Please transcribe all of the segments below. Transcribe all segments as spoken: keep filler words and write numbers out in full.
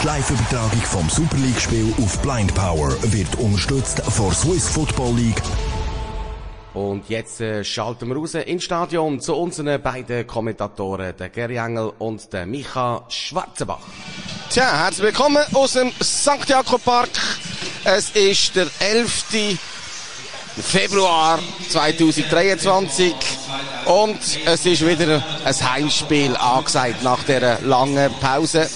Die Live-Übertragung vom Super League-Spiel auf Blind Power wird unterstützt von Swiss Football League. Und jetzt äh, schalten wir raus ins Stadion zu unseren beiden Kommentatoren, der Gary Engel und der Micha Schwarzenbach. Tja, herzlich willkommen aus dem Sankt Jakob Park. Es ist der elfte Februar zweitausenddreiundzwanzig und es ist wieder ein Heimspiel angesagt nach dieser langen Pause.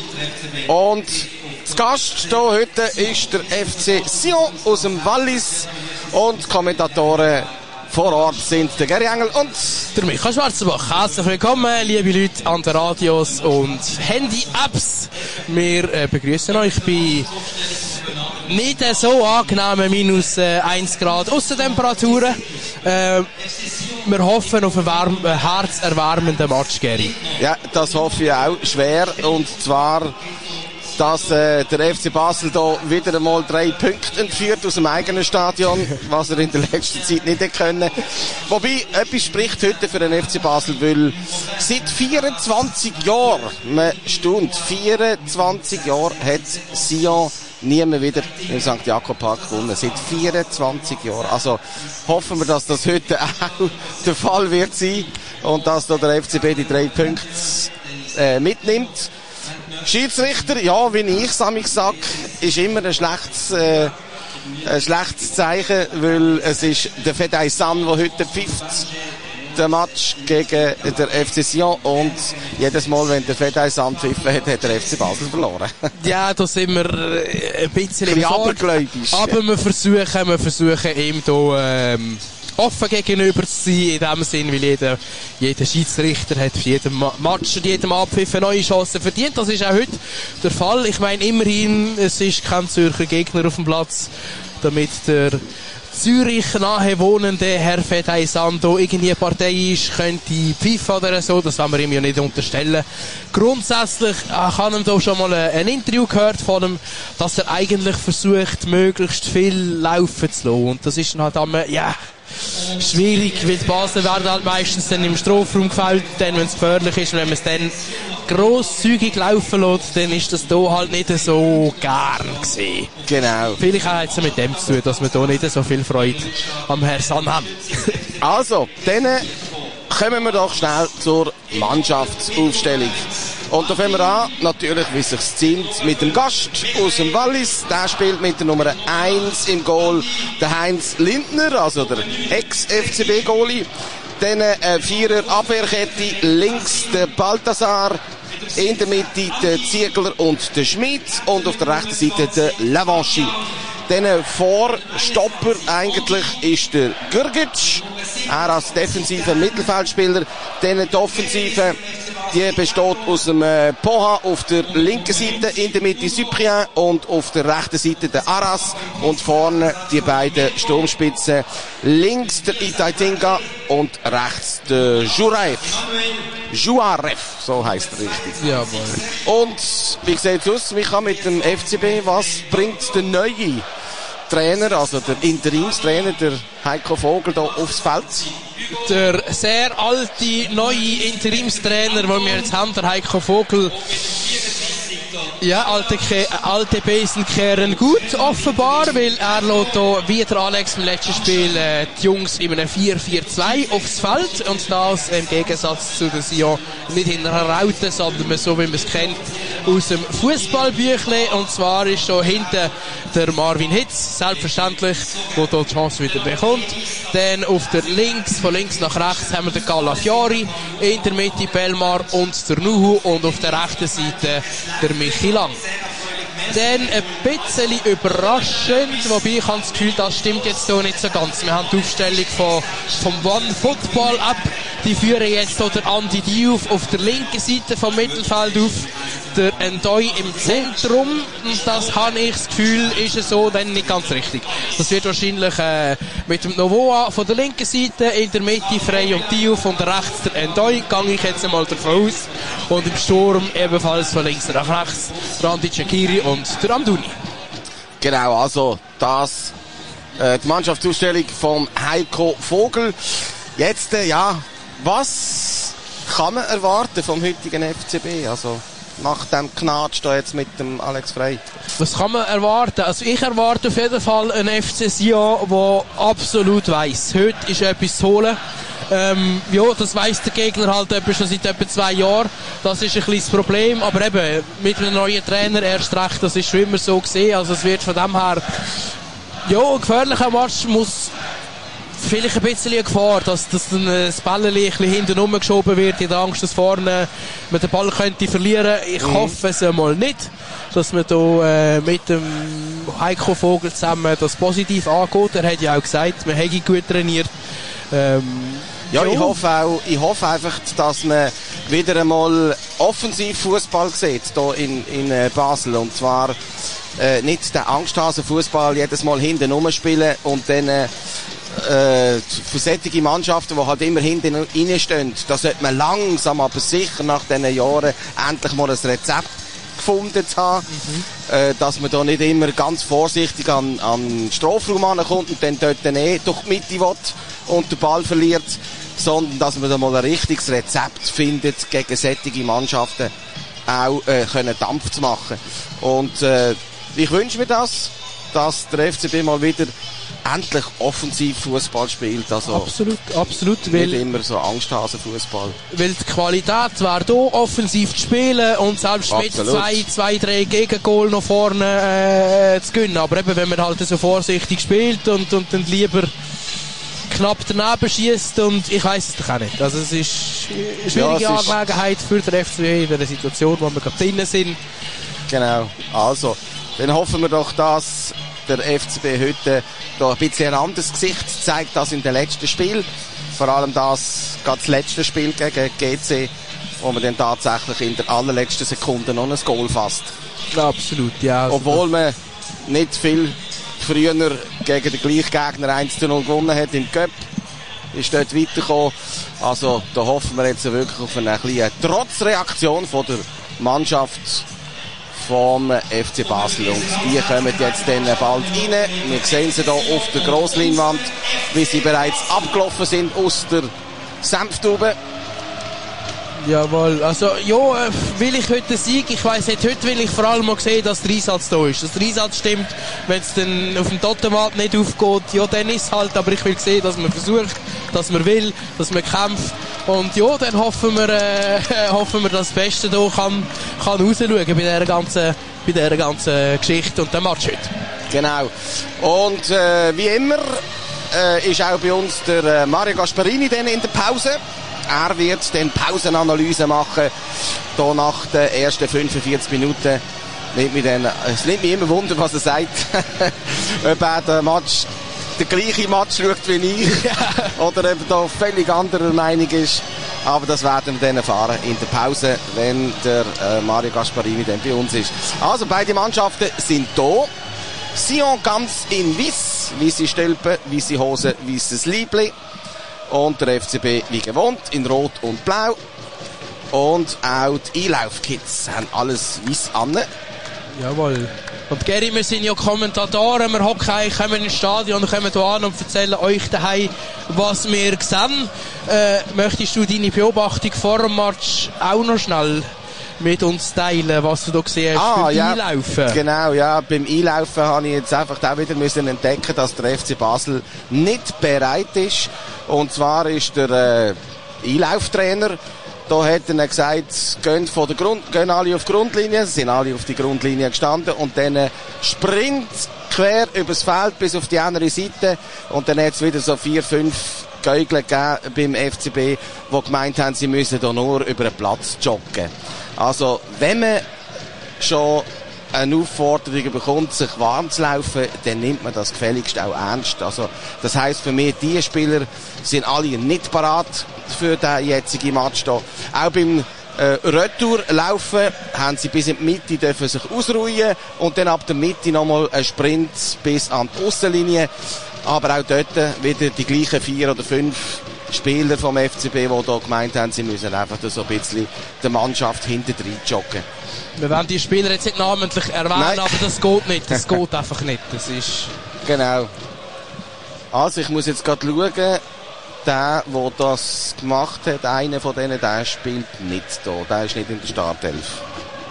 Und zu Gast hier heute ist der F C Sion aus dem Wallis und die Kommentatoren vor Ort sind der Gary Engel und der Micha Schwarzenbach. Herzlich willkommen, liebe Leute an den Radios und Handy-Apps. Wir äh, begrüßen euch bei nicht so angenehmen minus äh, eins Grad Aussentemperaturen. Äh, wir hoffen auf einen warm, äh, herzerwärmenden Match, Gary. Ja, das hoffe ich auch schwer. Und zwar, dass äh, der F C Basel da wieder einmal drei Punkte entführt aus dem eigenen Stadion, was er in der letzten Zeit nicht hätte können. Wobei, etwas spricht heute für den F C Basel, weil seit vierundzwanzig Jahren, man staunt, vierundzwanzig Jahren hat Sion niemand wieder im Sankt Jakob Park gewonnen. Seit vierundzwanzig Jahren. Also hoffen wir, dass das heute auch der Fall wird sein und dass da der F C B die drei Punkte äh, mitnimmt. Schiedsrichter, ja, wie ich es amigs sage, ist immer ein schlechtes, äh, ein schlechtes Zeichen, weil es ist der Fedai San, der heute pfifft, den Match gegen der F C Sion, und jedes Mal, wenn der Fedai San pfiffen hat, hat der F C Basel verloren. Ja, da sind wir ein bisschen im abergläubisch. Aber wir versuchen, wir versuchen ihm da, ähm, offen gegenüber zu sein, in dem Sinn, weil jeder, jeder Schiedsrichter hat für jeden Match und jedem Abpfiff eine neue Chance verdient. Das ist auch heute der Fall. Ich meine, immerhin, es ist kein Zürcher Gegner auf dem Platz, damit der Zürich nahe wohnende Herr Fedai Sando irgendwie eine Partei ist, könnte pfeifen oder so, das wollen wir ihm ja nicht unterstellen. Grundsätzlich ich habe ihm da schon mal ein Interview gehört von ihm, dass er eigentlich versucht, möglichst viel laufen zu lassen. Und das ist dann halt einmal, ja, schwierig, weil die Basel werden halt meistens dann im Strafraum gefällt, dann, wenn es gefährlich ist, und wenn man es dann grosszügig laufen lässt, dann ist das hier halt nicht so gern gesehen. Genau. Vielleicht hat es mit dem zu tun, dass wir hier nicht so viel Freude am Herrn San haben. Also, dann kommen wir doch schnell zur Mannschaftsaufstellung. Und da fangen wir an, natürlich, wie es sich ziemt, mit dem Gast aus dem Wallis. Der spielt mit der Nummer eins im Goal, der Heinz Lindner, also der Ex-F C B-Goalie. Dann eine Vierer-Abwehrkette, links der Balthasar, in der Mitte der Ziegler und der Schmid und auf der rechten Seite der Lavanchy. Dann Vorstopper eigentlich ist der Grgic, er als defensiver Mittelfeldspieler. Dann die Offensive, die besteht aus dem äh, Poha auf der linken Seite, in der Mitte Cyprien und auf der rechten Seite der Arras und vorne die beiden Sturmspitzen, links der Itaitinga und rechts der Juraev. Juarev, so heisst er richtig. Jawohl. Und wie sieht es aus, Micha, mit dem F C B, was bringt der neue Trainer, also der Interimstrainer, der Heiko Vogel, da aufs Feld? Der sehr alte, neue Interimstrainer, den wir jetzt haben, der Heiko Vogel. Ja, alte, Ke- alte Besen kehren gut, offenbar, weil er lässt hier, wie der Alex im letzten Spiel, äh, die Jungs in einem vier vier zwei aufs Feld, und das im Gegensatz zu der Sion nicht in einer Raute, sondern so, wie man es kennt, aus dem Fußballbüchle. Und zwar ist so hinten der Marvin Hitz, selbstverständlich, der hier die Chance wieder bekommt. Dann auf der links, von links nach rechts, haben wir den Calafiori, in der Mitte Belmar und der Nuhu, und auf der rechten Seite der Michi Lang. Dann ein bisschen überraschend, wobei ich habe das Gefühl, das stimmt jetzt hier nicht so ganz. Wir haben die Aufstellung von, vom One Football App. Die führen jetzt hier der Andi Diouf auf der linken Seite vom Mittelfeld auf, der Ndoi im Zentrum. Und das habe ich das Gefühl, ist so dann nicht ganz richtig. Das wird wahrscheinlich äh, mit dem Novoa von der linken Seite, in der Mitte Frey und Diouf und rechts der Ndoi, gehe ich jetzt einmal davon aus. Und im Sturm ebenfalls von links nach rechts Randy Chakiri und der Amdouni. Genau, also das äh, die Mannschaftsausstellung von Heiko Vogel. Jetzt, äh, ja, was kann man erwarten vom heutigen F C B? Also nach dem Knatsch da jetzt mit dem Alex Frey? Was kann man erwarten? Also ich erwarte auf jeden Fall einen F C Sion, der absolut weiss, heute ist etwas zu holen. Ähm, ja, das weiss der Gegner halt etwa schon seit etwa zwei Jahren. Das ist ein kleines Problem, aber eben mit einem neuen Trainer erst recht, das ist schon immer so gesehen. Also es wird von dem her, ja, ein gefährlicher Match muss vielleicht ein bisschen eine Gefahr, dass, dass dann das Bällchen ein bisschen hinten rumgeschoben wird, in der Angst, dass vorne man den Ball könnte verlieren. Ich mhm. hoffe es einmal nicht, dass man da äh, mit dem Heiko Vogel zusammen das positiv angeht. Er hat ja auch gesagt, man hätte gut trainiert. Ähm, ja, ich hoffe auch, ich hoffe einfach, dass man wieder einmal offensiv Fußball sieht hier in, in äh, Basel. Und zwar äh, nicht den Angsthasen-Fußball jedes Mal hinten rumspielen und dann äh, für solche Mannschaften, die halt immer hinten reinstehen, da sollte man langsam, aber sicher nach diesen Jahren endlich mal ein Rezept gefunden haben, mhm. äh, dass man da nicht immer ganz vorsichtig an, an den Strafraum ankommt und dann dort dann eh durch die Mitte will und den Ball verliert, sondern dass man da mal ein richtiges Rezept findet, gegen solche Mannschaften auch äh, können Dampf zu machen. Und äh, ich wünsche mir das, dass der F C B mal wieder endlich offensiv Fußball spielt, also absolut, absolut, nicht weil, immer so Angsthasen-Fußball. Weil die Qualität wäre da, offensiv zu spielen und selbst absolut. Mit zwei, zwei, drei Gegengol noch vorne äh, zu gewinnen. Aber eben, wenn man halt so vorsichtig spielt und, und dann lieber knapp daneben schießt und ich weiss es doch auch nicht. Also es ist eine schwierige ja, Angelegenheit für den F C B in der Situation, wo wir gerade drinnen sind. Genau, also dann hoffen wir doch, dass der F C B heute da ein bisschen ein anderes Gesicht zeigt als in den letzten Spiel. Vor allem das, gerade das letzte Spiel gegen G C, wo man dann tatsächlich in der allerletzten Sekunde noch ein Goal fasst. Ja, absolut, ja. Also obwohl man nicht viel früher gegen den gleichen Gegner eins zu null gewonnen hat im Cup, ist dort weitergekommen. Also da hoffen wir jetzt wirklich auf eine kleine Trotzreaktion von der Mannschaft vom F C Basel. Und die kommen jetzt dann bald rein. Wir sehen sie hier auf der Grossleinwand, wie sie bereits abgelaufen sind aus der Senftube. Jawohl, also ja, will ich heute Sieg, ich weiss nicht, heute will ich vor allem mal sehen, dass der Einsatz da ist. Dass der Einsatz stimmt, wenn es dann auf dem Totenwald nicht aufgeht, ja, dann ist es halt, aber ich will sehen, dass man versucht, dass man will, dass man kämpft. Und ja, dann hoffen wir, äh, hoffen wir, dass das Beste da kann, kann rausschauen bei dieser ganzen, bei dieser ganzen Geschichte und dem Match heute. Genau. Und äh, wie immer äh, ist auch bei uns der äh, Mario Gasparini dann in der Pause. Er wird dann Pausenanalyse machen, hier nach den ersten fünfundvierzig Minuten. Nimmt mich dann, es nimmt mich immer Wunder, was er sagt. Ob er den Match, den gleichen Match schaut wie ich, oder ob er da völlig anderer Meinung ist. Aber das werden wir dann erfahren in der Pause, wenn der äh, Mario Gasparini dann bei uns ist. Also, beide Mannschaften sind da. Sion ganz in Weiss, weisse Stülpen, weisse Hosen, weisses Liebli. Und der F C B wie gewohnt in Rot und Blau. Und auch die Einlaufkids haben alles weiss an. Jawohl. Und Geri, wir sind ja Kommentatoren, wir hocken eigentlich, kommen ins Stadion und kommen hier an und erzählen euch daheim, was wir sehen. Äh, möchtest du deine Beobachtung vor dem Match auch noch schnell mit uns teilen, was du da gesehen hast ah, beim ja, Einlaufen? Genau, ja, beim Einlaufen habe ich jetzt einfach auch wieder müssen entdecken, dass der F C Basel nicht bereit ist. Und zwar ist der äh, Einlauftrainer, da hat er gesagt, gehen, von der Grund, gehen alle auf die Grundlinie, sind alle auf die Grundlinie gestanden und dann äh, springt quer übers Feld bis auf die andere Seite und dann hat es wieder so vier, fünf Gäugle gegeben beim F C B, die gemeint haben, sie müssen da nur über den Platz joggen. Also, wenn man schon eine Aufforderung bekommt, sich warm zu laufen, dann nimmt man das gefälligst auch ernst. Also, das heisst für mich, die Spieler sind alle nicht parat für den jetzigen Match hier. Auch beim äh, Retourlaufen haben sie bis in die Mitte dürfen sich ausruhen und dann ab der Mitte nochmal einen Sprint bis an die Aussenlinie. Aber auch dort wieder die gleichen vier oder fünf Spieler vom F C B, die hier gemeint haben, sie müssen einfach so ein bisschen der Mannschaft hinten rein joggen. Wir wollen die Spieler jetzt nicht namentlich erwähnen, Nein. aber das geht nicht. Das geht einfach nicht. Das ist genau. Also ich muss jetzt gerade schauen, der, der das gemacht hat, einer von denen, der spielt nicht da. Der ist nicht in der Startelf.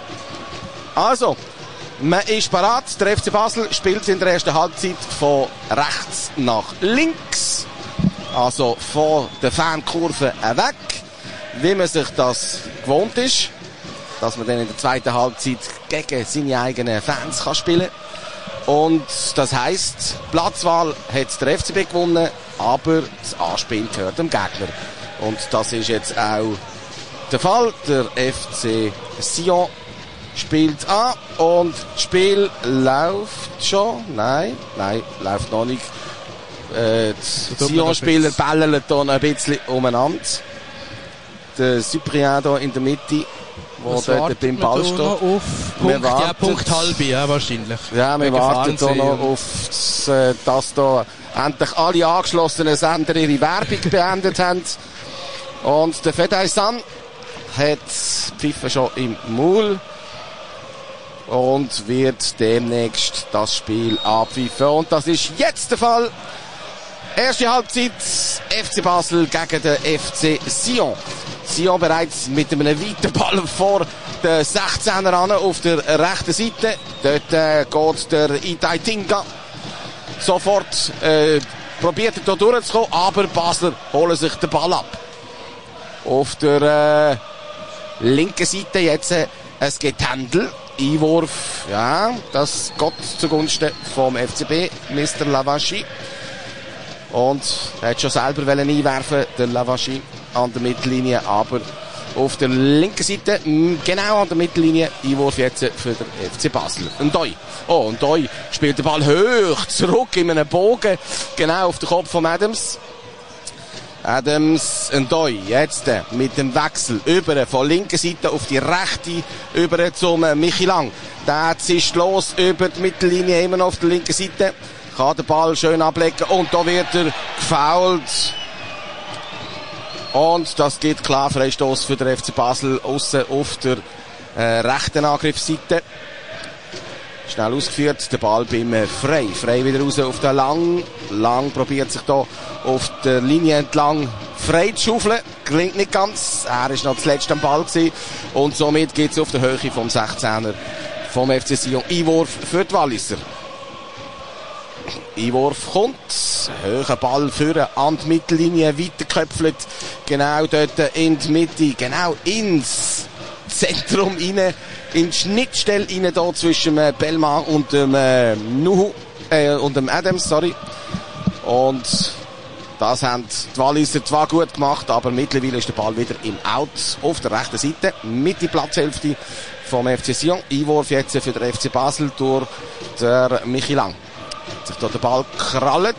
Also, man ist parat. Der F C Basel spielt in der ersten Halbzeit von rechts nach links. Also von der Fankurve weg. Wie man sich das gewohnt ist. Dass man dann in der zweiten Halbzeit gegen seine eigenen Fans kann spielen kann. Und das heisst, Platzwahl hat der F C B gewonnen, aber das Anspiel gehört dem Gegner. Und das ist jetzt auch der Fall. Der F C Sion spielt an und das Spiel läuft schon. Nein, nein, läuft noch nicht. Äh, die Sion-Spieler bellen hier ein bisschen umeinander. Der Cyprien hier in der Mitte, wo dort beim Ball steht. Auf Punkt, warten, ja, Punkt halb, ja, wahrscheinlich. Ja, wir Wegen warten hier noch Fernsehen. auf, das, dass da endlich alle angeschlossenen Sender ihre Werbung beendet haben. Und der Fedaysan hat die Pfeife schon im Maul und wird demnächst das Spiel abpfeifen. Und das ist jetzt der Fall. Erste Halbzeit, F C Basel gegen den F C Sion. Sion bereits mit einem weiten Ball vor den sechzehner an auf der rechten Seite. Dort äh, geht der Itai Tinga sofort äh, probiert er hier durchzukommen, aber Basler holen sich den Ball ab. Auf der äh, linken Seite jetzt äh, ein Getändel. Einwurf, ja, das geht zugunsten vom F C B, Mister Lavachy. Und er hat schon selber einwerfen, der Lavachy an der Mittellinie, aber auf der linken Seite, genau an der Mittellinie, Einwurf jetzt für den F C Basel. Und Doi. Oh, und Doi spielt den Ball hoch zurück in einem Bogen, genau auf den Kopf von Adams. Adams und Doi, jetzt mit dem Wechsel über von linker Seite auf die rechte, über zum Michi Lang. Der zischt los über die Mittellinie, immer noch auf der linken Seite. Kann den Ball schön ablegen und da wird er gefoult. Und das gibt klar Freistoß für den F C Basel aussen auf der äh, rechten Angriffsseite. Schnell ausgeführt, der Ball beim Frei. Frei wieder raus auf den Lang. Lang probiert sich da auf der Linie entlang frei zu schaufeln. Gelingt nicht ganz. Er ist noch zuletzt am Ball gewesen. Und somit geht es auf der Höhe vom sechzehner vom F C Sion. Einwurf für die Walliser. Einwurf kommt. Höher Ball führen an die Mittellinie. Weiterköpfelt. Genau dort in die Mitte. Genau ins Zentrum rein. In die Schnittstelle rein da zwischen äh, Belmar und dem äh, Nuhu, äh, und dem Adams, sorry. Und das haben die Walliser zwar gut gemacht, aber mittlerweile ist der Ball wieder im Out auf der rechten Seite, mit der Platzhälfte vom F C Sion. Einwurf jetzt für den F C Basel durch der Michi Lang. Hat sich da der Ball krallt.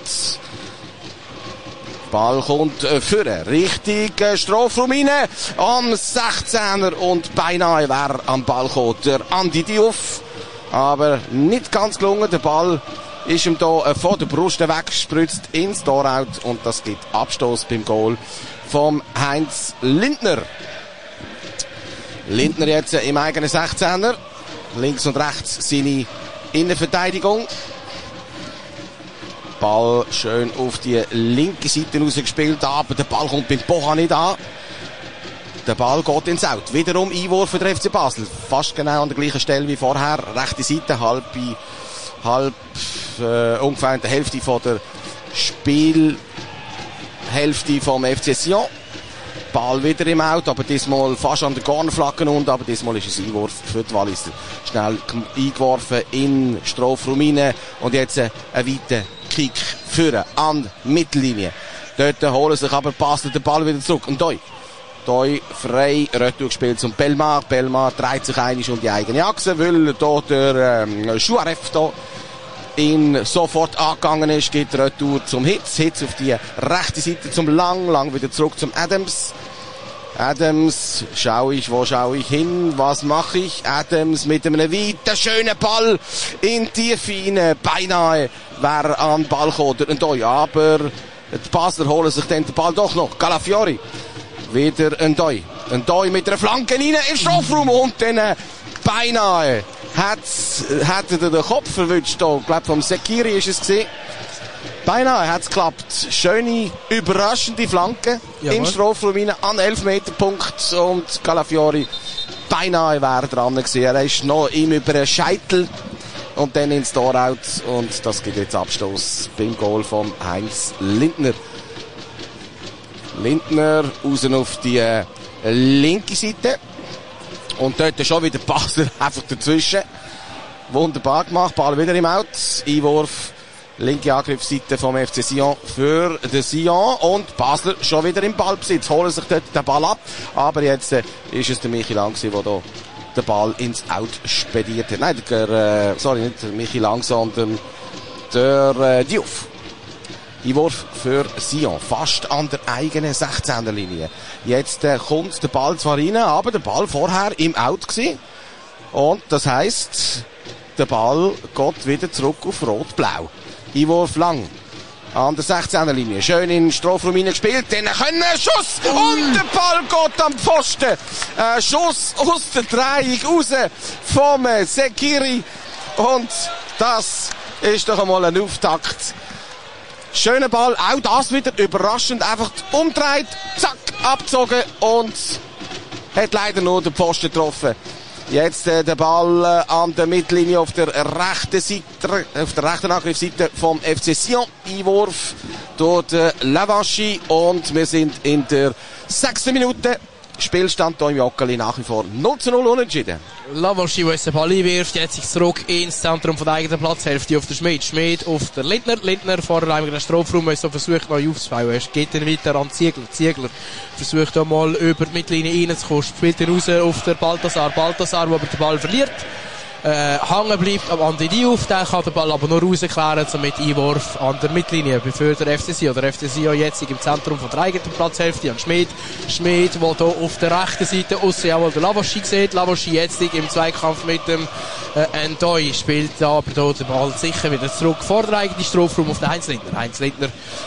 Ball kommt äh, führen, richtig äh, Strafraum rein, am sechzehner und beinahe wäre am Ball gekommen der Andi Diouf, aber nicht ganz gelungen, der Ball ist ihm da äh, von der Brust weggespritzt ins Torraut und das gibt Abstoß beim Goal vom Heinz Lindner. Lindner jetzt äh, im eigenen sechzehner, links und rechts seine Innenverteidigung. Ball schön auf die linke Seite rausgespielt, aber der Ball kommt beim Bocha nicht an. Der Ball geht ins Out. Wiederum Einwurf für den F C Basel. Fast genau an der gleichen Stelle wie vorher. Rechte Seite, halb, halb äh, ungefähr in der Hälfte von der Spielhälfte vom F C Sion. Ball wieder im Out, aber diesmal fast an der Garnflagge und aber diesmal ist es Einwurf für die Walliser. Schnell eingeworfen in den Strafraum rein und jetzt ein weiter Kick führen an die Mittellinie. Dort holen sich aber Basel den Ball wieder zurück. Und Doi. Doi frei, Retour gespielt zum Belmar. Belmar dreht sich einig um die eigene Achse, weil da der ähm, Schuaref da ihn sofort angegangen ist, geht Retour zum Hitz. Hitz auf die rechte Seite zum Lang. Lang wieder zurück zum Adams. Adams, schau ich, wo schau ich hin, was mache ich? Adams mit einem weiten, schönen Ball in die Tiefe, beinahe wäre an den Ball gekommen, und Doi, aber die Basler holen sich dann den Ball doch noch. Calafiori, wieder ein Doi, ein Doi mit einer Flanke rein im Strafraum und dann äh, beinahe hat, hat er den Kopf verwünscht, ich glaube vom Sekiri ist es gesehen. Beinahe hat es geklappt. Schöne, überraschende Flanke. Jawohl. Im Strafraum rein, an elf Meter Punkt und Calafiori beinahe wäre dran gewesen. Er ist noch ihm über den Scheitel und dann ins Tor out. Und das gibt jetzt Abstoß beim Goal von Heinz Lindner. Lindner raus auf die äh, linke Seite. Und dort schon wieder Basler einfach dazwischen. Wunderbar gemacht. Ball wieder im Out. Einwurf. Linke Angriffsseite vom F C Sion für den Sion. Und Basler schon wieder im Ballbesitz. Holen sich dort den Ball ab. Aber jetzt äh, ist es der Michi Lang, der hier den Ball ins Out spediert hat. Nein, der, äh, sorry, nicht der Michi Lang, sondern der äh, Diouf. Einwurf für Sion. Fast an der eigenen sechzehner Linie. Jetzt äh, kommt der Ball zwar rein, aber der Ball vorher im Out gewesen. Und das heisst, der Ball geht wieder zurück auf Rot-Blau. Einwurf Lang. An der sechzehner Linie. Schön in den Strafraum hineingespielt. Dann können Schuss. Und der Ball geht am Pfosten. Ein Schuss aus der Drehung raus vom Sekiri. Und das ist doch einmal ein Auftakt. Schöner Ball. Auch das wieder überraschend. Einfach umdreht. Zack. Abgezogen. Und hat leider nur den Pfosten getroffen. Jetzt äh, der Ball äh, an der Mittellinie auf der rechten Seite, auf der rechten Angriffsseite vom F C Sion. Einwurf durch äh, Lavaschi und wir sind in der sechsten Minute. Spielstand hier im Joggeli nach wie vor null zu null unentschieden. Lavaschi, der den Ball einwirft, jetzt sich zurück ins Zentrum von der eigenen Platzhälfte auf der Schmied. Schmied auf der Lindner. Lindner vorher einmal den Strafraum, so versucht noch aufzubauen. Er geht dann weiter an Ziegler. Ziegler versucht da mal über die Mittellinie reinzukommen. Spielt dann raus auf der Balthasar. Balthasar, der aber den Ball verliert. Äh, hängen bleibt am Andi Diouf, der kann den Ball aber nur rausklären, somit Einwurf an der Mittellinie, bevor der F C Sion, der F C Sion jetzt im Zentrum von der eigenen Platzhälfte an Schmied, Schmied, der hier auf der rechten Seite aussen jawohl der Lavaschi sieht, Lavaschi jetzt im Zweikampf mit dem äh, Endoy, spielt aber hier den Ball sicher wieder zurück vor der eigenen Strafraum auf den Heinz Lindner, Heinz Lindner,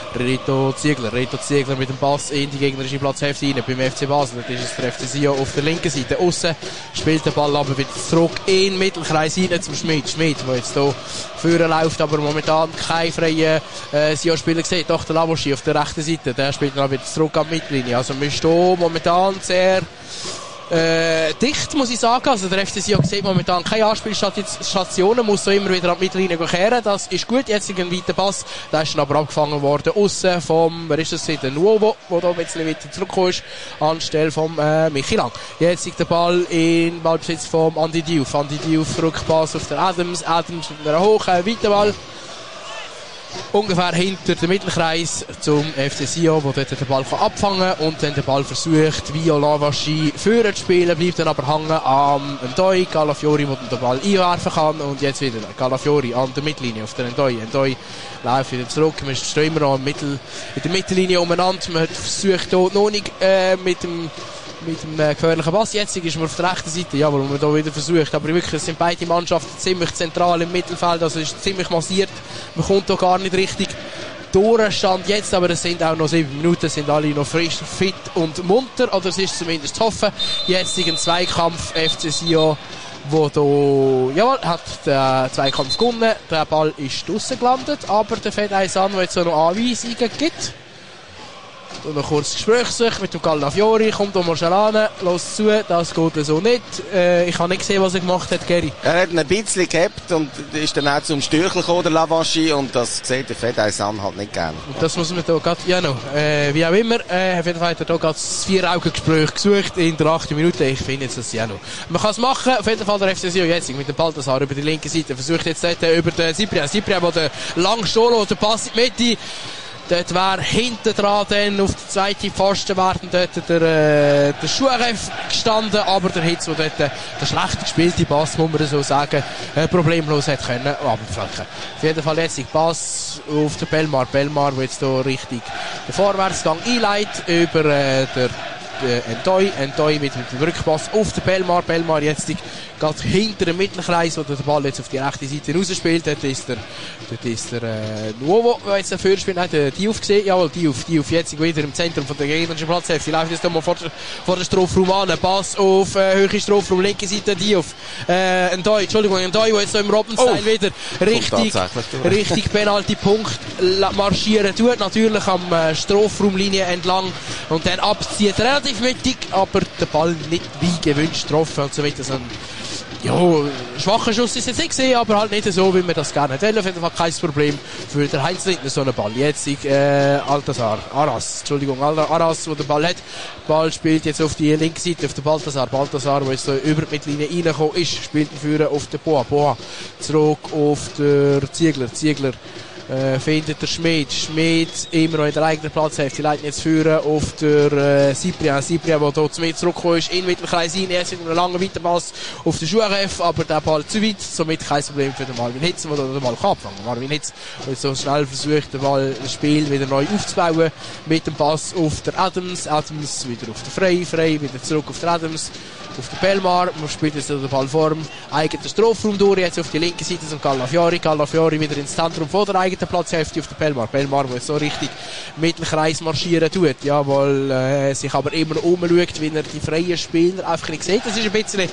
Reto Ziegler, Reto Ziegler mit dem Pass in die gegnerische Platzhälfte rein, beim F C Basel, das ist es der F C Sion auf der linken Seite, aussen spielt der Ball aber wieder zurück in Mittel Kreis rein zum Schmied. Schmied, der jetzt hier vorne läuft, aber momentan kein freien äh, Sion-Spieler sieht. Doch der Lavaschi auf der rechten Seite, der spielt dann wieder zurück an die Mittellinie. Also wir stehen momentan sehr äh, dicht, muss ich sagen. Also der F C Sion sieht momentan keine Anspielstationen, muss so immer wieder an die Mittellinie kehren. Das ist gut. Jetzt ein weiter Pass. Der ist dann aber abgefangen worden aussen vom, wer ist das, der Nuovo, der da ein bisschen weiter zurückgekommen ist, anstelle vom äh, Michi Lang. Jetzt ist der Ball in Ballbesitz vom Andi Diouf. Andi Diouf, Rückpass auf den Adams. Adams mit einer hohen, weiten Ball. Ungefähr hinter dem Mittelkreis zum F C Sion, wo dort den Ball abfangen kann und dann den Ball versucht, via Lavaschi führen zu spielen, bleibt dann aber hängen am Endoy, Calafiori, der den Ball einwerfen kann und jetzt wieder Calafiori an der Mittellinie auf der Endoy. Endoy läuft wieder zurück, man steht immer noch in der Mittellinie umeinander, man versucht hier noch nicht äh, mit dem mit dem äh, gefährlichen Pass. Jetzt ist man auf der rechten Seite, ja, wo man da wieder versucht. Aber wirklich, es sind beide Mannschaften ziemlich zentral im Mittelfeld, also es ist ziemlich massiert. Man kommt da gar nicht richtig Durchstand jetzt, aber es sind auch noch sieben Minuten, sind alle noch frisch, fit und munter, oder es ist zumindest zu hoffen. Jetzt ein Zweikampf F C Sion, wo da, jawohl, hat den Zweikampf gewonnen. Der Ball ist draussen gelandet, aber der fährt eins an, der jetzt so noch Anweisungen gibt. Und noch kurz Gespräch mit dem Calafiori, kommt mal schnell an, los zu, das geht so nicht. Äh, ich habe nicht gesehen, was er gemacht hat, Geri. Er hat ein bisschen gehabt und ist dann auch zum Stürchel gekommen, der Lavaschi, und das sieht der Fedaisan halt nicht gerne. Und das muss man da gerade, ja noch, äh, wie auch immer, äh, auf jeden Fall hat er da gerade das Vier-Augen-Gespräch gesucht in der achten Minute. Ich finde jetzt das ja noch. Man kann es machen, auf jeden Fall der F C Sion jetzt mit dem Balthasar über die linke Seite, versucht jetzt dort über den Cyprian, Cyprian, der den langen Stolo, der Pass in die Mitte. Dort wäre hinten dran dann auf der zweiten Pfosten wären dort der, äh, der Schuhreff gestanden, aber der Hitz, der dort der schlecht gespielte Pass, muss man so sagen, äh, problemlos hätte können abflanken. Auf jeden Fall jetzt der Pass auf den Belmar. Belmar, der jetzt hier richtig den Vorwärtsgang einleitet über äh, der Endoy, Endoy mit, mit dem Rückpass auf den Belmar. Belmar jetzt gerade hinter dem Mittelkreis, wo der Ball jetzt auf die rechte Seite rausspielt. Dort ist der, dort ist der äh, Nuovo, der jetzt dafür spielt. Hat der Diouf gesehen? Jawohl, Diouf, Diouf jetzt wieder im Zentrum von der gegnerischen Platzhälfte. Läuft jetzt mal vor der, vor der Strafraum an. Pass auf äh, höhere Strafraum, linke Seite Diouf. Äh, Endoy, Entschuldigung, Endoy, der jetzt so im Robben-Style oh. wieder richtig, richtig Penalty-Punkt marschieren tut. Natürlich am äh, Strafraumlinie entlang und dann abzieht. Relativ relativ mittig, aber der Ball nicht wie gewünscht getroffen und so weiter. So ein, ja, schwacher Schuss ist jetzt nicht gesehen, aber halt nicht so, wie man das gerne hätte. Auf jeden Fall kein Problem für den Heinz Lindner, so einen Ball. Jetzt äh, Balthasar, Aras, Entschuldigung, Aras, der den Ball hat. Der Ball spielt jetzt auf die linke Seite, auf den Balthasar. Balthasar, der jetzt so über die Mittellinie reingekommen ist, spielt den Führer auf den Boa. Boa zurück auf den Ziegler. Ziegler Äh, findet der Schmid. Schmid immer noch in der eigenen Platzhälfte. Die leiten jetzt führen auf der äh, Cyprien. Cyprien, der hier zu mir zurückgekommen ist, in den Mittelkreis rein. Erst mit einem langen Weiterpass auf den Schuhref, aber der Ball zu weit. Somit kein Problem für den Marvin Hitz, der den Ball kann abfangen. Marvin Hitz, der so schnell versucht, den Ball, das Spiel wieder neu aufzubauen. Mit dem Pass auf der Adams. Adams wieder auf der Frey. Frey wieder zurück auf der Adams. Auf der Pelmar, man spielt jetzt den Ball vor dem eigenen Strafraum durch, jetzt auf die linke Seite zum Callafiori, Callafiori wieder ins Zentrum von der eigenen Platzhälfte auf der Pelmar, Pelmar, der so richtig Mittelkreis marschieren tut, ja, weil äh, sich aber immer umschaut, wie er die freien Spieler einfach nicht sieht. Das ist ein bisschen,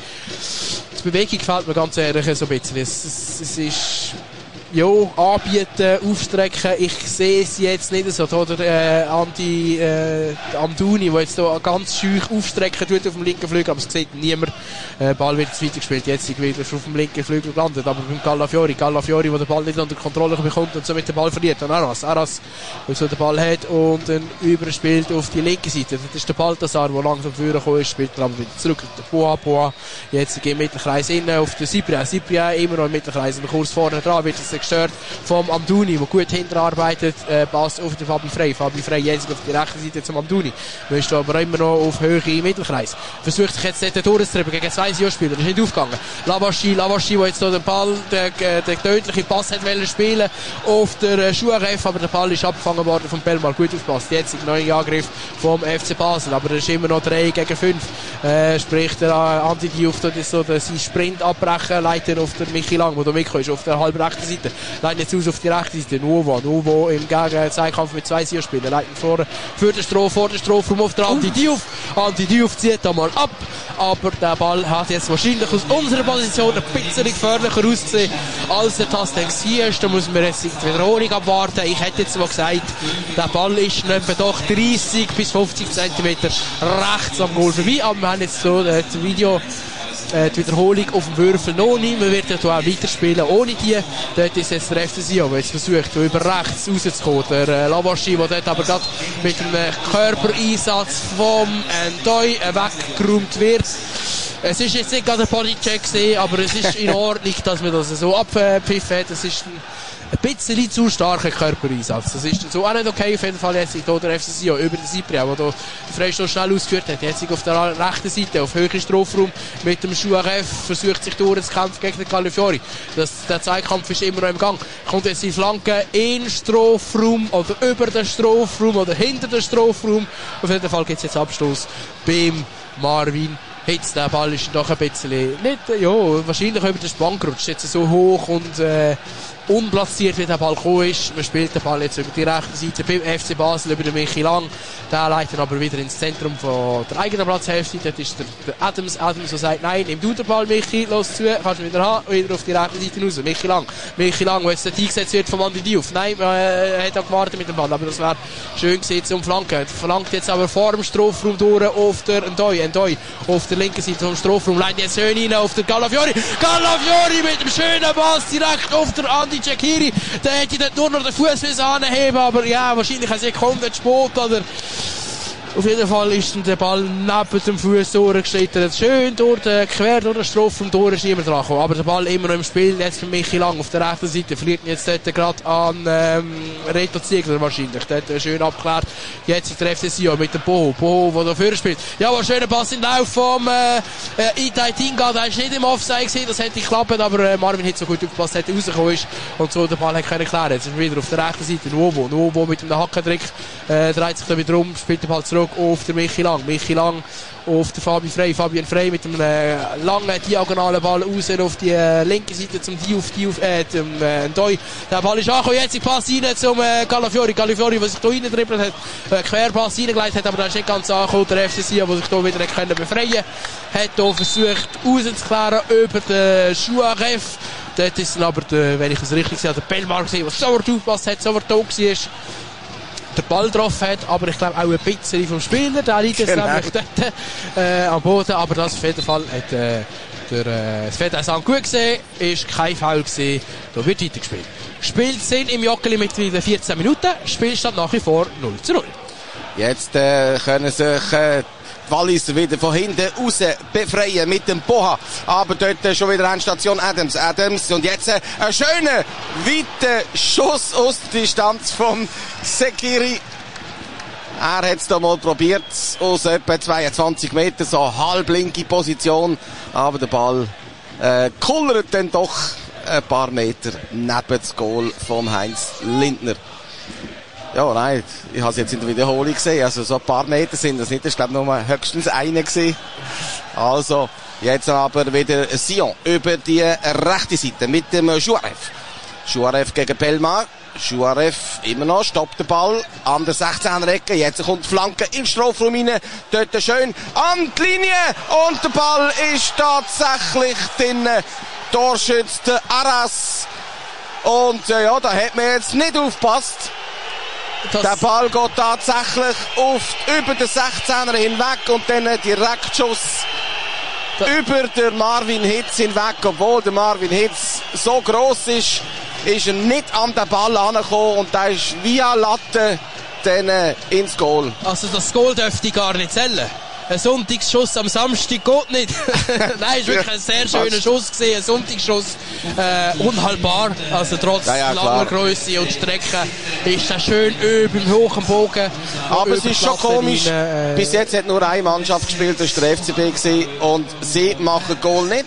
die Bewegung gefällt mir ganz ehrlich so ein bisschen, es, es, es ist ja, anbieten, aufstrecken, ich sehe es jetzt nicht so. Oder äh, Andi äh, Amdouni, der jetzt hier ganz scheu aufstrecken tut auf dem linken Flügel, aber es sieht niemand. Äh, Ball wird jetzt weitergespielt, jetzt ist wieder auf dem linken Flügel gelandet, aber beim Callafiori, Callafiori, der den Ball nicht unter Kontrolle bekommt und somit den Ball verliert. Und Aras, Aras, der so den Ball hat und dann überspielt auf die linke Seite. Das ist der Balthasar, der langsam vorne gekommen ist, spielt er aber wieder zurück. Der Poa, Poa, jetzt im Mittelkreis innen auf den Cyprien. Cyprien immer noch im Mittelkreis und kurz vorne dran wird es gestört vom Amdouni, der gut hinterarbeitet, äh, passt auf den Fabi Frey. Fabi Frey jetzt auf die rechte Seite zum Amdouni. Möchte aber immer noch auf Höhe im Mittelkreis. Versucht sich jetzt dort durchzutreiben gegen zwei Spieler. Das ist nicht aufgegangen. Lavaschi, Lavaschi, der jetzt hier den Ball, den, den tödlichen Pass hat wollen spielen auf der äh, Schuhref, aber der Ball ist abgefangen worden vom Pelmar. Gut aufgepasst. Jetzt ein neuer Angriff vom F C Basel, aber das ist immer noch drei gegen fünf. Äh, sprich der äh, Andi Diouf, dort ist so der, sein Sprint abbrechen, leitet auf der Michi Lang, der da mitkommt, auf der halben rechten Seite. Leitet jetzt aus auf die rechte Seite. Nuovo, Nuovo im Gegen-Zweikampf mit zwei Spielern. Leitet vor, für den Stroh, vor den Strafraum auf der Andi Diouf. Andi Diouf zieht da mal ab, aber der Ball hat jetzt wahrscheinlich aus unserer Position ein bisschen gefährlicher ausgesehen, als der Tastex hier ist. Da muss man jetzt die Wiederholung abwarten. Ich hätte jetzt mal gesagt, der Ball ist etwa doch dreißig bis fünfzig Zentimeter rechts am Goal vorbei, aber wir haben jetzt so das Video, äh, die Wiederholung auf dem Würfel noch nicht. Man wird ja auch weiterspielen ohne die. Dort ist jetzt der F C Sion, der jetzt versucht, über rechts rauszukommen. Der äh, Lavaschi, der dort aber gerade mit einem Körpereinsatz vom Ndoye äh, weggeräumt wird. Es ist jetzt nicht gerade ein Bodycheck gesehen, aber es ist in Ordnung, dass man das so abpfiffen hat. Es ist ein, ein bisschen zu starker Körpereinsatz. Das ist so auch nicht okay. Auf jeden Fall jetzt hier der F C Sion über den Cyprien, der hier den Freistoß schnell ausgeführt hat. Jetzt auf der rechten Seite, auf höheren Strafraum mit dem Schuhref, versucht sich durchzukämpfen gegen den Callafiori. Das, der Zweikampf ist immer noch im Gang. Kommt jetzt die Flanke in Strafraum oder über den Strafraum oder hinter den Strafraum. Auf jeden Fall gibt es jetzt Abstoß beim Marvin Hitz. Der Ball ist doch ein bisschen, nicht, ja, wahrscheinlich über den Spann gerutscht. Jetzt so hoch und äh, unplatziert, wie der Ball gekommen ist. Man spielt den Ball jetzt über die rechte Seite beim F C Basel, über den Michi Lang. Der leitet aber wieder ins Zentrum von der eigenen Platzhälfte. Dort ist der, der Adams, Adams, der sagt, nein, nimm du den Ball, Michi, los zu, kannst du wieder haben, wieder auf die rechte Seite raus. Michi Lang, Michi Lang, der jetzt eingesetzt wird von Andi Diouf. Nein, er hat auch gewartet mit dem Ball, aber das wäre schön gewesen zum Flanken. Verlangt jetzt aber vor dem Strafraum durch auf der Ndoye, Ndoye auf der linken Seite vom Strafraum, leitet jetzt schön rein auf der Callafiori. Callafiori mit dem schönen Pass direkt auf der Andi Cekiri. Der hätte dort nur noch den Fuß anheben, aber ja, wahrscheinlich eine Sekunde zu spät, oder auf jeden Fall ist der Ball neben dem Fuß durchgeschlittert. Schön durch den, quer durch den Strafraum durch ist niemand dran gekommen. Aber der Ball immer noch im Spiel. Jetzt für Michi Lang auf der rechten Seite. Verliert ihn jetzt dort gerade an ähm, Reto Ziegler wahrscheinlich. Dort schön abgeklärt. Jetzt ist der F C Sion mit dem Boho. Boho, der da vorne spielt. Ja, aber schöner Pass in den Lauf vom äh, äh, Itai Tinga. Der ist nicht im Offside gewesen. Das hätte geklappt. Aber äh, Marvin hat so gut aufgepasst, hätte rausgekommen ist. Und so den Ball hat können klären. Jetzt ist er wieder auf der rechten Seite. Nuovo. Nuovo mit einem Hackentrick. Äh, dreht sich da wieder um. Spielt den Ball zurück auf der Michi Lang. Michi Lang auf der Fabi Frey. Fabian Frey mit einem äh, langen diagonalen Ball raus auf die äh, linke Seite zum Diouf, Diouf, äh, zum äh, Ndoye. Der Ball ist angekommen. Jetzt der Pass rein zum äh, Callafiori. Callafiori, der sich hier reingedribbelt hat. Äh, Querpass reingelegt hat, aber der ist nicht ganz angekommen. Der F C Sion, der sich hier wieder nicht können befreien hat hier versucht rauszuklären über den Schuhref. Dort ist dann aber, der, wenn ich es richtig sehe, der Pelmar gesehen, der so aufgepasst hat, so da war. den Ball getroffen hat, aber ich glaube auch ein bisschen vom Spieler, der liegt jetzt genau. nämlich dort äh, am Boden, aber das auf jeden Fall hat äh, der äh, Svet Sand gut gesehen, ist kein Foul gewesen, da wird weitergespielt. Gespielt sind im Joggeli mittlerweile vierzehn Minuten, Spielstand nach wie vor null zu null. Jetzt äh, können sich äh, die Walliser wieder von hinten raus befreien mit dem Boha. Aber dort äh, schon wieder Endstation Adams. Adams. Und jetzt äh, ein schöner, weiter Schuss aus der Distanz vom Sekiri. Er hat es da mal probiert, aus etwa zweiundzwanzig Meter, so halblinke Position. Aber der Ball äh, kullert dann doch ein paar Meter neben das Goal von Heinz Lindner. Ja, nein, ich habe es jetzt in der Wiederholung gesehen. Also so ein paar Meter sind das nicht. Das war, glaube ich, nur höchstens eine gewesen. Also, jetzt aber wieder Sion über die rechte Seite mit dem Juarez. Juarez gegen Pelmar. Juarez immer noch, stoppt den Ball an der sechzehner-Ecke. Jetzt kommt die Flanke in den Strafraum rein. Dort schön an die Linie. Und der Ball ist tatsächlich drin. Torschütze Arras. Und äh, ja, da hat man jetzt nicht aufgepasst. Das der Ball geht tatsächlich auf, über den sechzehner hinweg und dann direkt Schuss über den Marvin Hitz hinweg. Obwohl der Marvin Hitz so gross ist, ist er nicht an den Ball angekommen und da ist via Latte dann äh, ins Goal. Also das Goal dürfte ich gar nicht zählen. Ein Sonntagsschuss am Samstag geht nicht. Nein, es war wirklich ein sehr schöner Schuss gewesen, ein Sonntagsschuss. Äh, unhaltbar, also trotz ja, ja, langer Größe und Strecke ist er schön über im hohen Bogen. Aber es ist schon komisch, rein, äh, bis jetzt hat nur eine Mannschaft gespielt, das war der F C B gewesen, und sie machen Goal nicht.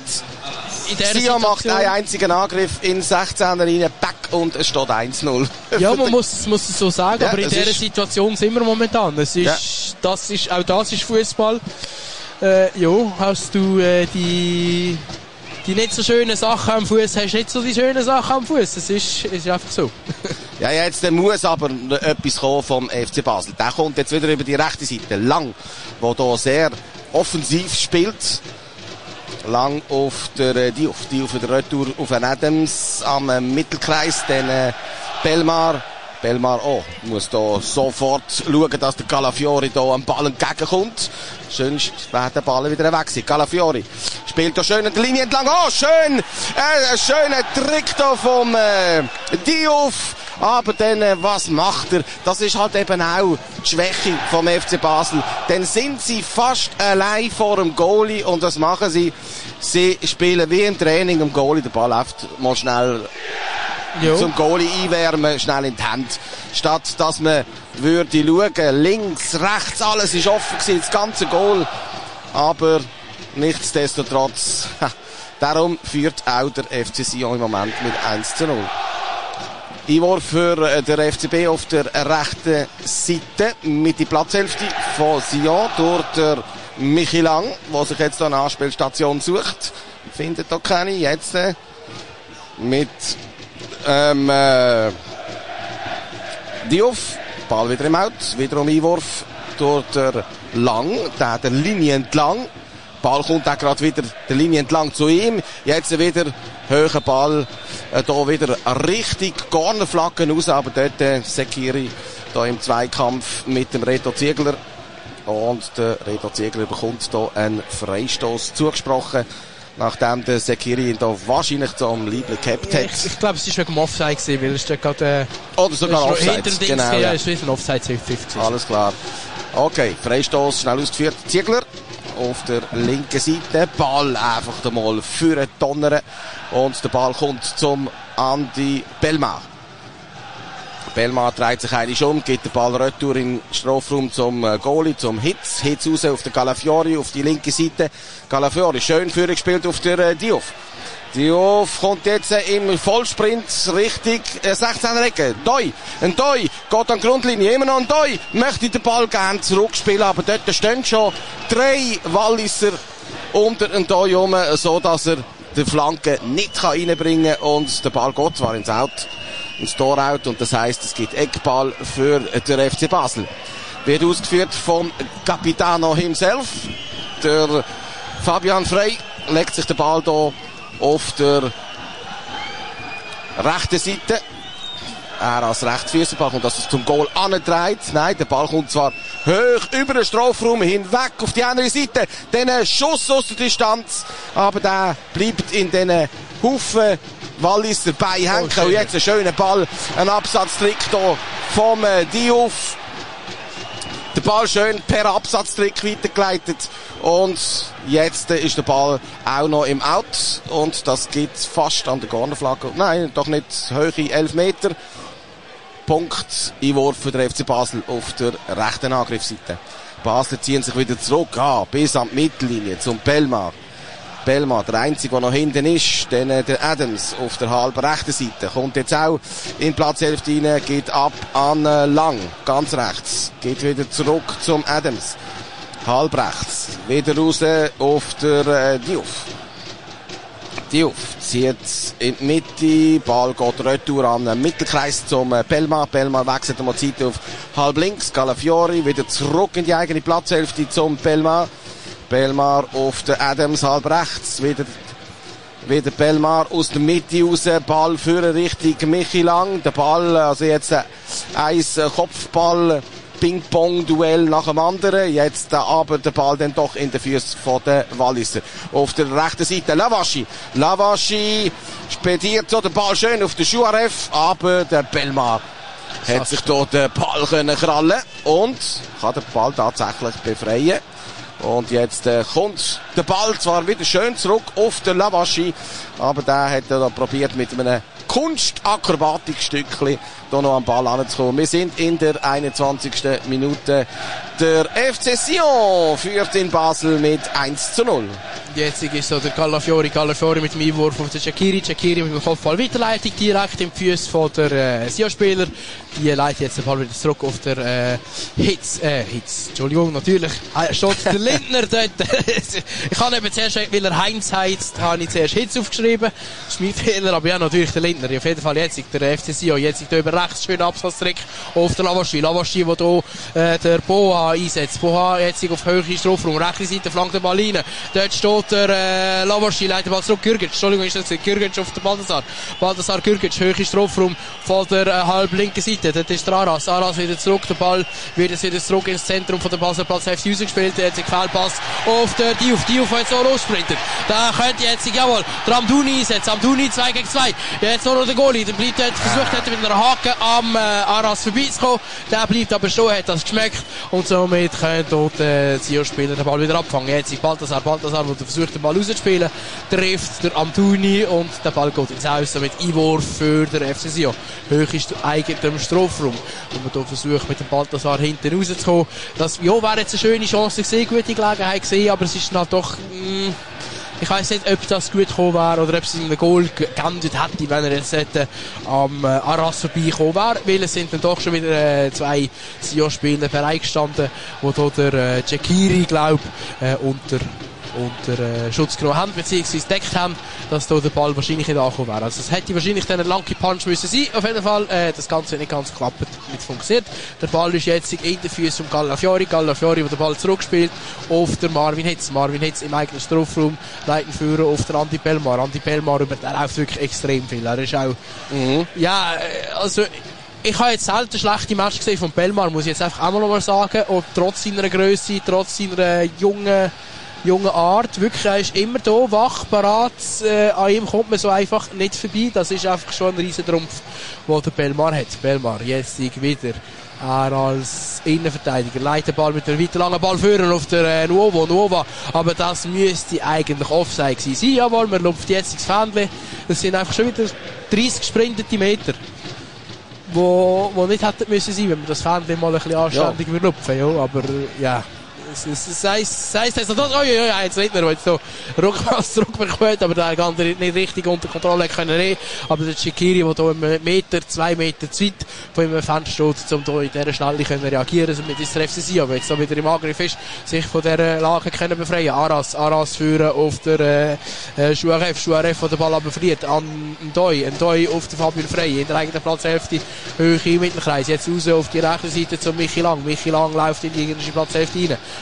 Sion macht einen einzigen Angriff in sechzehner rein, back, und es steht eins null. Ja, man muss, muss es so sagen, ja, aber in dieser ist... Situation sind wir momentan. Es ist, ja. das ist, auch das ist Fußball. Äh, ja, hast du äh, die, die nicht so schönen Sachen am Fuß, hast nicht so die schönen Sachen am Fuß. Es ist, ist einfach so. Ja, jetzt muss aber etwas kommen vom F C Basel. Der kommt jetzt wieder über die rechte Seite. Lang, der hier sehr offensiv spielt. Lang auf der Diouf, Diouf der Retour auf den Adams am äh, Mittelkreis, dann äh, Belmar, Belmar oh, muss da sofort schauen, dass der Calafiori da am Ball entgegenkommt. Schönst wäre der Ball wieder weg sein. Calafiori spielt da schön an der Linie entlang, oh schön, äh, ein schöner Trick da vom äh, Diouf. Aber dann, äh, was macht er? Das ist halt eben auch die Schwäche vom F C Basel. Dann sind sie fast allein vor dem Goalie, und was machen sie? Sie spielen wie im Training am Goalie. Der Ball läuft mal schnell jo. zum Goalie einwärmen, schnell in die Hand. Statt dass man würde schauen, links, rechts, alles ist offen gewesen, das ganze Goal. Aber nichtsdestotrotz, darum führt auch der F C Sion im Moment mit eins zu null. Einwurf für den F C B auf der rechten Seite mit der Platzhälfte von Sion durch der Michi Lang, der sich jetzt eine Anspielstation sucht. Findet da keine. Jetzt äh, mit ähm, äh, Diouf. Ball wieder im Out. Wiederum Einwurf durch der Lang. Der hat eine Linie entlang. Ball kommt auch gerade wieder der Linie entlang zu ihm. Jetzt wieder hoher Ball. Äh, da wieder richtig Cornerflanken raus. Aber dort äh, Sekiri da im Zweikampf mit dem Reto Ziegler. Und der Reto Ziegler bekommt da einen Freistoß zugesprochen, nachdem der Sekiri ihn da wahrscheinlich so am Liebling gehabt hat. Ich, ich glaube, es war wegen dem Offside gewesen, weil es da gerade... Äh, Oder sogar Offside, genau. Ja, es ist ein Offside fünfzig. Alles klar. Okay, Freistoß schnell ausgeführt. Ziegler auf der linken Seite. Ball einfach mal für den Donner. Und der Ball kommt zum Andi Belmar. Belmar dreht sich eigentlich um, gibt den Ball retour in den Strafraum zum äh, Goalie, zum Hitz. Hitz raus auf den Calafiori, auf die linke Seite. Calafiori schön vorgespielt auf der äh, Diouf. Diouf kommt jetzt äh, im Vollsprint richtig äh, sechzehner Ecke. Doi, ein Doi, geht an die Grundlinie, immer noch ein Doi. Möchte den Ball gerne zurückspielen, aber dort stehen schon drei Walliser unter ein Doi rum, so dass er die Flanke nicht kann reinbringen kann, und der Ball geht zwar ins Out, ins Tor-Out, und das heisst, es gibt Eckball für den F C Basel. Wird ausgeführt vom Capitano himself. Der Fabian Frey legt sich den Ball hier auf der rechten Seite. er als Rechtsfüßer kommt, dass es zum Goal antreibt. Nein, der Ball kommt zwar hoch über den Strafraum hinweg auf die andere Seite. Dann ein Schuss aus der Distanz, aber der bleibt in diesen Haufen Walliser Bein hängen. Und jetzt ein schöner Ball, ein Absatztrick hier vom äh, Diouf. Der Ball schön per Absatztrick weitergeleitet. Und jetzt äh, ist der Ball auch noch im Out. Und das geht fast an der Cornerflagge. Nein, doch nicht hohe elf Meter. Punkt, Einwurf für den F C Basel auf der rechten Angriffsseite. Basler ziehen sich wieder zurück, ah, bis an die Mittellinie zum Belmar. Belmar, der Einzige, der noch hinten ist, dann äh, der Adams auf der halben rechten Seite. Kommt jetzt auch in Platz elf rein, geht ab an äh, Lang, ganz rechts. Geht wieder zurück zum Adams. Halb rechts, wieder raus auf der äh, Diouf. Diouf zieht in die Mitte, Ball geht retour an den Mittelkreis zum äh, Belmar. Belmar wechselt einmal die Seite auf halb links, Calafiori wieder zurück in die eigene Platzhälfte zum Belmar. Belmar auf der Adams, halb rechts, wieder, wieder Belmar aus der Mitte raus, Ball führen Richtung Michi Lang, der Ball, also jetzt äh, ein Kopfball, Ping-Pong-Duell nach dem anderen, jetzt äh, aber der Ball dann doch in den Füßen von den Walliser. Auf der rechten Seite Lavaschi, Lavaschi spediert so den Ball schön auf den Schuarev, aber der Belmar hat sich dort den Ball können krallen und kann den Ball tatsächlich befreien. Und jetzt äh, kommt der Ball zwar wieder schön zurück auf den Lavaschi, aber der hat er dann probiert mit einem Kunstakrobatikstückchen da noch am Ball anzukommen. Wir sind in der einundzwanzigsten Minute. Der F C Sion führt in Basel mit eins zu null. Jetzt ist so der Calafiori, Calafiori mit dem Einwurf auf den Shaqiri, Shaqiri mit dem Kopfball weiterleitung direkt im Füßen von der äh, Sion-Spieler. Die leitet jetzt den Ball wieder zurück auf der äh, Hitz, äh, Hitz, Entschuldigung, natürlich, äh, steht der Lindner dort. Ich habe eben zuerst, weil er Heinz heizt, habe ich zuerst Hitz aufgeschrieben. Das ist mein Fehler, aber ja, natürlich der Lindner. Auf jeden Fall jetzt der F C Sion, jetzt da über rechts, schöner Absatztrick auf der Lavaschi. Lavaschi, wo hier äh, der Boa einsetzt. Boa jetzt auf Höhe Strafraum, rechte Seite flankt den Ball rein. Dort steht der äh, Lavaschi, leitet den Ball zurück, Gürgic, Entschuldigung, ist das Gürgic auf der Baldassar. Baldassar Gürgic, Höhe Strafraum von der äh, halb linken Seite. Dort ist der Aras, Aras wieder zurück, der Ball wird jetzt wieder zurück ins Zentrum von der Basler Platz F C rausgespielt. Jetzt ein Quellpass auf der Diouf, Diouf hat jetzt so lossprintet. Da könnte jetzt, jawohl, der Amdouni einsetzen, Amdouni zwei gegen zwei. Jetzt noch der Goalie, der bleibt dort, versucht hat mit einer Hake am äh, Aras vorbeizukommen. Der bleibt aber stehen, hat das geschmeckt und somit können dort äh, Sion-Spieler den Ball wieder abfangen. Jetzt ist Baldassar, Baldassar, der versucht den Ball rauszuspielen, trifft der Amdouni und der Ball geht ins Haus mit Einwurf für den F C Sion. Hoch ist der eigene Strafraum und man hier versucht mit dem Baldassar hinten rauszukommen. Das ja, wäre jetzt eine schöne Chance gewesen, gute Gelegenheit gewesen, aber es ist halt doch mh, ich weiss nicht, ob das gut gekommen wäre oder ob es in einem Goal geändert hätte, wenn er jetzt hätte am äh, Aras vorbeikommen wäre, weil es sind dann doch schon wieder äh, zwei Sion-Spieler bereitgestanden, wo hier der äh, Shaqiri, glaub, äh, unter unter äh, Schutz genommen haben, beziehungsweise deckt haben, dass da der Ball wahrscheinlich nicht angekommen wäre. Also es hätte wahrscheinlich dann ein Lucky Punch müssen sein. Auf jeden Fall, äh, das Ganze hat nicht ganz geklappt, nicht funktioniert. Der Ball ist jetzt in den Füßen von Calafiori, Calafiori, der den Ball zurückspielt auf der Marvin Hitz. Marvin Hitz im eigenen Strafraum, leiten führen auf der Andi Belmar. Andi Belmar, über der läuft wirklich extrem viel. Er ist auch, mhm. ja, also, ich habe jetzt selten schlechte Match gesehen von Belmar, muss ich jetzt einfach auch mal noch mal sagen. Und trotz seiner Grösse, trotz seiner jungen, junge Art, wirklich, er ist immer da, wach, parat, äh, an ihm kommt man so einfach nicht vorbei, das ist einfach schon ein riesen Trumpf, den der Belmar hat. Belmar, jetzt wieder, er als Innenverteidiger, leitet den Ball mit einer weiter langen Ball führen auf der äh, Nuovo, Nuova, aber das müsste eigentlich Offside gewesen sein, jawohl, man lupft jetzt ins Fähnchen, das sind einfach schon wieder dreißig gesprintete Meter, wo, wo nicht hätten müssen sein, wenn man das Fähnchen mal ein bisschen anständig ja. lupfen, ja, aber ja. Es, es, es heisst, es heisst, es heisst, oh, ja, ja, jetzt Lindner, der jetzt so Rückpass zurückbekommt, aber der kann nicht richtig unter Kontrolle können reden. Aber der Shaqiri, der hier einen Meter, zwei Meter zu weit von ihm Fenster steht, um hier in dieser Schnelle können reagieren, also mit dieser F C Sion, aber jetzt so wieder im Angriff ist, sich von dieser Lage können befreien. Aras, Aras führen auf der, äh, Schuaref, Schuaref, der den Ball aber verliert, an Ndoi, Ndoi auf der Fabian Frey, in der eigenen Platzhälfte, Höhe im Mittelkreis, jetzt raus auf die rechte Seite zum Michi Lang. Michi Lang läuft in die gegnerische Platzhälfte rein.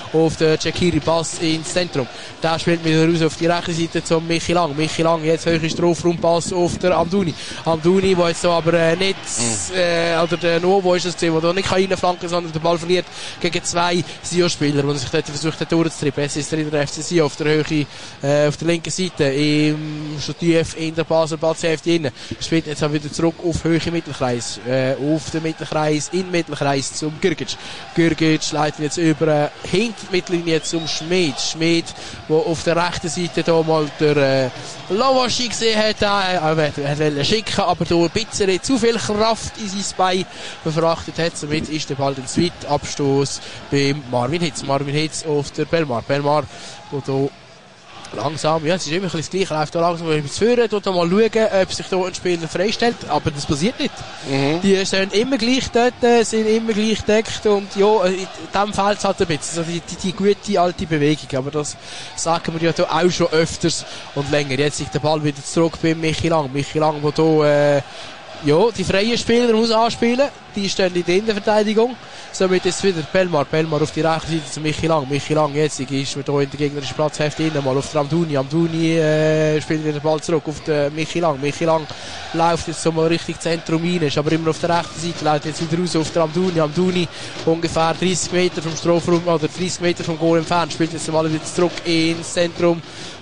auf der Shaqiri, Pass ins Zentrum. Der spielt wieder raus auf die rechte Seite zum Michi Lang. Michi Lang, jetzt höhere Strafraumpass auf der Amdouni. Amdouni, der jetzt so aber äh, nicht, äh, oder der Novo ist es gewesen, der nicht reinflanken kann, sondern den Ball verliert gegen zwei Sio-Spieler, die sich dort versucht hat durchzutreiben. Es ist der in der F C Sio auf der Höhe, äh, auf der linken Seite, im, schon tief in der Basel-Platzhälfte drin. Spielt jetzt auch wieder zurück auf Höhe Mittelkreis, äh, auf den Mittelkreis, in Mittelkreis zum Gürgic. Gürgic leitet jetzt über äh, hinter die Mittellinie zum Schmid. Schmid, der auf der rechten Seite da mal der äh, Lawaschi gesehen hat, äh, er wollte schicken, aber durch ein bisschen zu viel Kraft in sein Bein befrachtet hat. Somit ist der Ball den Sweet-Abstoß beim Marvin Hitz. Marvin Hitz auf der Belmar. Belmar, wo da langsam, ja, es ist immer ein bisschen das Gleiche, läuft da langsam ein bisschen führen, dort mal schauen, ob sich da ein Spieler freistellt, aber das passiert nicht. Mhm. Die sind immer gleich dort, sind immer gleich deckt und ja, in dem fehlt es halt ein bisschen, also die, die, die gute alte Bewegung, aber das sagen wir ja da auch schon öfters und länger. Jetzt liegt der Ball wieder zurück bei Michi Lang. Michi Lang, der da, äh, ja, die freien Spieler muss anspielen, die stehen in der Innenverteidigung. Somit ist wieder Belmar. Belmar auf die rechte Seite zu Michi Lang. Michi Lang jetzt ist wir hier in der gegnerischen Platzhälfte innen, mal auf der Amdouni. Amdouni äh, spielt wieder den Ball zurück auf den Michi Lang. Michi Lang läuft jetzt so mal richtig Zentrum rein, ist aber immer auf der rechten Seite, läuft jetzt wieder raus auf der Amdouni. Amdouni ungefähr dreißig Meter vom Strafraum, oder dreißig Meter vom Goal entfernt, spielt jetzt den Ball wieder zurück ins Zentrum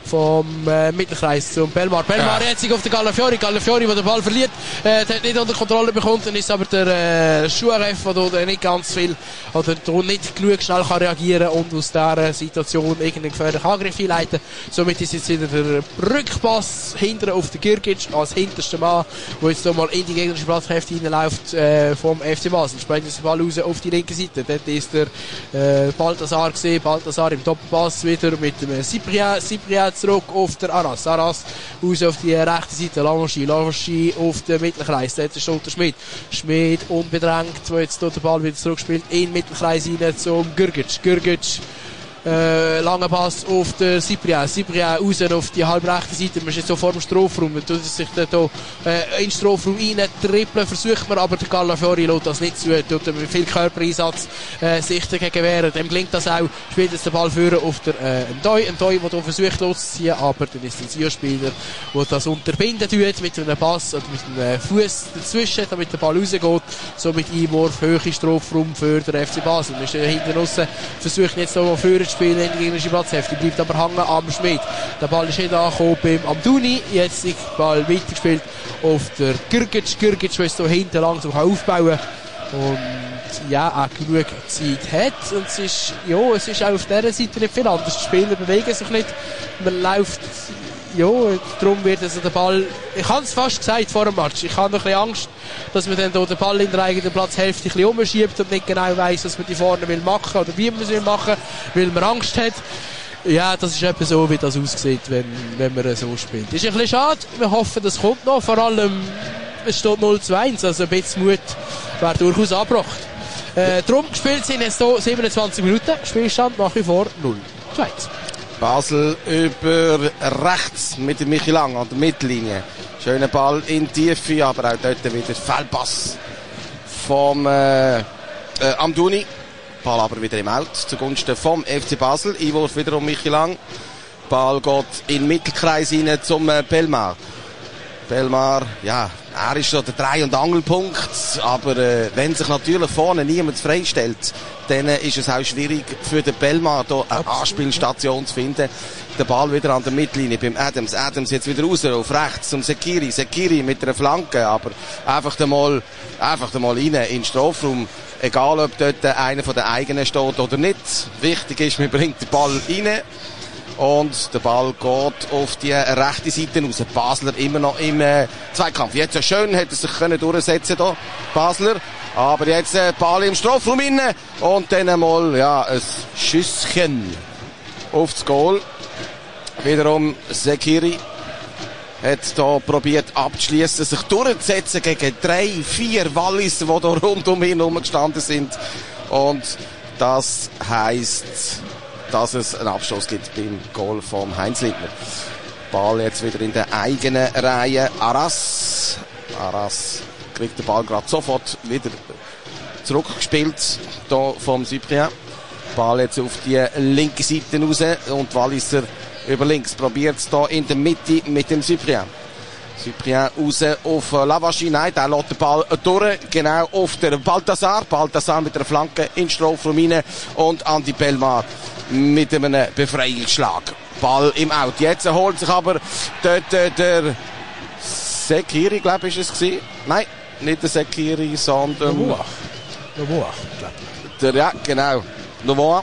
vom äh, Mittelkreis zum Belmar. Belmar ja. Jetzt auf den Gallafiori. Gallafiori, der den Ball verliert, äh, der hat nicht unter Kontrolle bekommt, dann ist aber der äh, Schuhref, der nicht ganz viel oder nicht genug schnell kann reagieren und aus dieser Situation irgendeinen gefährlichen Angriff einleiten. Somit ist jetzt wieder der Rückpass hinten auf den Gürgic als hinterster Mann, der jetzt mal in die gegnerische Platzhälfte reinläuft äh, vom F C Basel. Spielt jetzt den Ball raus auf die linke Seite. Dort ist der äh, Balthasar gesehen. Balthasar im Doppelpass wieder mit dem Cyprien. Cyprien zurück auf der Aras. Aras raus auf die rechte Seite. Lavaschi. Lavaschi auf den Mittelkreis. Dort ist der Schmid. Schmid unbedrängt, der jetzt dort den Ball wieder zurückspielt in den Mittelkreis rein zum Gürgic. Gürgic Äh, langer Pass auf der Cyprien. Cyprien raus auf die halbrechte Seite. Man ist jetzt so vor dem Strafraum. Man tut sich da äh, in den Strafraum rein trippeln, versucht man, aber der Gallafiori lässt das nicht zu. Tut mit viel Körpereinsatz äh, sich dagegen wehren. Dem gelingt das auch. Spielt jetzt den Ball führen auf der äh, Ndoi. Ndoi, der hier versucht loszuziehen, aber dann ist der Zio-Spieler, der das unterbinden tut mit einem Pass oder mit einem äh, Fuß dazwischen, damit der Ball rausgeht. So mit Einwurf, Höhe Strafraum für den F C Basel. Man ist äh, hinten raus, versucht jetzt noch führen spielen in die gegnerische Platzhälfte, bleibt aber hängen am Schmid. Der Ball ist nicht angekommen beim Amdouni, jetzt ist der Ball weitergespielt auf der Gürgic. Gürgic, der so hinten langsam aufbauen kann und ja, auch genug Zeit hat. Und es ist, ja, es ist auch auf dieser Seite nicht viel anders. Die Spieler bewegen sich nicht, man läuft, ja, darum wird also der Ball, ich habe es fast gesagt vor dem Match, ich habe noch ein bisschen Angst, dass man dann den Ball in der eigenen Platzhälfte ein bisschen umschiebt und nicht genau weiss, was man die vorne will machen oder wie man es will machen, weil man Angst hat. Ja, das ist etwa so, wie das aussieht, wenn, wenn man so spielt. Ist ein bisschen schade, wir hoffen, das kommt noch, vor allem, es steht null zu eins, also ein bisschen Mut wäre durchaus angebracht. Äh, darum gespielt sind jetzt hier siebenundzwanzig Minuten, Spielstand nach wie vor null zu eins. Basel über rechts mit dem Michi Lang an der Mittellinie. Schöner Ball in die Tiefe, aber auch dort wieder Fehlpass vom äh, äh, Amdouni. Ball aber wieder im Out zugunsten vom F C Basel. Einwurf wiederum Michi Lang. Ball geht in den Mittelkreis rein zum äh, Belmar. Belmar, ja, er ist so der Dreh- und Angelpunkt, aber äh, wenn sich natürlich vorne niemand freistellt, dann äh, ist es auch schwierig für den Belmar hier eine Anspielstation zu finden. Der Ball wieder an der Mittellinie beim Adams. Adams jetzt wieder raus auf rechts zum Sekiri. Sekiri mit einer Flanke, aber einfach einmal, einfach einmal rein in den Strafraum. Egal, ob dort einer von den eigenen steht oder nicht. Wichtig ist, man bringt den Ball rein. Und der Ball geht auf die rechte Seite raus. Basler immer noch im äh, Zweikampf. Jetzt ja schön, hätte er sich können durchsetzen da, Basler. Aber jetzt äh, Ball im Strafraum rein. Und dann einmal, ja, ein Schüsschen aufs Goal. Wiederum Sekiri hat da probiert abzuschließen, sich durchzusetzen gegen drei, vier Walliser, die da rund um ihn herumgestanden sind. Und das heisst, dass es einen Abstoß gibt beim Goal von Heinz Lindner. Ball jetzt wieder in der eigenen Reihe. Aras. Aras kriegt den Ball gerade sofort wieder zurückgespielt hier vom Cyprien. Ball jetzt auf die linke Seite raus und Walliser über links probiert es da in der Mitte mit dem Cyprien. Cyprien raus auf Lavaschi, nein, der lässt den Ball durch, genau auf den Balthasar. Balthasar mit der Flanke in Strafraum rein und Andi Belmar mit einem Befreiungsschlag. Ball im Out. Jetzt holt sich aber dort äh, der Sekiri, glaube ich, ist es gewesen. Nein, nicht der Sekiri, sondern Novoa. Novoa, glaube ich. Der, ja, genau. Novoa,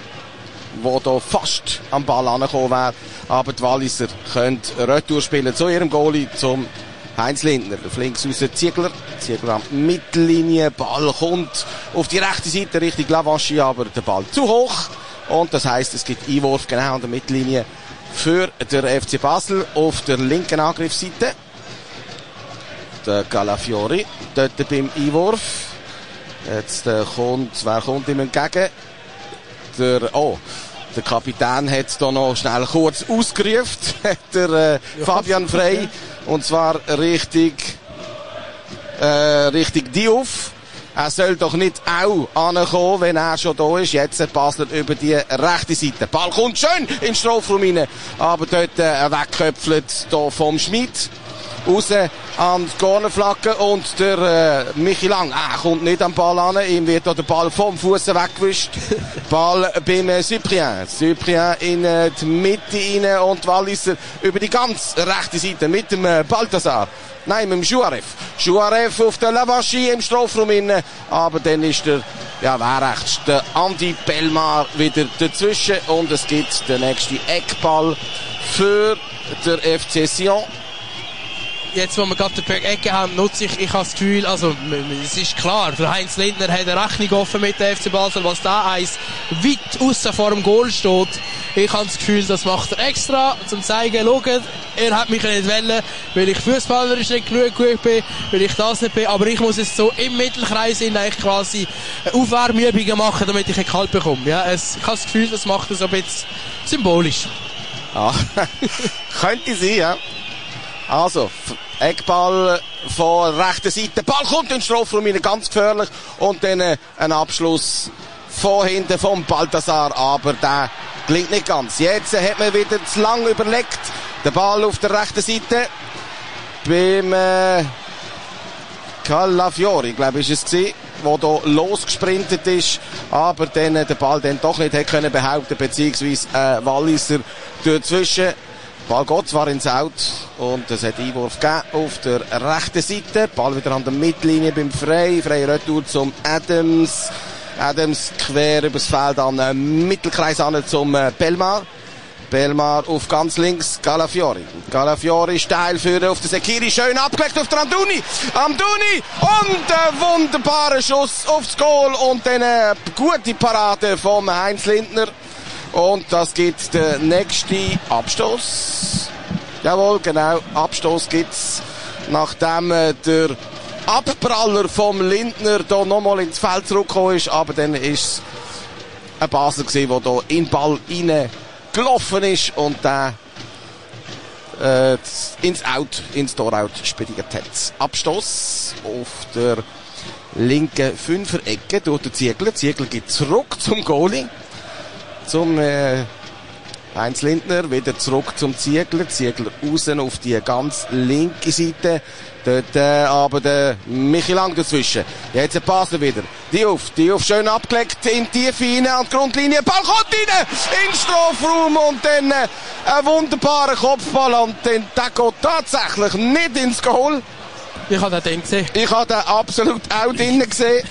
wo da fast am Ball angekommen wäre. Aber die Walliser können Retour spielen zu ihrem Goalie, zum Heinz Lindner. Auf links raus Ziegler. Ziegler an Mittellinie. Ball kommt auf die rechte Seite Richtung Lavaschi, aber der Ball zu hoch. Und das heisst, es gibt Einwurf genau an der Mittellinie für der F C Basel auf der linken Angriffsseite. Der Calafiori dort beim Einwurf. Jetzt äh, kommt, wer kommt ihm entgegen? Der, oh, der Kapitän hat da noch schnell kurz ausgerufen, der äh, Fabian Frey, und zwar richtig, äh, richtig Diouf. Er soll doch nicht auch ankommen, wenn er schon da ist. Jetzt Basler über die rechte Seite. Ball kommt schön in den Strafraum rein, aber dort äh, wegköpfelt da vom Schmid. Raus an die Cornerflagge und der äh, Michi Lang ah, kommt nicht am Ball an. Ihm wird da der Ball vom Fuß weggewischt. Ball beim äh, Cyprien. Cyprien in äh, die Mitte rein und Walliser über die ganz rechte Seite mit dem äh, Balthasar. Nein, mit dem Juarez. Juarez auf der Lavaschi im Strafraum rein. Aber dann ist der, ja, wer rechts, der Andi Belmar wieder dazwischen und es gibt den nächsten Eckball für der F C Sion. Jetzt, wo wir gerade die Ecke haben, nutze ich, ich habe das Gefühl, also, es ist klar, der Heinz Lindner hat eine Rechnung offen mit der F C Basel, was da eins weit aussen vor dem Goal steht. Ich habe das Gefühl, das macht er extra, zum zeigen, schaut, er hat mich nicht wollen, weil ich fußballerisch nicht genug gut bin, weil ich das nicht bin, aber ich muss es so im Mittelkreis in eigentlich quasi Aufwärmübungen machen, damit ich kalt bekomme. Ja, es, ich habe das Gefühl, das macht er so ein bisschen symbolisch. Ah, könnte sein, ja. Also, Eckball von rechter Seite. Ball kommt in den Strafraum rein, ganz gefährlich. Und dann äh, ein Abschluss von hinten vom Balthasar. Aber der gelingt nicht ganz. Jetzt äh, hat man wieder zu lang überlegt. Der Ball auf der rechten Seite. Beim äh, Calafiori, glaube ich, ist es gewesen, wo da losgesprintet ist. Aber dann äh, den Ball dann doch nicht hat können behaupten, beziehungsweise äh, Walliser dazwischen. Ball geht zwar ins Out und es hat Einwurf gegeben auf der rechten Seite. Ball wieder an der Mittellinie beim Frey. Frey Retour zum Adams. Adams quer übers Feld an den Mittelkreis an zum Belmar. Belmar auf ganz links Calafiori. Calafiori steil führen auf den Sekiri. Schön abgelegt auf den Amdouni. Amdouni und ein wunderbarer Schuss aufs Goal und dann eine gute Parade vom Heinz Lindner. Und das gibt der nächste Abstoß. Jawohl, genau, Abstoß gibt's, nachdem äh, der Abpraller vom Lindner da nochmal ins Feld zurückgekommen ist, aber dann ist es ein Basler gewesen, der da in den Ball reingelaufen ist und der äh, ins Out, ins Tor-Out spediert hat. Abstoß auf der linken Fünfer-Ecke durch den Ziegler. Ziegler geht zurück zum Goalie. Zum äh, Heinz Lindner, wieder zurück zum Ziegler. Ziegler außen auf die ganz linke Seite. Dort äh, aber der Michi Lang dazwischen. Jetzt ein Basler wieder. Diouf, Diouf schön abgelegt in die Tiefe rein an die Grundlinie. Ball kommt rein in den Strafraum und dann äh, ein wunderbarer Kopfball und dann der geht tatsächlich nicht ins Goal. Ich habe den drin gesehen. Ich habe den absolut auch drinnen gesehen.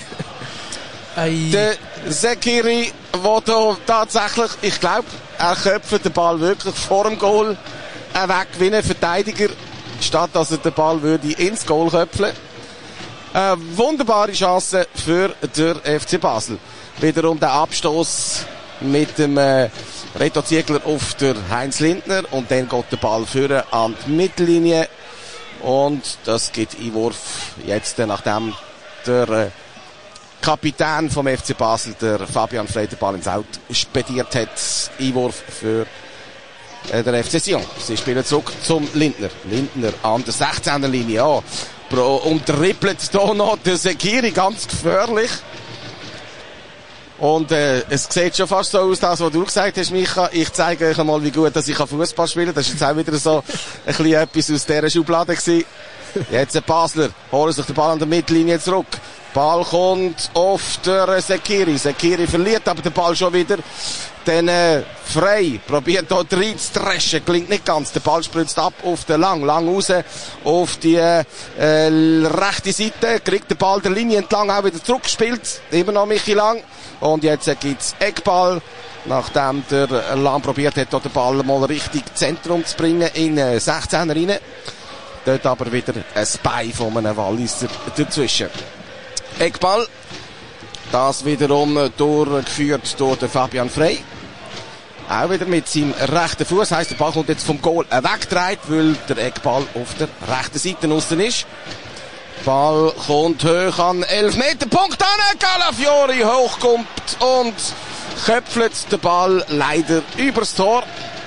Der Sekiri, der da tatsächlich, ich glaube, er köpft den Ball wirklich vor dem Goal weg wie ein Verteidiger, statt dass er den Ball würde ins Goal köpfen. Eine wunderbare Chance für den F C Basel. Wiederum der Abstoß mit dem äh, Reto Ziegler auf der Heinz Lindner und dann geht der Ball führen an die Mittellinie und das gibt Einwurf jetzt, nachdem der äh, Kapitän vom F C Basel, der Fabian Frey, den Ball ins Out spediert hat. Einwurf für äh, der F C Sion. Sie spielen zurück zum Lindner. Lindner an der sechzehner Linie. Ja, umtrippelt hier noch der Sekiri, ganz gefährlich. Und äh, es sieht schon fast so aus, das, was du gesagt hast, Micha. Ich zeige euch einmal, wie gut dass ich Fußball spielen kann. Das ist jetzt auch wieder so ein bisschen etwas aus dieser Schublade gewesen. Jetzt ein Basler, holen sich den Ball an der Mittellinie zurück. Ball kommt auf der Sekiri. Sekiri verliert aber den Ball schon wieder. Dann äh, Frey probiert dort rein zu dreschen, klingt nicht ganz. Der Ball spritzt ab auf den Lang, Lang raus auf die äh, rechte Seite, kriegt den Ball der Linie entlang auch wieder zurückgespielt. Immer noch Michi Lang. Und jetzt äh, gibt's Eckball, nachdem der Lang probiert hat, dort den Ball mal richtig Zentrum zu bringen in äh, sechzehner rein. Dort aber wieder ein Bein von einem Walliser dazwischen. Eckball. Das wiederum durchgeführt durch den Fabian Frey. Auch wieder mit seinem rechten Fuß. Heisst, der Ball kommt jetzt vom Goal weggedreht, weil der Eckball auf der rechten Seite aussen ist. Ball kommt hoch an elf Meter Punkt an. Calafiori hochkommt und köpfelt den Ball leider übers Tor.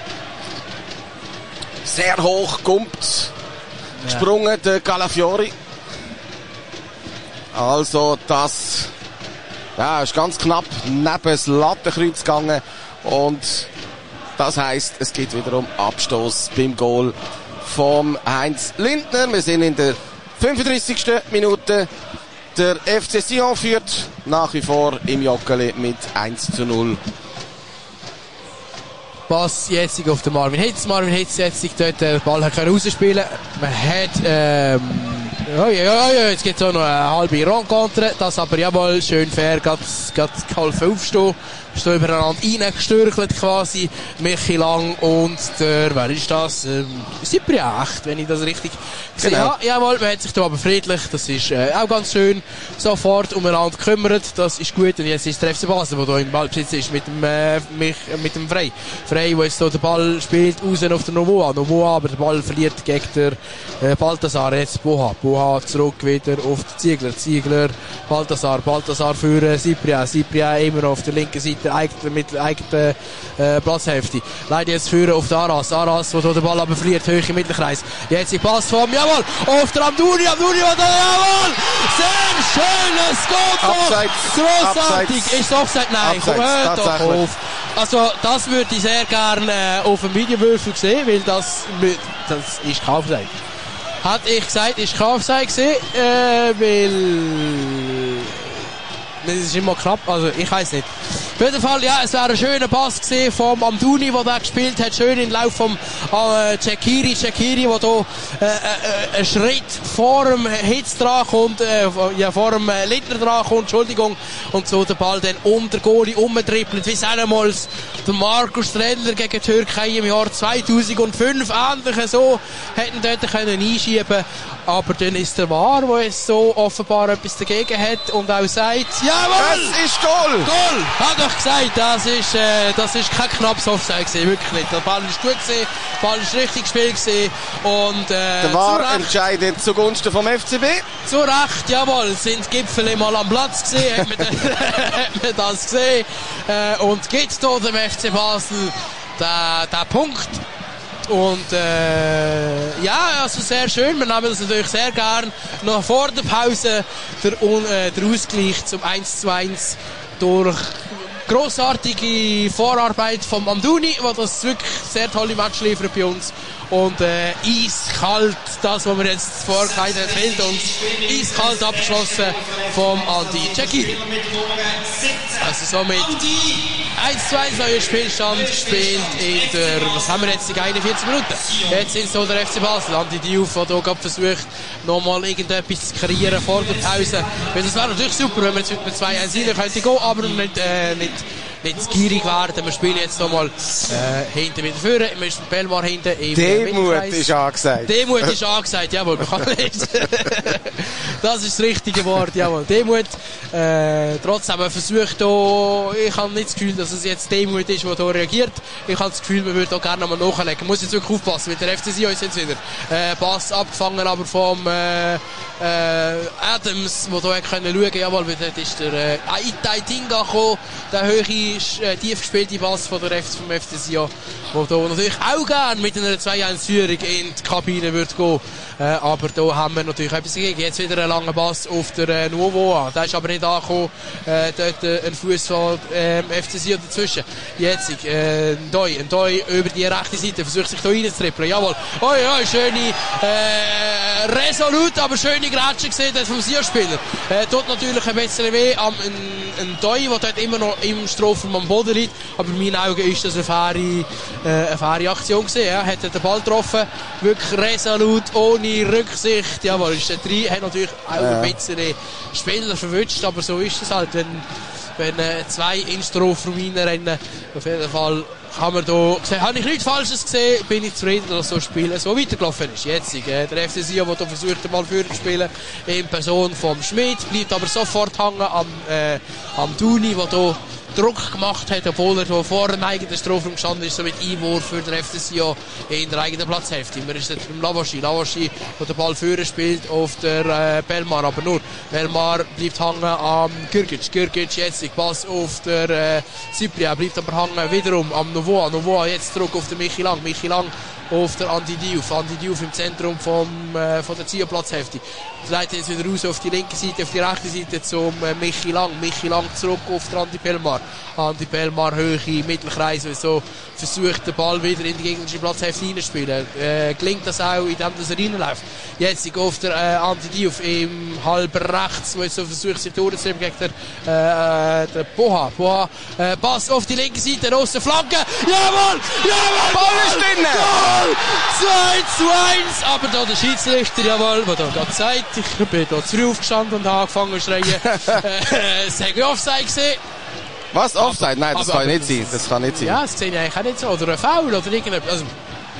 Sehr hoch kommt gesprungen der Calafiori. Also das ja, ist ganz knapp neben das Lattenkreuz gegangen. Und das heisst, es gibt wiederum Abstoß beim Goal vom Heinz Lindner. Wir sind in der fünfunddreissigsten Minute. Der F C Sion führt nach wie vor im Joggeli mit eins zu null. Pass jetzt auf den Marvin Hitz. Marvin Hitz jetzt dort den Ball rausspielen. Man hat, ähm, ja, ja, ja, jetzt gibt es auch noch eine halbe Rencontre. Das aber jawohl, schön fair, gerade geholfen aufstehen. Ist da übereinander reingestürchelt quasi. Michi Lang und der, wer ist das? Ähm, Cypriacht, wenn ich das richtig gesehen genau. habe. Jawohl, man hat sich da aber friedlich, das ist äh, auch ganz schön, sofort umeinander gekümmert, das ist gut. Und jetzt ist der F C Basel, der hier im Ballbesitz ist, mit dem, äh, mich, mit dem Frey. Frey, der jetzt hier den Ball spielt, raus auf der Novoa. Novoa, aber der Ball verliert gegen den äh, Balthasar. Jetzt Boha. Boha zurück wieder auf den Ziegler. Ziegler, Balthasar. Balthasar für äh, Cyprien. Cyprien immer auf der linken Seite. Mit eigener äh, Platzhälfte. Leider jetzt führen auf den Aras. Aras, der den Ball aber verliert, hoch im Mittelkreis. Jetzt die Pass vom, jawohl, auf der Amdouni, Amdouni, jawohl! Sehr schönes Goal! Grossartig! Ist es Offside? Nein, komm, hört doch auf. Also, das würde ich sehr gerne äh, auf dem Videowürfel sehen, weil das, das ist kein Offside. Hat ich gesagt, ist kein Offside gesehen, äh, weil das ist immer knapp, also ich weiss nicht. Auf jeden Fall, ja, es wäre ein schöner Pass gesehen vom Amdouni, der da gespielt hat, schön im Lauf vom äh, Cekiri, Cekiri, der da äh, äh, einen Schritt vor dem Hitz dran kommt, äh, ja, vor dem äh, Lindner dran kommt, Entschuldigung, und so den Ball dann um den Goalie umtrippelt, wie es einmal der Markus Trendler gegen die Türkei im Jahr zweitausendfünf ähnlich so hätten dort können einschieben, aber dann ist der War, der jetzt so offenbar etwas dagegen hat und auch sagt, jawohl! Es ist Goal! Goal! Hat doch gesagt, das ist, äh, das ist kein knappes Offside gewesen, wirklich nicht. Der Ball ist gut gewesen, der Ball ist richtig gespielt gewesen und, äh, der War entscheidet zugunsten vom F C B. Zu Recht, jawohl, sind die Gipfel mal am Platz gesehen, hat man, hat man das gesehen, äh, und gibt hier dem F C Basel den, den Punkt. Und äh, ja, also sehr schön. Wir nehmen das natürlich sehr gern. Noch vor der Pause der, äh, der Ausgleich zum eins zu eins durch grossartige Vorarbeit vom Amdouni, der das wirklich sehr tolle Match liefert bei uns. Und äh, eiskalt, das, was wir jetzt vorgehalten haben, fehlt uns. Eiskalt abgeschlossen vom Andi Cekiri. Also somit eins zu eins neuer Spielstand gespielt in der, was haben wir jetzt, die einundvierzig Minuten. Jetzt sind es so der F C Basel, Andi Diouf, der hier gerade versucht, nochmal irgendetwas zu kreieren vor der Pause. Weil das wäre natürlich super, wenn wir jetzt mit zwei eins rein könnte gehen, aber nicht, äh, nicht, nicht gierig werden. Wir spielen jetzt nochmal äh, hinten wieder vorne, wir müssen Belmar hinten im Demut ist angesagt. Demut ist angesagt, jawohl, man kann lesen. Das ist das richtige Wort, jawohl. Demut. Äh, trotzdem, man versucht hier, ich habe nicht das Gefühl, dass es jetzt Demut ist, der hier reagiert. Ich habe das Gefühl, man würde auch gerne nochmal nachlegen. Man muss jetzt wirklich aufpassen, mit der F C Sion ist jetzt wieder äh, Pass abgefangen, aber vom äh, äh, Adams, der hier schauen konnte, jawohl, dort ist der äh, Aitai Tinga gekommen, der hohe äh, tief gespielte Pass von der F C, vom F C Sion, wo da natürlich auch gerne mit einer zwei eins Führung in die Kabine wird gehen. Äh, aber da haben wir natürlich etwas dagegen. Jetzt wieder einen langen Pass auf der äh, Nuovoa. Der ist aber nicht angekommen. Äh, dort äh, ein Fuß von ähm, F C Sion dazwischen. Jetzt äh, ein Doi, ein Doi über die rechte Seite, versucht sich da reinzutrippeln. Jawohl. Oh ja, schöne, äh, resolut, aber schöne Grätsche gesehen vom Sion-Spieler. Äh, tut natürlich ein bisschen weh am ein, ein Doi, der dort immer noch im Strafraum am Boden liegt. Aber in meinen Augen ist das eine faire, äh, eine faire Aktion gewesen. Ja. Hat den Ball getroffen, wirklich resolut, ohne Rücksicht. Jawohl, ist der drei, hat natürlich auch ja. ein bisschen Spieler verwünscht, aber so ist es halt, wenn, wenn äh, zwei in Strafraum reinrennen. Auf jeden Fall kann man da gesehen, habe ich nichts Falsches gesehen, bin ich zufrieden, dass so Spiel so weitergelaufen ist. Jetzt, äh, der F C Sion, der versucht, mal für zu spielen, in Person vom Schmidt, bleibt aber sofort hängen am, äh, am Duni, der da Druck gemacht hat, obwohl er da vor dem eigenen Strafraum gestanden ist, so mit Einwurf für den F C Sion in der eigenen Platzhälfte. Wir ist jetzt beim Lavaschi. Lavaschi, der den Ball führen spielt auf der äh, Belmar, aber nur Belmar bleibt hängen am Gürgic. Gürgic jetzt, Pass auf der äh, Cyprien, bleibt aber hängen wiederum am Novoa. Novoa jetzt zurück auf den Michi Lang. Michi Lang auf der Andi Diouf. Andi Diouf im Zentrum vom, äh, von der Sion-Platzhälfte. Leitet jetzt wieder raus auf die linke Seite, auf die rechte Seite zum äh, Michi Lang. Michi Lang zurück auf der Andi Pelmar. Andi Pelmar, Höhe, Mittelkreis, so versucht den Ball wieder in die gegnerische Platzhälfte reinzuspielen. Äh, gelingt das auch, indem das er reinläuft. Jetzt auf der äh, Andi Diouf im halb rechts, wo jetzt so versucht, sich durchzunehmen gegen der, äh, der Poha. Poha, äh, Pass auf die linke Seite, aus der Flanke. Jawohl! Jawohl! Ball ist drin! Goal! zwei zu eins! Aber da der Schiedsrichter, jawohl, der da gerade sagt, ich bin da zu früh aufgestanden und habe angefangen zu schreien. äh, Sage Offside gesehen. Was? Offside? Nein, das aber, kann aber, nicht sein. Das kann nicht sein. Ja, das sehe ich eigentlich auch nicht so. Oder ein Foul oder irgendetwas. Also,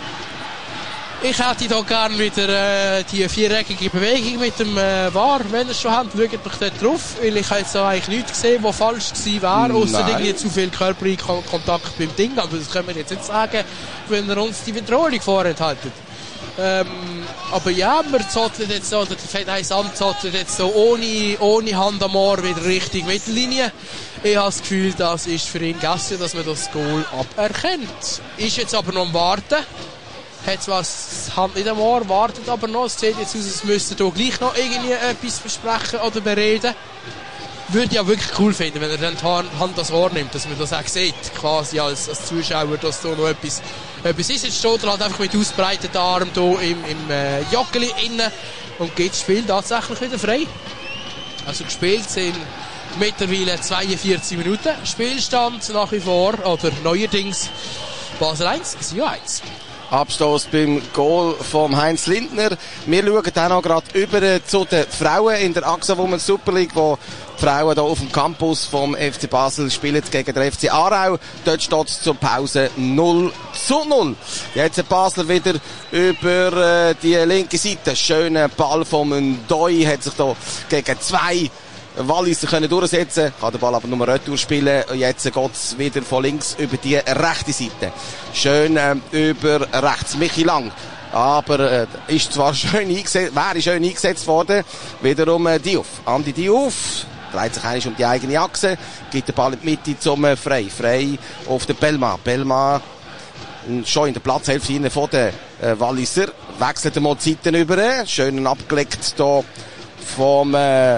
ich hätte hier gerne wieder äh, die viereckige Bewegung mit dem äh, V A R, wenn ihr es schon habt. Schaut mich dort drauf, weil ich jetzt da eigentlich nichts gesehen, was falsch gewesen wäre, ausser irgendwie zu viel körperlichen Kontakt beim Ding. Aber das können wir jetzt nicht sagen, wenn ihr uns die Bedrohung vorenthaltet. Ähm, aber ja, wir zotteln jetzt so, oder der Fedheisam zottelt jetzt so ohne, ohne Hand am Ohr wieder Richtung Mittellinie. Ich habe das Gefühl, das ist für ihn gegessen, dass man das Goal aberkennt. Ist jetzt aber noch am Warten. Hat zwar das Hand nicht am Ohr, wartet aber noch. Es sieht jetzt aus, als müsste hier gleich noch irgendwie etwas besprechen oder bereden. Würde ich ja wirklich cool finden, wenn er dann die Hand ans Ohr nimmt, dass man das auch sieht, quasi als, als Zuschauer, dass da noch etwas, etwas ist. Jetzt steht er halt einfach mit ausbreiteten Armen hier im, im äh, Joggeli innen und geht das Spiel tatsächlich wieder frei. Also gespielt sind mittlerweile zweiundvierzig Minuten. Spielstand nach wie vor, oder neuerdings Basel eins, Sion eins. Abstoß beim Goal vom Heinz Lindner. Wir schauen dann noch gerade über zu den Frauen in der AXA Women's Super League, wo die Frauen hier auf dem Campus vom F C Basel spielen gegen den F C Aarau. Dort steht es zur Pause null zu null. Jetzt ein Basler wieder über äh, die linke Seite. Schöner Ball vom Ndoi, hat sich da gegen zwei Walliser können durchsetzen, kann den Ball aber nur retour spielen. Jetzt geht's wieder von links über die rechte Seite. Schön äh, über rechts, Michi Lang. Aber äh, ist zwar schön eingesetzt, wäre schön eingesetzt worden. Wiederum äh, Diouf. Andi Diouf dreht sich eigentlich um die eigene Achse, gibt den Ball in die Mitte zum äh, Frey. Frey auf den Belma. Belma schon in der Platzhälfte von den äh, Walliser. Wechselt einmal die Seiten über. Schön abgelegt hier vom äh,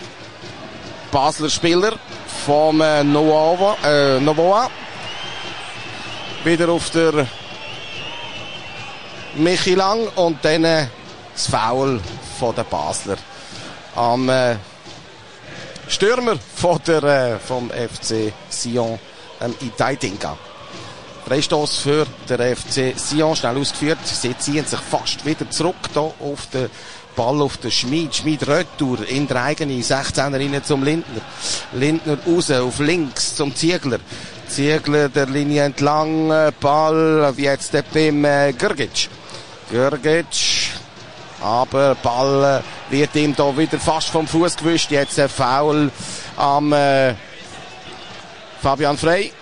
Basler Spieler vom äh, Novoa, äh, Novoa. Wieder auf der Michi Lang und dann äh, das Foul von der Basler am äh, Stürmer von der, äh, vom F C Sion, ähm, Itai Dinka. Freistoß für den F C Sion, schnell ausgeführt. Sie ziehen sich fast wieder zurück da auf den Ball auf den Schmid. Schmid retour in der eigenen sechzehner rein zum Lindner. Lindner raus auf links zum Ziegler. Ziegler der Linie entlang. Ball jetzt beim äh, Gürgic. Gürgic. Aber Ball äh, wird ihm da wieder fast vom Fuß gewischt. Jetzt ein Foul am äh, Fabian Frey.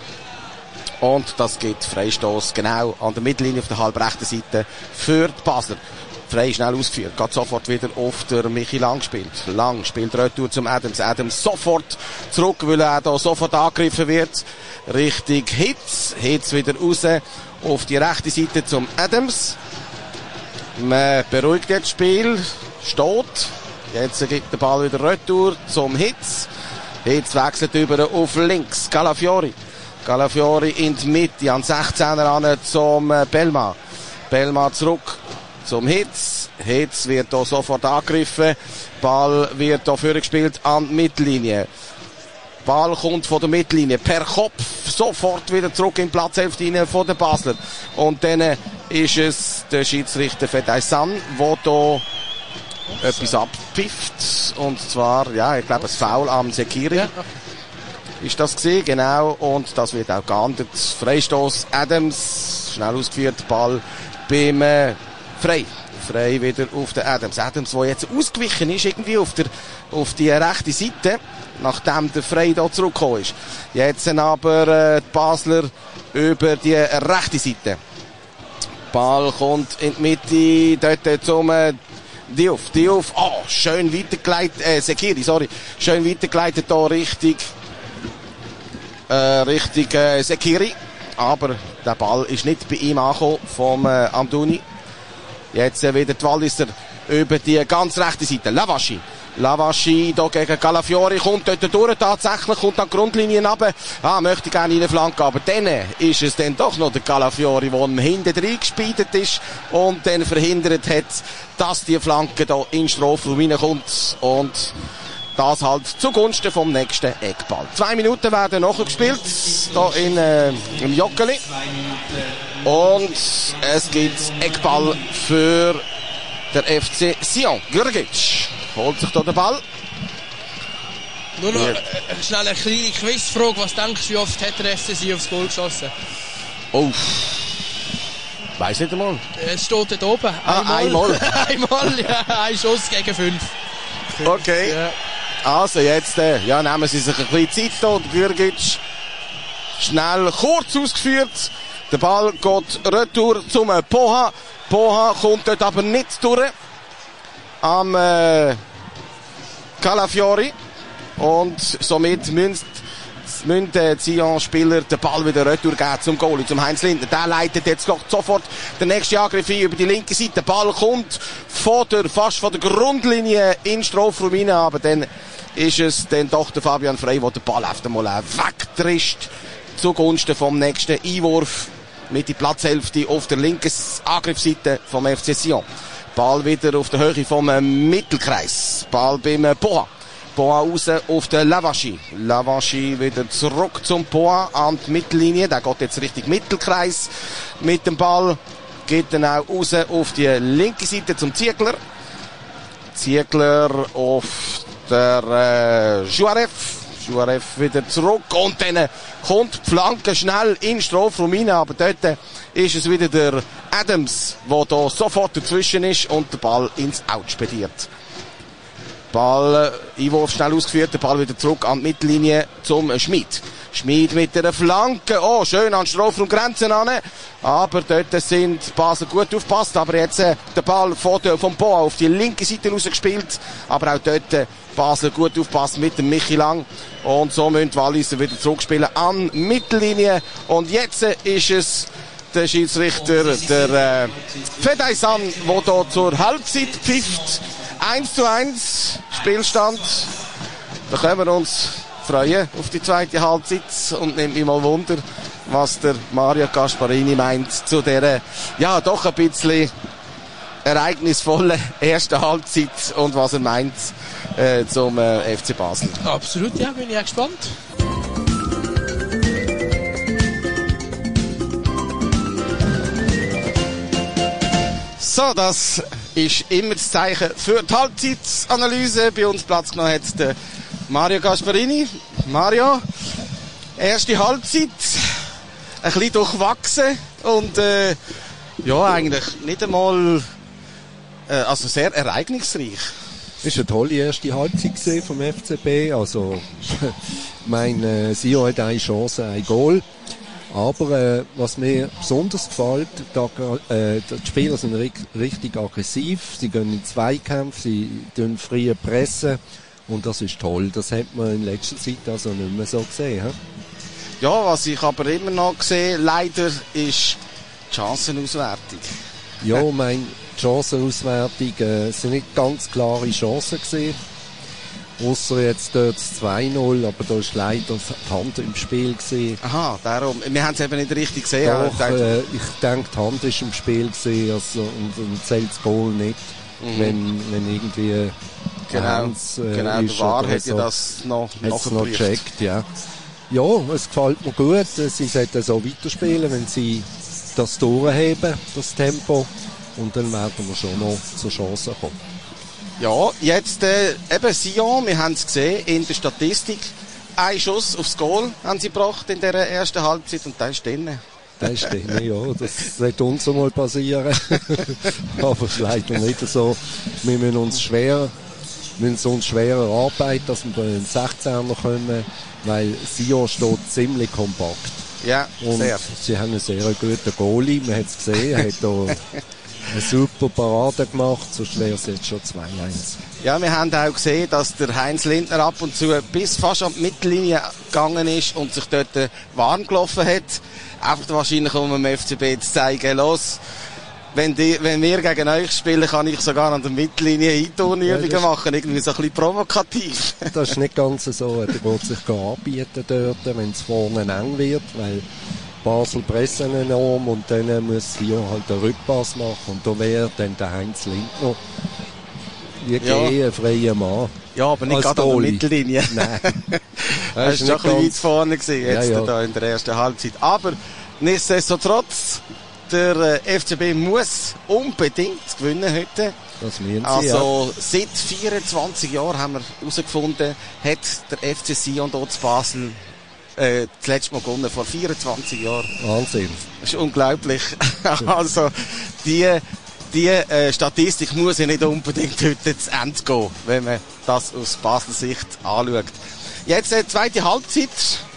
Und das gibt Freistoß genau an der Mittellinie auf der halbrechten Seite für die Basler. Frei, schnell ausgeführt. Geht sofort wieder auf der Michi Lang gespielt. Lang spielt Retour zum Adams. Adams sofort zurück, weil er da sofort angegriffen wird. Richtig Hitz. Hitz wieder raus auf die rechte Seite zum Adams. Man beruhigt jetzt das Spiel. Steht. Jetzt gibt der Ball wieder Retour zum Hitz. Hitz wechselt über auf links. Calafiori. Calafiori in die Mitte, an sechzehner an zum Belma. Belma zurück zum Hitz. Hitz wird hier sofort angegriffen. Ball wird hier vorgespielt an die Mittellinie. Ball kommt von der Mittellinie per Kopf sofort wieder zurück in die Platzhälfte von den Basler. Und dann ist es der Schiedsrichter Fedaysan, der hier etwas abpfifft. Und zwar, ja, ich glaube, ein Foul am Sekiri. Ist das gesehen, genau, und das wird auch geahndet. Freistoß Adams, schnell ausgeführt, Ball beim äh, Frei. Frei wieder auf den Adams. Adams, der jetzt ausgewichen ist, irgendwie auf der, auf die rechte Seite, nachdem der Frei da zurückgekommen ist. Jetzt aber äh, die Basler über die rechte Seite. Ball kommt in die Mitte, dort zum äh, Diouf. Diouf, oh, schön weitergeleitet, äh, Sekiri, sorry, schön weitergeleitet da richtig Äh, richtig äh, Sekiri, aber der Ball ist nicht bei ihm angekommen vom äh, Amdouni. Jetzt äh, wieder die Walliser über die ganz rechte Seite. Lavaschi. Lavaschi hier gegen Calafiori, kommt dort durch tatsächlich, kommt an die Grundlinie runter. Ah, möchte gerne in eine Flanke, aber dann ist es dann doch noch der Calafiori, der hinten reingespeitet ist und dann verhindert hat, dass die Flanke da in den Strafraum reinkommt. Und das halt zugunsten vom nächsten Eckball. Zwei Minuten werden noch gespielt, hier in, äh, im Joggeli. Und es gibt Eckball für der F C Sion. Gürgic holt sich hier den Ball. Nur noch äh, schnell eine kleine Quizfrage. Was denkst du, wie oft hat der F C Sion aufs Goal geschossen? Oh, weiss nicht einmal. Es steht dort oben. Ah, einmal. Einmal, ja, ein Schuss gegen fünf. Okay. Ja. Also jetzt, äh, ja, nehmen Sie sich ein bisschen Zeit und Gürgic schnell kurz ausgeführt. Der Ball geht retour zum äh, Poha. Poha kommt dort aber nicht durch am äh, Calafiori. Und somit müssen müssen die Sion-Spieler den Ball wieder retour geben zum Goalie, zum Heinz Lindner. Der leitet jetzt noch sofort den nächsten Angriff ein über die linke Seite. Der Ball kommt von der, fast von der Grundlinie in den Strafraum rein, aber dann ist es dann doch der Fabian Frey, der den Ball auf einmal wegdrischt zugunsten vom nächsten Einwurf mit die Platzhälfte auf der linken Angriffsseite vom F C Sion. Ball wieder auf der Höhe vom Mittelkreis. Ball beim Poha. Poha raus auf den Lavaschi. Lavaschi wieder zurück zum Poha an die Mittellinie. Der geht jetzt Richtung Mittelkreis mit dem Ball. Geht dann auch raus auf die linke Seite zum Ziegler. Ziegler auf der äh, Juarez. Juarez wieder zurück und dann kommt die Flanke schnell in den Strafraum rein, aber dort ist es wieder der Adams, der da sofort dazwischen ist und den Ball ins Out spediert. Ball, äh, Einwurf schnell ausgeführt, der Ball wieder zurück an die Mittellinie zum Schmid. Schmid mit einer Flanke, oh, schön an Strafraumgrenzen an, aber dort sind Basel gut aufgepasst, aber jetzt äh, der Ball von der, vom Boa auf die linke Seite rausgespielt, aber auch dort äh, Basel gut aufgepasst mit dem Michi Lang und so müssen die Walliser wieder zurückspielen an Mittellinie und jetzt äh, ist es der Schiedsrichter, der äh, Fedaysan, der hier zur Halbzeit pfifft. eins zu eins Spielstand. Da können wir uns freuen auf die zweite Halbzeit und nimmt mich mal Wunder, was der Mario Gasparini meint zu dieser, ja, doch ein bisschen ereignisvollen ersten Halbzeit und was er meint äh, zum äh, F C Basel. Absolut, ja, bin ich auch gespannt. So, das ist immer das Zeichen für die Halbzeitanalyse. Bei uns Platz genommen hat der Mario Gasparini. Mario, erste Halbzeit, ein bisschen durchwachsen und äh, ja, eigentlich nicht einmal, äh, also sehr ereignisreich. Es war eine tolle erste Halbzeit vom F C B. Also, mein äh, Sion hat eine Chance, ein Goal. Aber äh, was mir besonders gefällt, da, äh, die Spieler sind ri- richtig aggressiv, sie gehen in Zweikämpfe, sie tun früh pressen und das ist toll. Das hat man in letzter Zeit also nicht mehr so gesehen. He? Ja, was ich aber immer noch sehe, leider, ist die Chancenauswertung. Ja, mein die Chancenauswertung äh, sind nicht ganz klare Chancen gesehen. Ausser jetzt dort zwei null, aber da ist leider die Hand im Spiel gewesen. Aha, darum. Wir haben es eben nicht richtig gesehen. Doch, äh, ich denke, die Hand ist im Spiel gewesen, also, und, und zählt das Goal nicht, mhm. wenn, wenn irgendwie genau, Hands, äh, genau, ist der War oder hätte so. das noch Hat's noch gecheckt, ja. Ja, es gefällt mir gut. Sie sollten so weiterspielen, wenn sie das durchheben, das Tempo. Und dann werden wir schon noch zur Chance kommen. Ja, jetzt äh, eben Sion, wir haben es gesehen in der Statistik. Ein Schuss aufs Goal haben sie gebracht in der ersten Halbzeit und der ist drin. Das ist drin, ja. Das sollte uns einmal passieren. Aber es ist leider nicht so. Wir müssen uns schwer, müssen uns schwer erarbeiten, dass wir bei den sechzehner kommen, weil Sion steht ziemlich kompakt. Ja, und sehr. Sie haben einen sehr guten Goalie, man hat es gesehen, er hat da eine super Parade gemacht, sonst wäre es jetzt schon zwei eins. Ja, wir haben auch gesehen, dass der Heinz Lindner ab und zu bis fast an die Mittellinie gegangen ist und sich dort warm gelaufen hat. Einfach wahrscheinlich, um dem F C B zu zeigen, los, wenn, die, wenn wir gegen euch spielen, kann ich sogar an der Mittellinie Einturnübungen ja, machen, irgendwie so ein bisschen provokativ. Das ist nicht ganz so, er wird sich anbieten dort, wenn es vorne eng wird, weil Basel pressen enorm und dann muss Sion halt einen Rückpass machen und da wäre dann der Heinz Lindner wirklich ja. ein freier Mann. Ja, aber nicht gerade an der Mittellinie. Nein. Er ist schon ein bisschen weit vorne gewesen, jetzt ja, ja. Da in der ersten Halbzeit. Aber nichtsdestotrotz, der F C B muss unbedingt gewinnen heute. Das müssen sie, also ja. seit vierundzwanzig Jahren haben wir herausgefunden, hat der F C Sion dort zu Basel Äh, das letzte Mal gewonnen, vor vierundzwanzig Jahren. Wahnsinn. Das ist unglaublich. Also, die, die äh, Statistik muss ja nicht unbedingt heute zu Ende gehen, wenn man das aus Basler Sicht anschaut. Jetzt äh, zweite Halbzeit.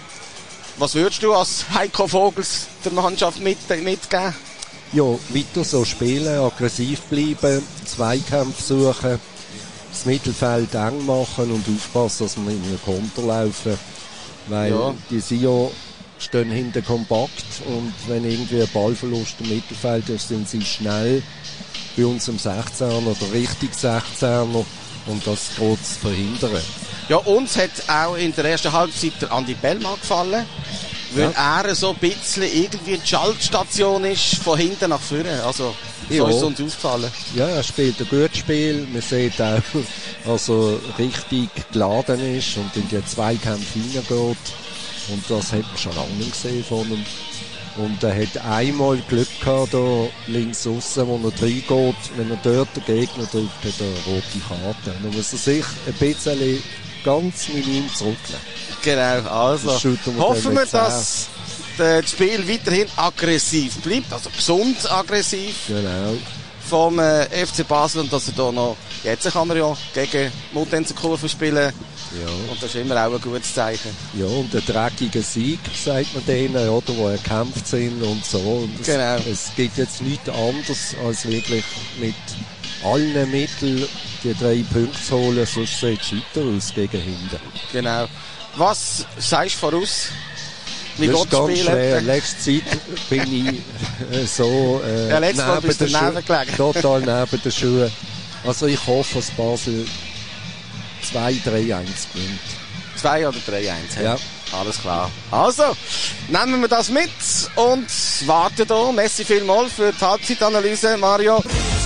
Was würdest du als Heiko Vogels der Mannschaft mit, mitgeben? Ja, weiter so spielen, aggressiv bleiben, Zweikämpfe suchen, das Mittelfeld eng machen und aufpassen, dass wir in einen Konter laufen. Weil ja. die Sion stehen hinten kompakt und wenn irgendwie ein Ballverlust im Mittelfeld ist, sind sie schnell bei uns im sechzehner oder richtig sechzehner und das geht zu verhindern. Ja, uns hat auch in der ersten Halbzeit der Andi Bellmann gefallen, weil ja. er so ein bisschen irgendwie die Schaltstation ist, von hinten nach vorne. Also, so ja. ist uns aufgefallen. Ja, er spielt ein gutes Spiel. Man sieht auch, dass er richtig geladen ist und in die Zweikämpfe hineingeht. Und das hat man schon lange nicht gesehen von ihm. Und er hat einmal Glück gehabt, da links aussen, wo er reingeht. Wenn er dort den Gegner drückt, hat er eine rote Karte. Dann muss er sich ein bisschen ganz minim zurücknehmen. Genau, also wir hoffen wir, dass das Spiel weiterhin aggressiv bleibt, also gesund aggressiv. Genau. Vom äh, F C Basel und dass er da noch, jetzt kann er ja gegen Mutenzenkurve spielen. Ja. Und das ist immer auch ein gutes Zeichen. Ja, und ein dreckiger Sieg, sagt man denen, oder, wo erkämpft sind und so. Und es, genau. Es gibt jetzt nichts anderes, als wirklich mit allen Mitteln die drei Punkte zu holen, sonst sieht es scheiter aus gegen hinten. Genau. Was sagst du voraus? Wie das ist ganz spielen? schwer. Letzte Zeit bin ich äh, so äh, ja, letztes Mal bist du daneben gelegen. Total neben den Schuhen. Also ich hoffe, dass Basel zwei drei eins gewinnt. zwei oder drei eins? Ja. Alles klar. Also, nehmen wir das mit und warten da. Merci vielmals für die Halbzeitanalyse, Mario.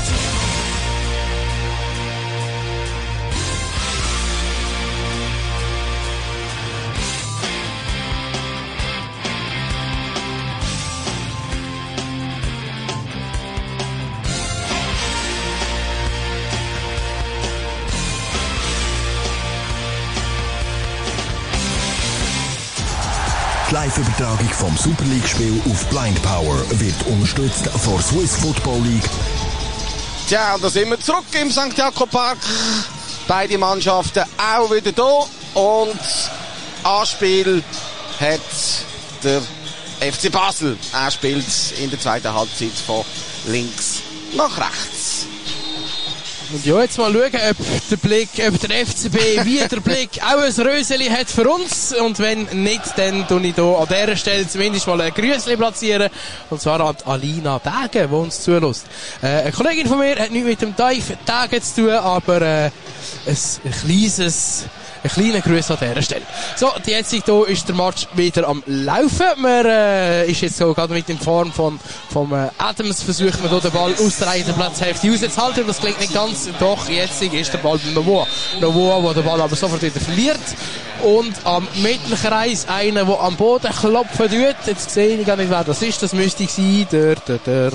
Die Live-Übertragung vom Super League-Spiel auf Blind Power wird unterstützt von Swiss Football League. Tja, und da sind wir zurück im Sankt Jakob Park. Beide Mannschaften auch wieder da. Und Anspiel hat der F C Basel. Er spielt in der zweiten Halbzeit von links nach rechts. Und ja, jetzt mal schauen, ob der Blick, ob der F C B wie der Blick auch ein Röseli hat für uns. Und wenn nicht, dann tue ich hier an dieser Stelle zumindest mal ein Grüßli platzieren. Und zwar an Alina Degen, die uns zulässt. Äh, eine Kollegin von mir hat nichts mit dem Dive Degen zu tun, aber äh, ein, ein kleines... Ein kleiner Gruß an dieser Stelle. So, jetzt hier ist der Match wieder am Laufen. Man äh, ist jetzt so gerade mit in Form von vom äh, Adams, versucht man hier den Ball aus der eigenen Platzhälfte rauszuhalten. Das klingt nicht ganz. Doch, jetzt ist der Ball bei Novoa. Novoa, der den Ball aber sofort wieder verliert. Und am Mittelkreis einer, der am Boden klopfen tut. Jetzt sehe ich gar nicht, wer das ist. Das müsste sein, der, der, der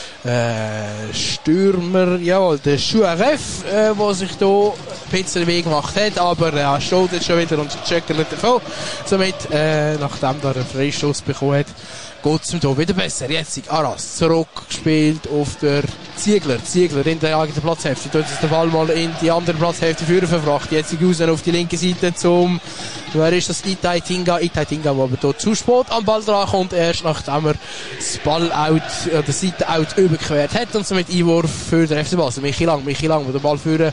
äh, Stürmer, jawohl, der Chouaref, äh, der sich hier ein bisschen Weg gemacht hat, aber er äh, steht jetzt schon wieder und checkt nicht davon. Somit, äh, nachdem er einen Freistoß bekommen hat, geht es ihm hier wieder besser. Jetzt Aras zurückgespielt auf der Ziegler. Ziegler in der eigenen Platzhälfte. Tut jetzt den Ball mal in die andere Platzhälfte führen verbracht. Jetzt raus auf die linke Seite zum, wer ist das? Itai Tinga. Itai Tinga, der aber hier zu spät am Ball dran kommt. Erst nachdem er das Ball-out, oder das Seite-out überquert hat. Und somit Einwurf für den F C Basel. Michi Lang, Michi Lang, der den Ball führen,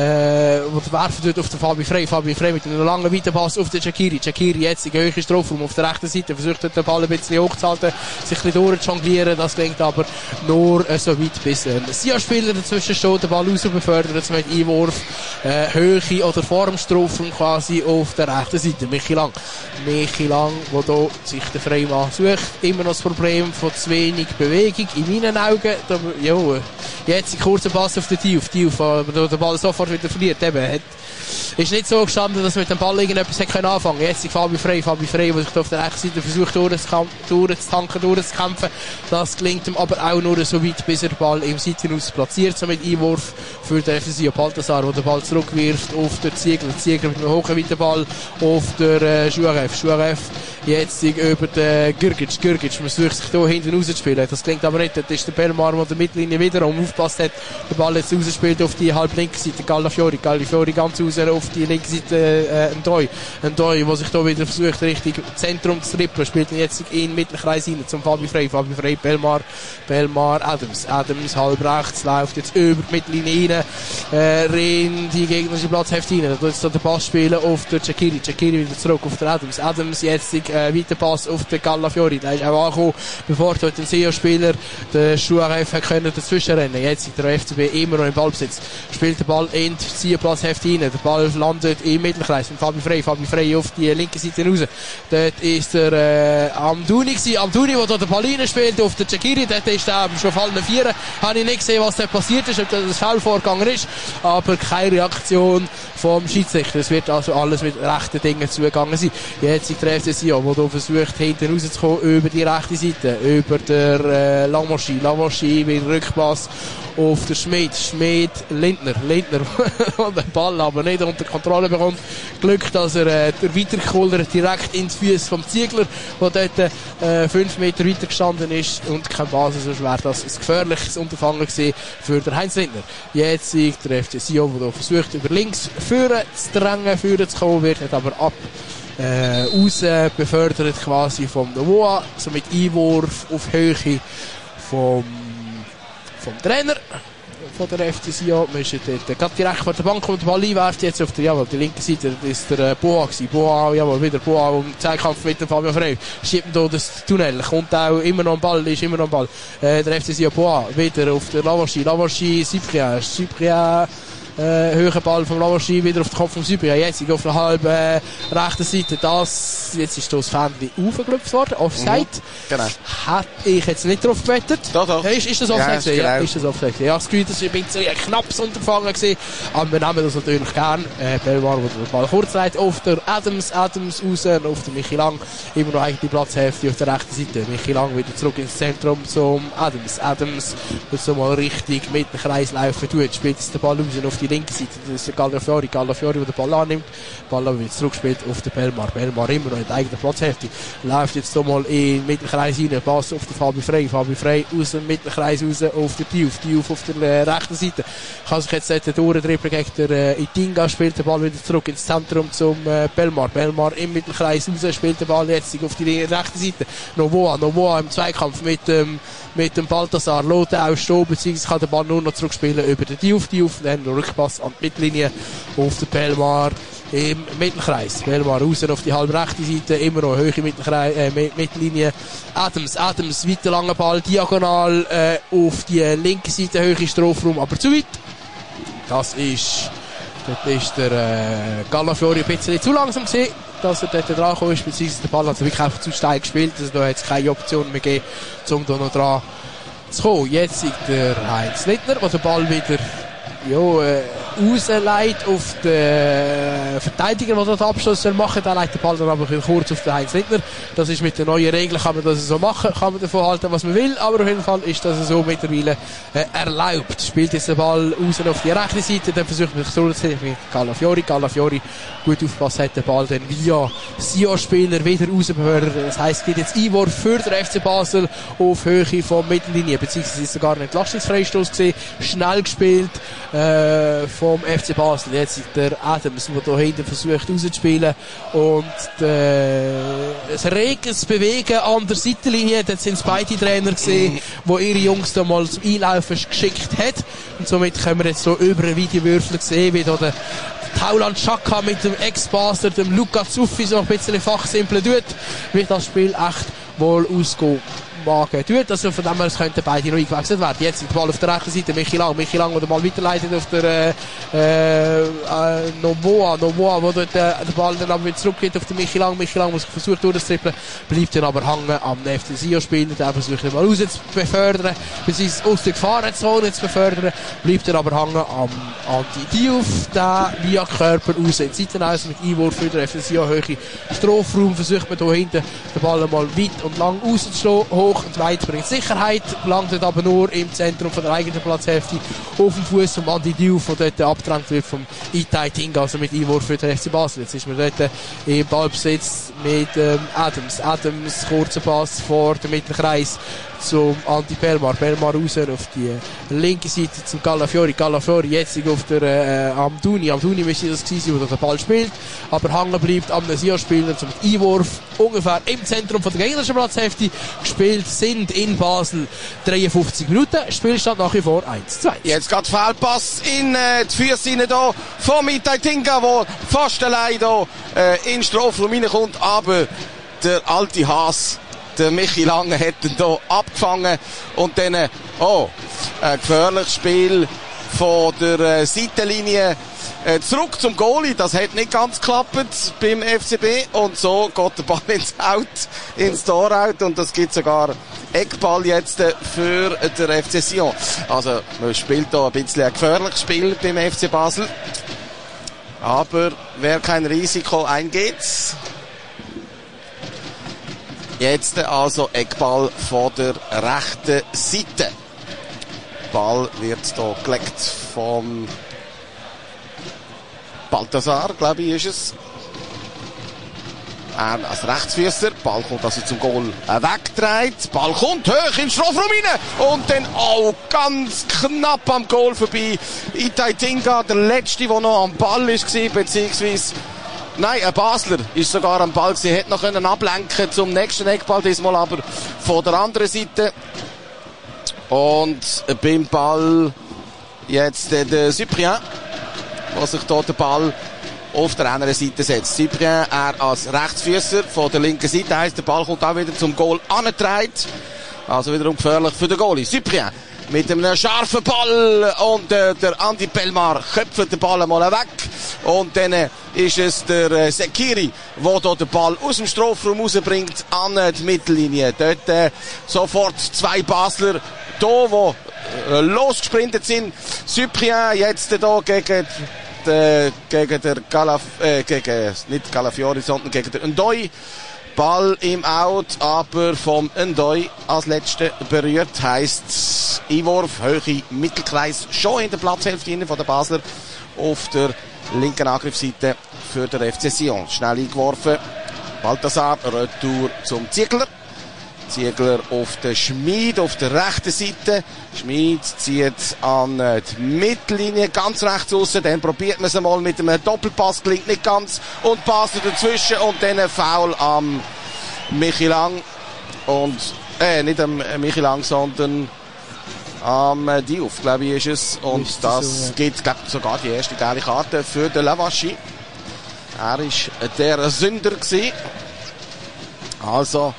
äh, wo der werfen tut auf den Fabi Frey. Fabi Frey mit einem langen Weiterpass auf den Shaqiri. Shaqiri jetzt in den höchsten Strafraum auf der rechten Seite. Versucht den Ball ein bisschen hochzuhalten, sich ein bisschen durchjonglieren. Das klingt aber nur äh, so weit, bis ein Sia-Spieler dazwischen steht, den Ball raus befördert mit Einwurf, äh, Höhe oder vor dem Strafraum quasi auf der rechten Seite. Michi Lang. Michi Lang, der hier sich den Freimann sucht. Immer noch das Problem von zu wenig Bewegung in meinen Augen. Da, ja, jetzt ein kurzer Pass auf den Diouf. Diouf, der den Ball sofort wieder verliert. Eben, hat, ist nicht so gestanden, dass man mit dem Ball irgendetwas hätte anfangen können. Jetzt ist Fabi Frey, Fabi Frey, der sich auf der rechten Seite versucht durchzutanken, durchzukämpfen. Das gelingt ihm aber auch nur so weit, bis er den Ball im Seitenhaus platziert. Somit Einwurf für den F C Sion Balthasar, der den Ball zurückwirft auf den Ziegler. Ziegler mit einem hohen weiten Ball auf der äh, Chouaref. Chouaref jetzt über den Girgic. Girgic, man sucht sich hier hinten rauszuspielen. Das klingt aber nicht. Das ist der Belmar, der der Mittellinie wiederum aufgepasst hat. Der Ball jetzt rausspielt auf die halb linke Seite. Gallafiori. Gallafiori ganz raus auf die linke Seite äh, ein Doi. Ein Doi, der sich hier wieder versucht, richtig Zentrum zu trippeln. Spielt jetzt in den Mittelkreis rein zum Fabi Frey. Fabi Frey, Belmar. Belmar, Adams. Adams halb rechts, läuft jetzt über die Mittellinie rein, äh, in die gegnerische Platzhälfte rein. Da tut jetzt den Pass spielen auf der Shaqiri. Shaqiri wieder zurück auf den Adams. Adams jetzt äh, weiter Pass auf den Gallafiori. Der ist auch angekommen, bevor dort ein C E O-Spieler der Chouaref können dazwischen rennen. Jetzt ist der F C B immer noch im Ballbesitz. Spielt den Ball in die Zielplatzhälfte rein. Der Ball landet im Mittelkreis mit Fabi Frey. Fabi Frey auf die linke Seite raus. Dort ist der äh, Amdouni gewesen. Amdouni, der dort den Ball rein spielt auf der Shaqiri. Dort ist er schon fallende Vierer. Habe ich nicht gesehen, was da passiert ist, ob das Foul vorgegangen ist. Aber keine Reaktion vom Schiedsrichter. Es wird also alles mit rechten Dingen zugegangen sein. Jetzt ist der F C Sion, der hier versucht, hinten rauszukommen über die rechte Seite. Über der äh, Langmarschi. Langmarschi mit Rückpass auf der Schmid. Schmid, Lindner. Lindner, der den Ball aber nicht unter Kontrolle bekommt. Glück, dass er äh, der Weiterkohler direkt in die Füße vom Ziegler, der dort äh, fünf Meter weiter gestanden ist und kein Basis, sonst wäre das ein gefährliches Unterfangen gewesen für den Heinz Lindner. Jetzt ist der F C Sion, der versucht, über links führen zu drängen, führen zu kommen, wird aber ab äh, raus befördert quasi vom Novoa, somit Einwurf auf Höhe vom, vom Trainer von der F C Sion. Wir sind dort gerade direkt vor der Bank und den Ball einwerft. Jetzt auf der, jawohl, die linke Seite, das ist der äh, Boa gewesen. Boa, jawohl, wieder Boa um Zeitkampf mit dem Fabian Frey. Schiebt hier das Tunnel, kommt auch immer noch am Ball, ist immer noch am Ball. Äh, der F C Sion Boa, wieder auf der Lavaschi, Lavaschi, Cyprien, Cyprien, Äh, höherer Ball vom Lavaschi wieder auf den Kopf vom Cyprien. Jetzt auf der halben äh, rechten Seite. Das, jetzt ist das Fähnchen aufgeklopft worden. Offside. Mhm, genau. Hätte ich jetzt nicht drauf gewettet. Doch, doch. Ist, ist das Offside? Ja, ja, ist das Offside? Ja, das Gefühl, das war ein bisschen ein knappes Unterfangen gewesen. Aber wir nehmen das natürlich gern. Äh, Belmar, der den Ball kurz leitet, auf der Adams, Adams raus, auf der Michi Lang. Immer noch eigentlich die Platzhälfte auf der rechten Seite. Michi Lang wieder zurück ins Zentrum zum Adams. Adams wird so mal richtig mit dem Kreis laufen tut. Spielt jetzt den Ball raus auf die die linke Seite. Das ist der Gallafiori. Gallafiori, der den Ball annimmt. Ball aber wieder zurückspielt auf den Belmar. Belmar immer noch in der eigenen Platzhälfte. Läuft jetzt hier mal in den Mittelkreis rein. Pass auf den Fabi Frey. Fabi Frey aus dem Mittelkreis raus auf den Diouf. Diouf auf der äh, rechten Seite. Kann sich jetzt dort durchdribbeln gegen den äh, Itinga. Spielt den Ball wieder zurück ins Zentrum zum äh, Belmar. Belmar im Mittelkreis raus. Spielt den Ball jetzt auf die rechte Seite. Novoa. Novoa im Zweikampf mit ähm, mit dem Balthasar. Lässt er auch stehen, beziehungsweise kann der Ball nur noch zurückspielen über den Diouf. Diouf, dann noch Rückpass an die Mittellinie auf den Belmar im Mittelkreis. Belmar raus auf die halb rechte Seite, immer noch hohe Mittelkreis, äh, Mittellinie. Adams, Adams, weiter langer Ball, diagonal äh, auf die linke Seite, hohe Strafraum, aber zu weit. Das ist, dort ist der äh, Gallafiori ein bisschen zu langsam gewesen, dass er dort dran gekommen ist, beziehungsweise der Ball hat wirklich einfach zu steil gespielt, also da hat es keine Option mehr gegeben, um da noch dran zu kommen. Jetzt ist der Heinz Littner, der den Ball wieder ja, äh, rausleitet auf den Verteidiger, der dort Abschluss machen soll. Der leitet den Ball dann aber kurz auf den Heinz Littner. Das ist mit den neuen Regeln, kann man das so machen, kann man davon halten, was man will, aber auf jeden Fall ist das so mittlerweile äh, erlaubt. Spielt jetzt den Ball raus auf die rechte Seite, dann versucht man sich zurückzuziehen mit Gallafiori. Gallafiori gut aufpassen, hat den Ball dann via Sion-Spieler wieder rausbefördert. Das heisst, es geht jetzt Einwurf für den F C Basel auf Höhe von Mittellinie, beziehungsweise ist sogar ein Entlastungsfreistoß gesehen, schnell gespielt äh, vom F C Basel. Jetzt ist der Adams, der hier hinten versucht rauszuspielen und äh, ein reges Bewegen an der Seitenlinie. Dort sind es beide Trainer gesehen, die ihre Jungs da mal zum Einlaufen geschickt hat, und somit können wir jetzt so über einen Videowürfel sehen, wie da der Tauland Xhaka mit dem Ex-Basler, dem Luca Zuffi, so ein bisschen fachsimpeln tut, wie das Spiel echt wohl ausgehen mag. Tut. Also von dem her könnten beide noch eingewechselt werden. Jetzt ist der Ball auf der rechten Seite, Michi Lang. Michi Lang, der den Ball weiterleitet auf der äh, äh, Novoa. Novoa, wo dort äh, den Ball dann aber wieder zurückgeht auf den Michi Lang. Michi Lang muss versucht durchzutrippeln, bleibt dann aber hängen am F C Sion-Spieler. Der versucht ihn mal raus zu befördern, beziehungsweise aus der Gefahrenzone zu befördern, bleibt dann aber hängen am Andi Diouf, der via Körper raus in die Seiten aus mit Einwurf für den F C Sion. Höhe Strafraum versucht man hier hinten den Ball mal weit und lang rauszuschlagen, hoch und weit bringt Sicherheit, landet aber nur im Zentrum von der eigenen Platzhälfte auf dem Fuß von Andi Diouf, der dort abgedrängt wird vom Itai Tinga, also mit Einwurf für den F C Basel. Jetzt ist man dort im Ballbesitz mit ähm, Adams. Adams, kurzer Pass vor dem Mittelkreis zum Andi Belmar. Belmar raus auf die linke Seite zum Gallafiori. Gallafiori jetzt auf der äh, Amdouni. Amdouni müsste das gewesen sein, der den Ball spielt, aber hängen bleibt am Sion-Spieler zum Einwurf ungefähr im Zentrum von der gegnerischen Platzhälfte. Gespielt sind in Basel dreiundfünfzig Minuten. Spielstand nach wie vor eins zu eins. Jetzt geht Fehlpass in äh, die Füße rein da vom Itai Tinga, der fast allein da äh, in den Strafraum reinkommt, aber der alte Haas, der Michi Lange, hat ihn hier abgefangen und dann, äh, oh, ein gefährliches Spiel von der äh, Seitenlinie äh, zurück zum Goalie. Das hat nicht ganz geklappt beim F C B und so geht der Ball ins Out, ins Tor out, und das gibt sogar Eckball jetzt äh, für den F C Sion. Also man spielt hier ein bisschen ein gefährliches Spiel beim F C Basel, aber wer kein Risiko eingeht. Jetzt also Eckball von der rechten Seite. Ball wird hier gelegt vom Balthasar, glaube ich, ist es. Er als Rechtsfüßer. Ball kommt also zum Goal weggetragen. Ball kommt hoch in den Strafraum rein. Und dann auch ganz knapp am Goal vorbei. Itai Tinga, der Letzte, der noch am Ball war, beziehungsweise nein, ein Basler ist sogar am Ball gewesen, hätte noch können ablenken zum nächsten Eckball, diesmal aber von der anderen Seite. Und beim Ball jetzt der, der Cyprien, der sich dort den Ball auf der anderen Seite setzt. Cyprien, er als Rechtsfüßer von der linken Seite, heisst, der Ball kommt auch wieder zum Goal angetragen. Also wiederum gefährlich für den Goalie. Cyprien mit einem scharfen Ball und äh, der Andi Belmar köpft den Ball mal weg. Und dann äh, ist es der äh, Sekiri, der hier den Ball aus dem Strafraum rausbringt an äh, die Mittellinie. Dort äh, sofort zwei Basler hier, die äh, losgesprintet sind. Cyprien jetzt hier äh, gegen, die, gegen der Galaf, äh, gegen, nicht Gallafiori, sondern gegen den Ndoi. Ball im Out, aber vom Ndoi als letzter berührt, heisst Einwurf, Höhe, Mittelkreis, schon in der Platzhälfte von der Basler. auf der linken Angriffsseite für den F C Sion. Schnell eingeworfen. Balthasar, Retour zum Ziegler. Ziegler auf den Schmid, auf der rechten Seite. Schmid zieht an die Mittellinie, ganz rechts aussen. Dann probiert man es mal mit einem Doppelpass, klingt nicht ganz. Und Basler dazwischen und dann ein Foul am Michi Lang. Und, äh, nicht am Michi Lang, sondern am Diouf, glaube ich, ist es. Und ist das so, ja. Gibt, glaube ich, sogar die erste gelbe Karte für den Lavaschi. Er war der Sünder gewesen. Also,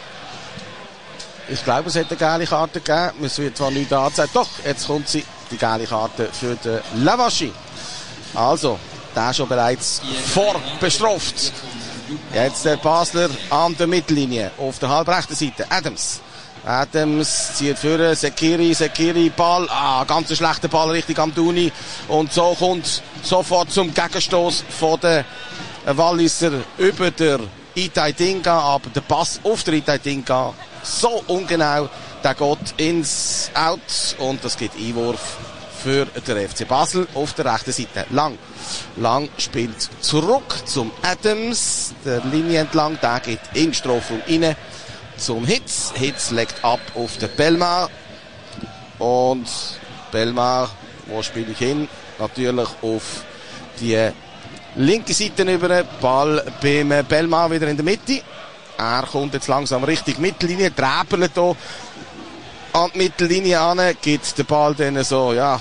ich glaube, es hätte eine gelbe Karte gegeben. Es wird zwar nicht angezeigt. Doch, jetzt kommt sie, die gelbe Karte für den Lavaschi. Also, der schon bereits vorbestraft. Jetzt der Basler an der Mittellinie. Auf der halbrechten Seite. Adams. Adams zieht für Sekiri. Sekiri, Ball. Ah, ganz schlechter Ball Richtung Amdouni. Und so kommt sofort zum Gegenstoß von der Walliser über der Itai Dinga. Aber der Pass auf der Itai Dinga so ungenau, der geht ins Out und das gibt Einwurf für den F C Basel auf der rechten Seite. Lang. Lang spielt zurück zum Adams, der Linie entlang, der geht in den Strafraum rein zum Hitz. Hitz legt ab auf den Belmar und Belmar, wo spiele ich hin? Natürlich auf die linke Seite über, Ball beim Belmar wieder in der Mitte. Er kommt jetzt langsam Richtung Mittellinie, träpelt hier an die Mittellinie an, gibt den Ball dann so, ja,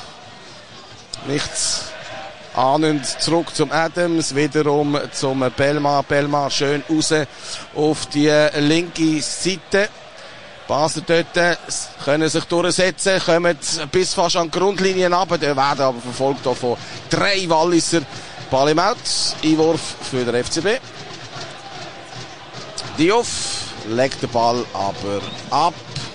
nichts ahnend zurück zum Adams, wiederum zum Belmar. Belmar schön raus auf die linke Seite. Basler dort können sich durchsetzen, kommen bis fast an die Grundlinie runter, die werden aber verfolgt von drei Walliser. Ball im Out, Einwurf für den F C B. Diouf legt den Ball aber ab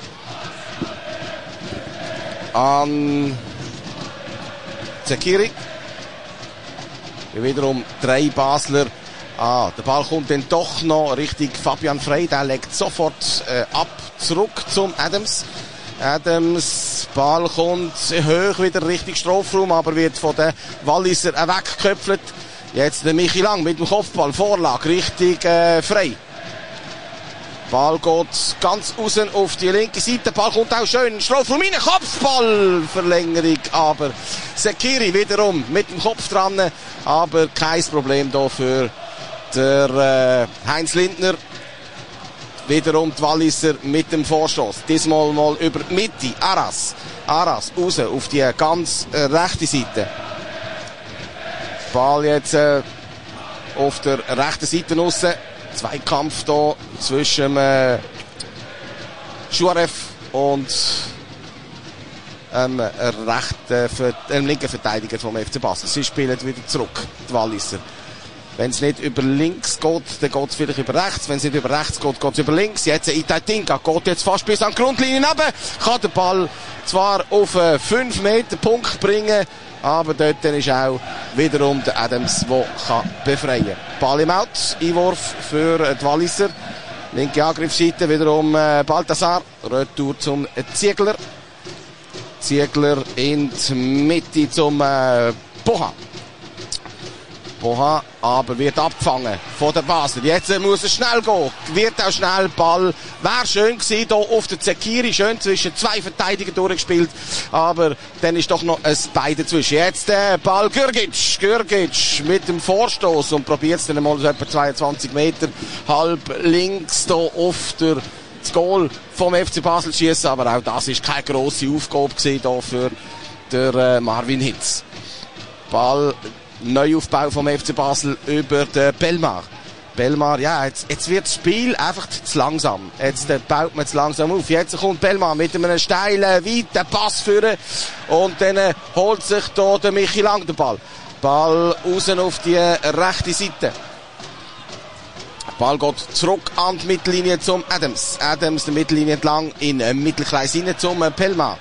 an Zekiri. Wiederum drei Basler. Ah, der Ball kommt dann doch noch Richtung Fabian Frey. Der legt sofort äh, ab, zurück zum Adams. Adams, Ball kommt hoch wieder Richtung Strafraum, aber wird von den Walliser weggeköpft. Jetzt der Michi Lang mit dem Kopfball, Vorlage Richtung äh, Frey. Ball geht ganz außen auf die linke Seite. Ball kommt auch schön in den Strafraum rein. Kopfballverlängerung. Aber Sekiri wiederum mit dem Kopf dran. Aber kein Problem da für der äh, Heinz Lindner. Wiederum die Walliser mit dem Vorstoß. Diesmal mal über die Mitte. Aras. Aras raus auf die ganz äh, rechte Seite. Ball jetzt äh, auf der rechten Seite raus. Zweikampf da zwischen äh, Schuarev und ähm, rechten, äh, linken Verteidiger vom F C Basel. Sie spielen wieder zurück, die Walliser. Wenn es nicht über links geht, dann geht es vielleicht über rechts. Wenn es nicht über rechts geht, geht es über links. Jetzt Itai Dinga geht jetzt fast bis an die Grundlinie runter. Kann den Ball zwar auf einen fünf Meter Punkt bringen, aber dort ist auch wiederum der Adams, der kann befreien. Ball im Out, Einwurf für die Walliser. Linke Angriffsseite wiederum äh, Balthasar. Retour zum Ziegler. Ziegler in die Mitte zum äh, Boha. Boha, aber wird abgefangen von der Basler. Jetzt muss es schnell gehen. Wird auch schnell Ball. Wäre schön gewesen, hier auf der Zekiri. Schön zwischen zwei Verteidigern durchgespielt. Aber dann ist doch noch ein Bein dazwischen. Jetzt der Ball Gürgic. Gürgic mit dem Vorstoß und probiert es dann mal so etwa zweiundzwanzig Meter halb links hier auf der das Goal vom F C Basel schießen. Aber auch das ist keine grosse Aufgabe gewesen hier für der äh, Marvin Hitz. Ball Neuaufbau vom F C Basel über den Belmar. Belmar, ja, jetzt, jetzt wird das Spiel einfach zu langsam. Jetzt äh, baut man zu langsam auf. Jetzt kommt Belmar mit einem steilen, weiten Pass führen und dann äh, holt sich da der Michi Lang den Ball. Ball raus auf die rechte Seite. Ball geht zurück an die Mittellinie zum Adams. Adams, die Mittellinie entlang in äh, Mittelkreis rein zum äh, Belmar.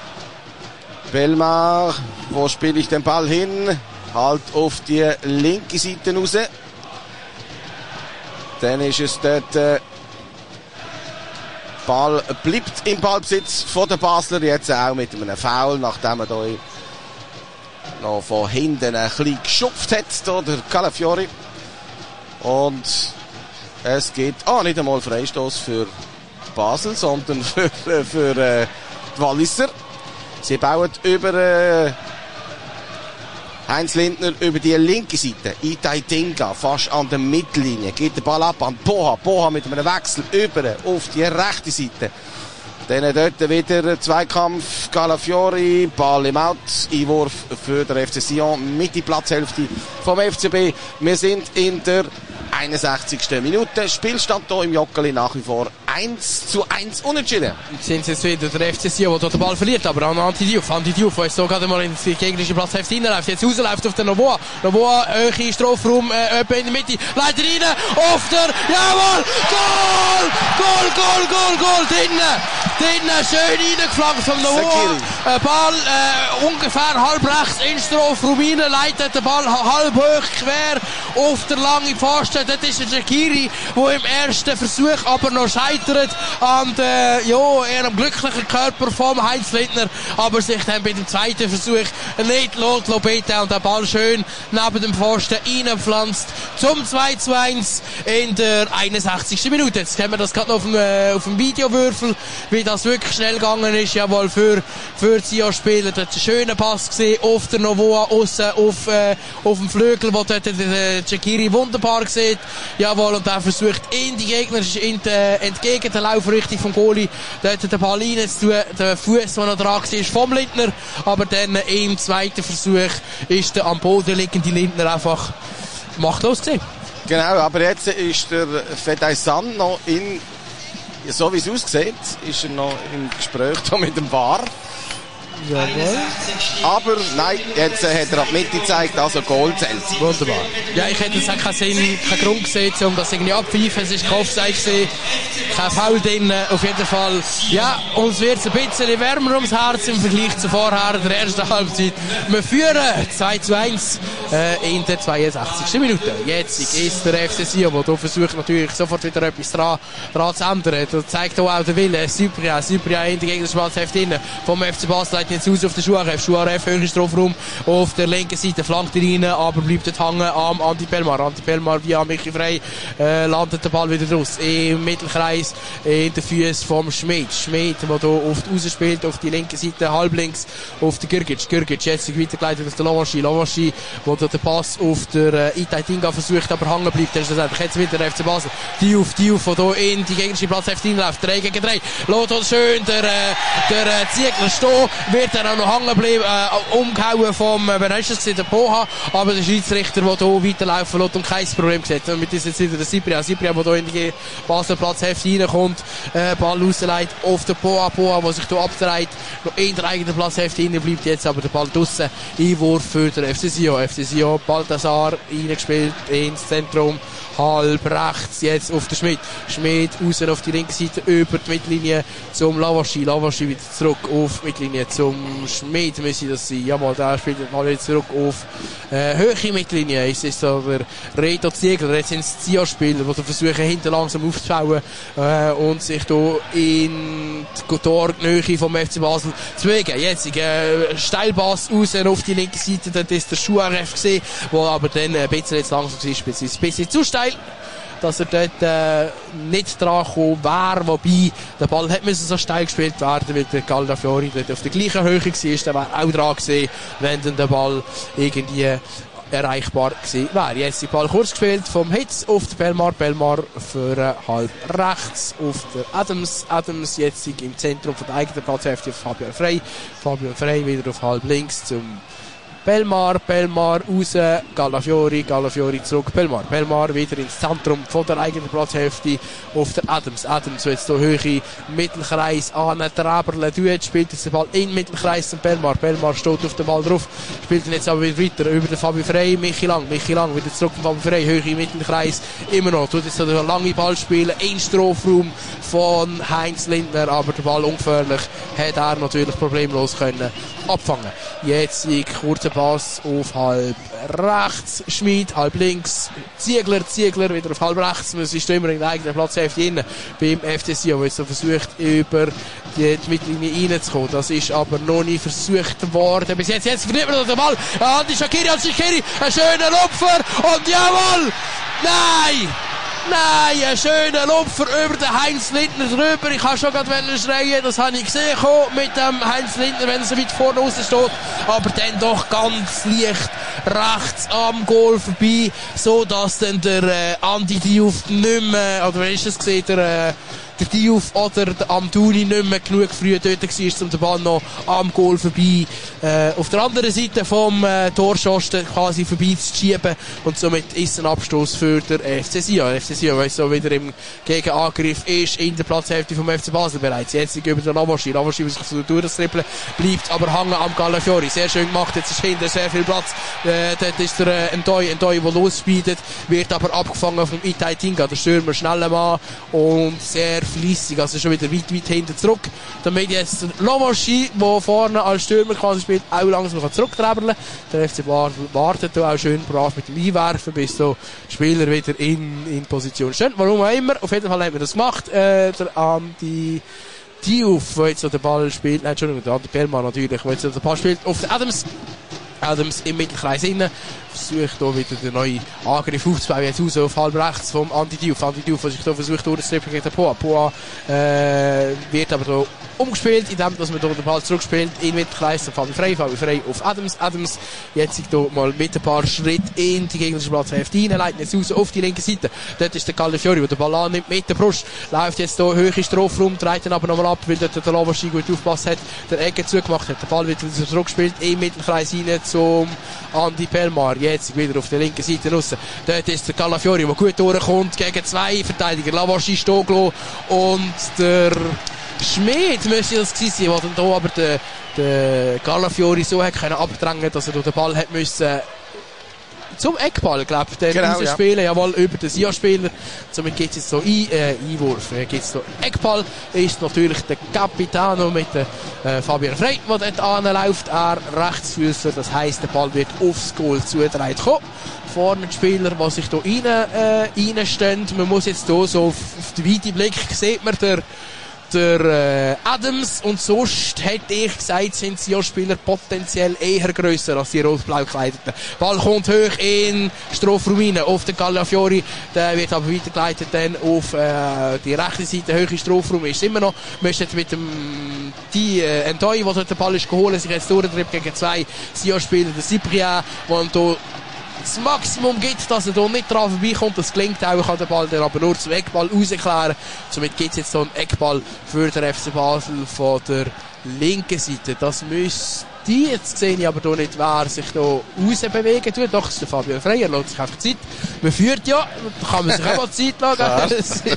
Belmar, wo spiele ich den Ball hin? Halt auf die linke Seite raus. Dann ist es dort, äh, Ball bleibt im Ballbesitz von der Basler, jetzt auch mit einem Foul, nachdem er da noch von hinten ein bisschen geschupft hat, hier der Calafiori. Und es gibt, ah, nicht einmal Freistoß für Basel, sondern für, für, für äh, die Walliser. Sie bauen über äh, Heinz Lindner über die linke Seite. Itai Dinga fast an der Mittellinie. Geht den Ball ab an Poha. Poha mit einem Wechsel über auf die rechte Seite. Dann dort wieder Zweikampf. Calafiori. Ball im Out. Einwurf für den F C Sion. Mit die Platzhälfte vom F C B. Wir sind in der einundsechzigsten Minute. Spielstand hier im Joggeli nach wie vor eins zu eins unentschieden. Jetzt sind sie jetzt wieder der F C Sion, der den Ball verliert, aber an Anti Diouf. Anti Diouf, der jetzt so gerade mal in die gegnerische Platzhälfte hineinläuft. Jetzt rausläuft auf den Novoa. Novoa, Öchi, Strafraum, äh, in der Mitte. Leitet rein, auf der, jawohl! Goal! Goal, Goal, Goal, Goal! Drinnen! Drinnen, schön reingeflankt vom Novoa. Äh, Ball, äh, ungefähr halb rechts in Strafraum rein, leitet den Ball halb hoch, quer auf der lange Pfosten. Das ist der Shaqiri, der im ersten Versuch aber noch scheitert an der, ja, eher am glücklichen Körper vom Heinz Lindner, aber sich dann bei dem zweiten Versuch nicht lässt beten und der Ball schön neben dem Pfosten reinpflanzt zum zwei zu eins in der einundsechzigsten Minute. Jetzt haben wir das gerade noch auf dem, äh, auf dem Videowürfel, wie das wirklich schnell gegangen ist, jawohl, für, für die Sion-Spieler. Dort einen schönen Pass gesehen auf der Novoa, aussen auf, äh, auf dem Flügel, wo dort der Shaqiri wunderbar sieht. Jawohl, und er versucht in die Gegner, in die, entgegen der Laufrichtung vom Goalie, dort den Ball rein zu tun. Der Fuß, der noch dran war, vom Lindner. Aber dann im zweiten Versuch ist der am Boden liegende Lindner einfach machtlos gewesen. Genau, aber jetzt ist der Fedaysan noch in, so wie es aussieht, ist er noch im Gespräch da mit dem V A R. Jawohl. Aber nein, jetzt äh, hat er ab Mitte gezeigt, also Goal zählt. Wunderbar. Ja, ich hätte jetzt auch keinen Sinn, keinen Grund gesehen, um das irgendwie abpfeifen. Es ist kein Offside gewesen, kein Foul drin. Auf jeden Fall, ja, uns wird es ein bisschen wärmer ums Herz im Vergleich zu vorher, der ersten Halbzeit. Wir führen zwei zu eins äh, in der zweiundsechzigsten Minute. Jetzt ist der F C Sion, der hier versucht natürlich sofort wieder etwas dran, dran zu ändern. Das zeigt auch der Wille. Cypria, Cypria in die gegnerische Platzhälfte drin. Vom F C Basel jetzt aus auf den Schuharef. Schuharef, höherer Strafraum auf der linken Seite, flankt rein, aber bleibt dort hängen am Anti Pelmar. Anti Pelmar via Michi Frey äh, landet der Ball wieder raus im Mittelkreis in den Füßen vom Schmid. Schmid, der hier oft rausspielt, auf die linke Seite, halblinks auf den Gürgic. Gürgic jetzt weitergeleitet auf den Lavashi. Lavashi, der den Pass auf der äh, Itai Dinga versucht, aber hängen bleibt. Dann ist das einfach jetzt wieder der F C Basel. Diouf, Diouf, der hier in die gegnerische Platzhälfte hineinläuft. drei gegen drei. Lässt schön der, äh, der äh, Ziegler stehen. Wird er auch noch hängen bleiben, äh, umgehauen vom, äh, wer ist das gewesen, der Poha, aber der Schiedsrichter, der hier weiterlaufen lässt und kein Problem sieht. Und mit ist jetzt wieder der Cypria, Cypria, der hier in die Basler Platzhälfte reinkommt, äh, Ball rausleitet auf den Poha, Poha, der sich hier abdreht, noch in der eigenen Platzhälfte rein bleibt jetzt, aber der Ball draussen, Einwurf für den F C Sion, F C Sion, Balthasar, reingespielt ins Zentrum, halb rechts, jetzt auf den Schmid, Schmid außen auf die linke Seite, über die Mittellinie zum Lavaschi, Lavaschi wieder zurück auf die Mittellinie zum Schmid, müsste das sein, jawohl, der spielt den Ball wieder zurück auf äh, höhere Mittellinie, ist es so der Reto Ziegler, jetzt sind es die Sion-Spieler, die versuchen hinten langsam aufzubauen äh, und sich hier in die Tornähe vom F C Basel zu bewegen. Jetzt äh, Steilpass raus auf die linke Seite, dort ist der Schuharef gesehen, wo aber dann ein bisschen jetzt langsam war, ein bisschen zu steil, dass er dort äh, nicht dran gekommen wäre, wobei der Ball hätte müssen so steil gespielt werden, weil der Calafiori dort auf der gleichen Höhe war, der wäre auch dran gewesen, wenn dann der Ball irgendwie erreichbar gewesen wäre. Jetzt der Ball kurz gespielt vom Hitz auf den Pelmar, Pelmar für äh, halb rechts auf der Adams, Adams jetzt im Zentrum von der eigenen Platzhälfte auf Fabian Frey, Fabian Frey wieder auf halb links zum Pelmar, Pelmar raus, Calafiori, Calafiori zurück, Pelmar, Pelmar wieder ins Zentrum von der eigenen Platzhälfte auf der Adams, Adams jetzt hier Höhe, Mittelkreis an Traberle, Duet, spielt jetzt den Ball in Mittelkreis zum Pelmar, Pelmar steht auf den Ball drauf, spielt ihn jetzt aber wieder weiter über den Fabi Frey, Michi Lang, Michi Lang wieder zurück vom Fabi Frey, Höhe, Mittelkreis, immer noch, tut jetzt so den langen Ball spielen, in Strafraum von Heinz Lindner, aber der Ball ungefährlich, hat er natürlich problemlos können abfangen. Jetzt ein kurzer Pass auf halb rechts, Schmid, halb links, Ziegler, Ziegler wieder auf halb rechts, man ist immer in der eigenen Platzhälfte drin beim F C Sion, wo jetzt so versucht, über die Mittellinie reinzukommen. Das ist aber noch nie versucht worden. Bis jetzt, jetzt verliert man den Ball. Andi Shaqiri, Andi Shaqiri, ein schöner Lupfer und jawohl! Nein! Nein, ein schöner Lupfer über den Heinz Lindner drüber. Ich habe schon gerade schreien, das habe ich gesehen mit dem Heinz Lindner, wenn er so weit vorne raus steht. Aber dann doch ganz leicht rechts am Goal vorbei, so dass dann der äh, Andi Diouf nicht mehr, oder wie ist es gesehen, der äh, der Diouf oder der Amdouni nicht mehr genug früh dort war, um den Ball noch am Goal vorbei äh, auf der anderen Seite vom äh, Torschosten quasi vorbei zu schieben, und somit ist ein Abstoß für den F C Sion. F C Sion, weil es so wieder im Gegenangriff ist, in der Platzhälfte vom F C Basel bereits. Jetzt über den Lavoschi. Lavoschi muss sich so durchstrippeln, bleibt aber hängen am Calafiori. Sehr schön gemacht, jetzt ist hinter sehr viel Platz. Äh, dort ist der äh, Ndoi, Ndoi, der losspiedet, wird aber abgefangen vom Itai Tinga, der Stürmer, schneller Mann und sehr fließig, also schon wieder weit, weit hinten zurück. Damit jetzt Lavoschi, der vorne als Stürmer quasi spielt, auch langsam zurücktreiben. Der F C Basel wartet da auch schön brav mit dem Einwerfen, bis so Spieler wieder in, in Position stehen. Warum auch immer, auf jeden Fall haben wir das gemacht. Äh, der Andi Diouf, der jetzt so den Ball spielt, nein, Entschuldigung, der Andi Perlmann natürlich, der jetzt so den Ball spielt, auf den Adams. Adams im Mittelkreis innen, versucht hier wieder den neuen Angriff aufzubauen, jetzt raus auf halb rechts vom Andi Diouf. Andi Diouf, der sich hier versucht durchzustrippen gegen den Poa. Poa äh, wird aber hier umgespielt, indem dass man hier den Ball zurückspielt in den Mittelkreis, dann Fabi Frey, Fabi Frey auf Adams. Adams jetzt hier mal mit ein paar Schritten in die gegnerische Platzhälfte rein, leitet jetzt raus auf die linke Seite. Dort ist der Calafiori, der den Ball annimmt mit der Brust, läuft jetzt hier hoch in Strafraum, dreht ihn aber nochmal ab, weil dort der Lavoschi gut aufgepasst hat, der Ecke zugemacht hat. Der Ball wird wieder zurückgespielt im Mittelkreis rein zum Andi Perlmar, jetzt wieder auf der linken Seite raus. Dort ist der Calafiori, der gut durchkommt gegen zwei Verteidiger, Lavoschi, Stoglo und der Schmid müsste das gewesen sein, der dann hier aber der, der Calafiori so hat können abdrängen, dass er den Ball hat müssen zum Eckball, glaube ich, den genau, spielen, ja. Jawohl, über den Sia-Spieler. Somit gibt es jetzt so ein, äh, Einwurf. Äh, gibt es so Eckball, ist natürlich der Capitano mit der, äh, Fabian Frey, der dort anläuft. Er Rechtsfüßer, das heisst, der Ball wird aufs Goal zugedreht kommen. Vorne die Spieler, die sich hier rein, äh, reinstehen. Man muss jetzt hier so auf, auf den weiten Blick, sieht man der der äh, Adams, und sonst hätte ich gesagt, sind die Sion-Spieler potenziell eher grösser als die rot-blau gekleideten. Ball kommt hoch in Strafraum rein, auf den Calafiori, der wird aber weitergeleitet dann auf äh, die rechte Seite, hoch in Strafraum ist immer noch, müsste jetzt mit dem die äh, Ndoi, der den Ball ist geholt, sich jetzt durchdrückt gegen zwei Sion-Spieler, der Cyprien, der hier das Maximum gibt, dass er hier nicht dran vorbeikommt. Das gelingt auch, kann der Ball dann aber nur zum Eckball rausklären. Somit gibt es jetzt so einen Eckball für den F C Basel von der linken Seite. Das müsste, jetzt sehe ich aber hier nicht, wer sich hier rausbewegen tut. Doch, es ist der Fabian Frey, er lässt sich einfach Zeit. Man führt ja, da kann man sich auch mal Zeit lassen.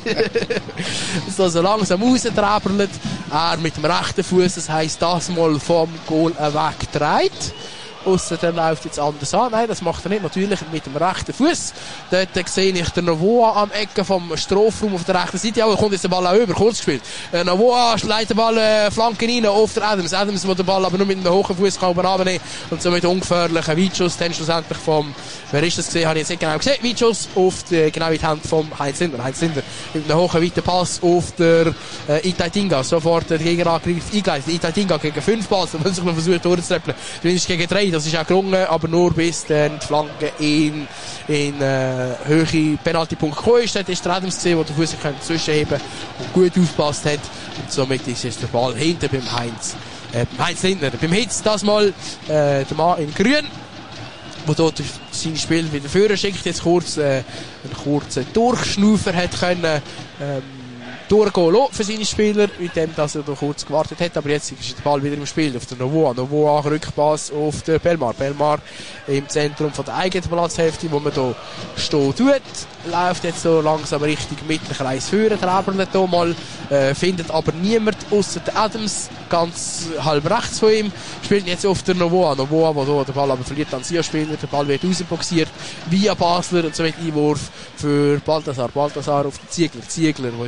So, so langsam rausträberlet. Er mit dem rechten Fuß, das heisst, das mal vom Goal wegdreht. Ausser der läuft jetzt anders an. Nein, das macht er nicht. Natürlich mit dem rechten Fuß. Dort sehe ich den Novoa am Ecke vom Strafraum auf der rechten Seite. Ja, da kommt jetzt der Ball auch über. Kurz gespielt. Äh, Novoa leitet den Ball äh, Flanken rein auf der Adams. Adams, der den Ball aber nur mit einem hohen Fuß kann runternehmen. Und so mit ungefährlichen Weitschuss dann schlussendlich vom, wer ist das gesehen? Habe ich jetzt nicht genau gesehen. Weitschuss auf die, genau in die Hand vom Heinz Lindner. Heinz Lindner mit einem hohen weiten Pass auf der äh, Itai Tinga. Sofort der Gegenangriff eingeleitet. Itai Tinga gegen fünf Balls. Da will sich noch versuchen durchzutrippeln. Du bist gegen drei. Das ist auch gelungen, aber nur bis dann die Flanke in, in äh, Höhe Penaltypunkt gekommen ist. Dort ist der Adams gesehen, der den Fuß zwischenheben und gut aufgepasst hat. Und somit ist jetzt der Ball hinter beim Heinz, äh, beim Heinz Lindner. Beim Hitz das mal äh, der Mann in Grün, der dort sein Spiel wieder führen schickt. Jetzt kurz äh, einen kurzen Durchschnaufer hat können ähm, durchgehen für seine Spieler, mit dem, dass er noch kurz gewartet hat, aber jetzt ist der Ball wieder im Spiel auf der Novoa. Novoa Rückpass auf den Perlmar. Perlmar im Zentrum von der eigenen Platzhälfte, wo man hier stehen tut, läuft jetzt so langsam Richtung Mittelkreis führen, träbelt hier mal, äh, findet aber niemand außer der Adams, ganz halb rechts von ihm, spielt jetzt auf der Novoa. Novoa, der hier den Ball aber verliert an Sia-Spieler, der Ball wird rausboxiert via Basler und somit Einwurf für Balthasar. Balthasar auf den Ziegler. Ziegler, wo jetzt so der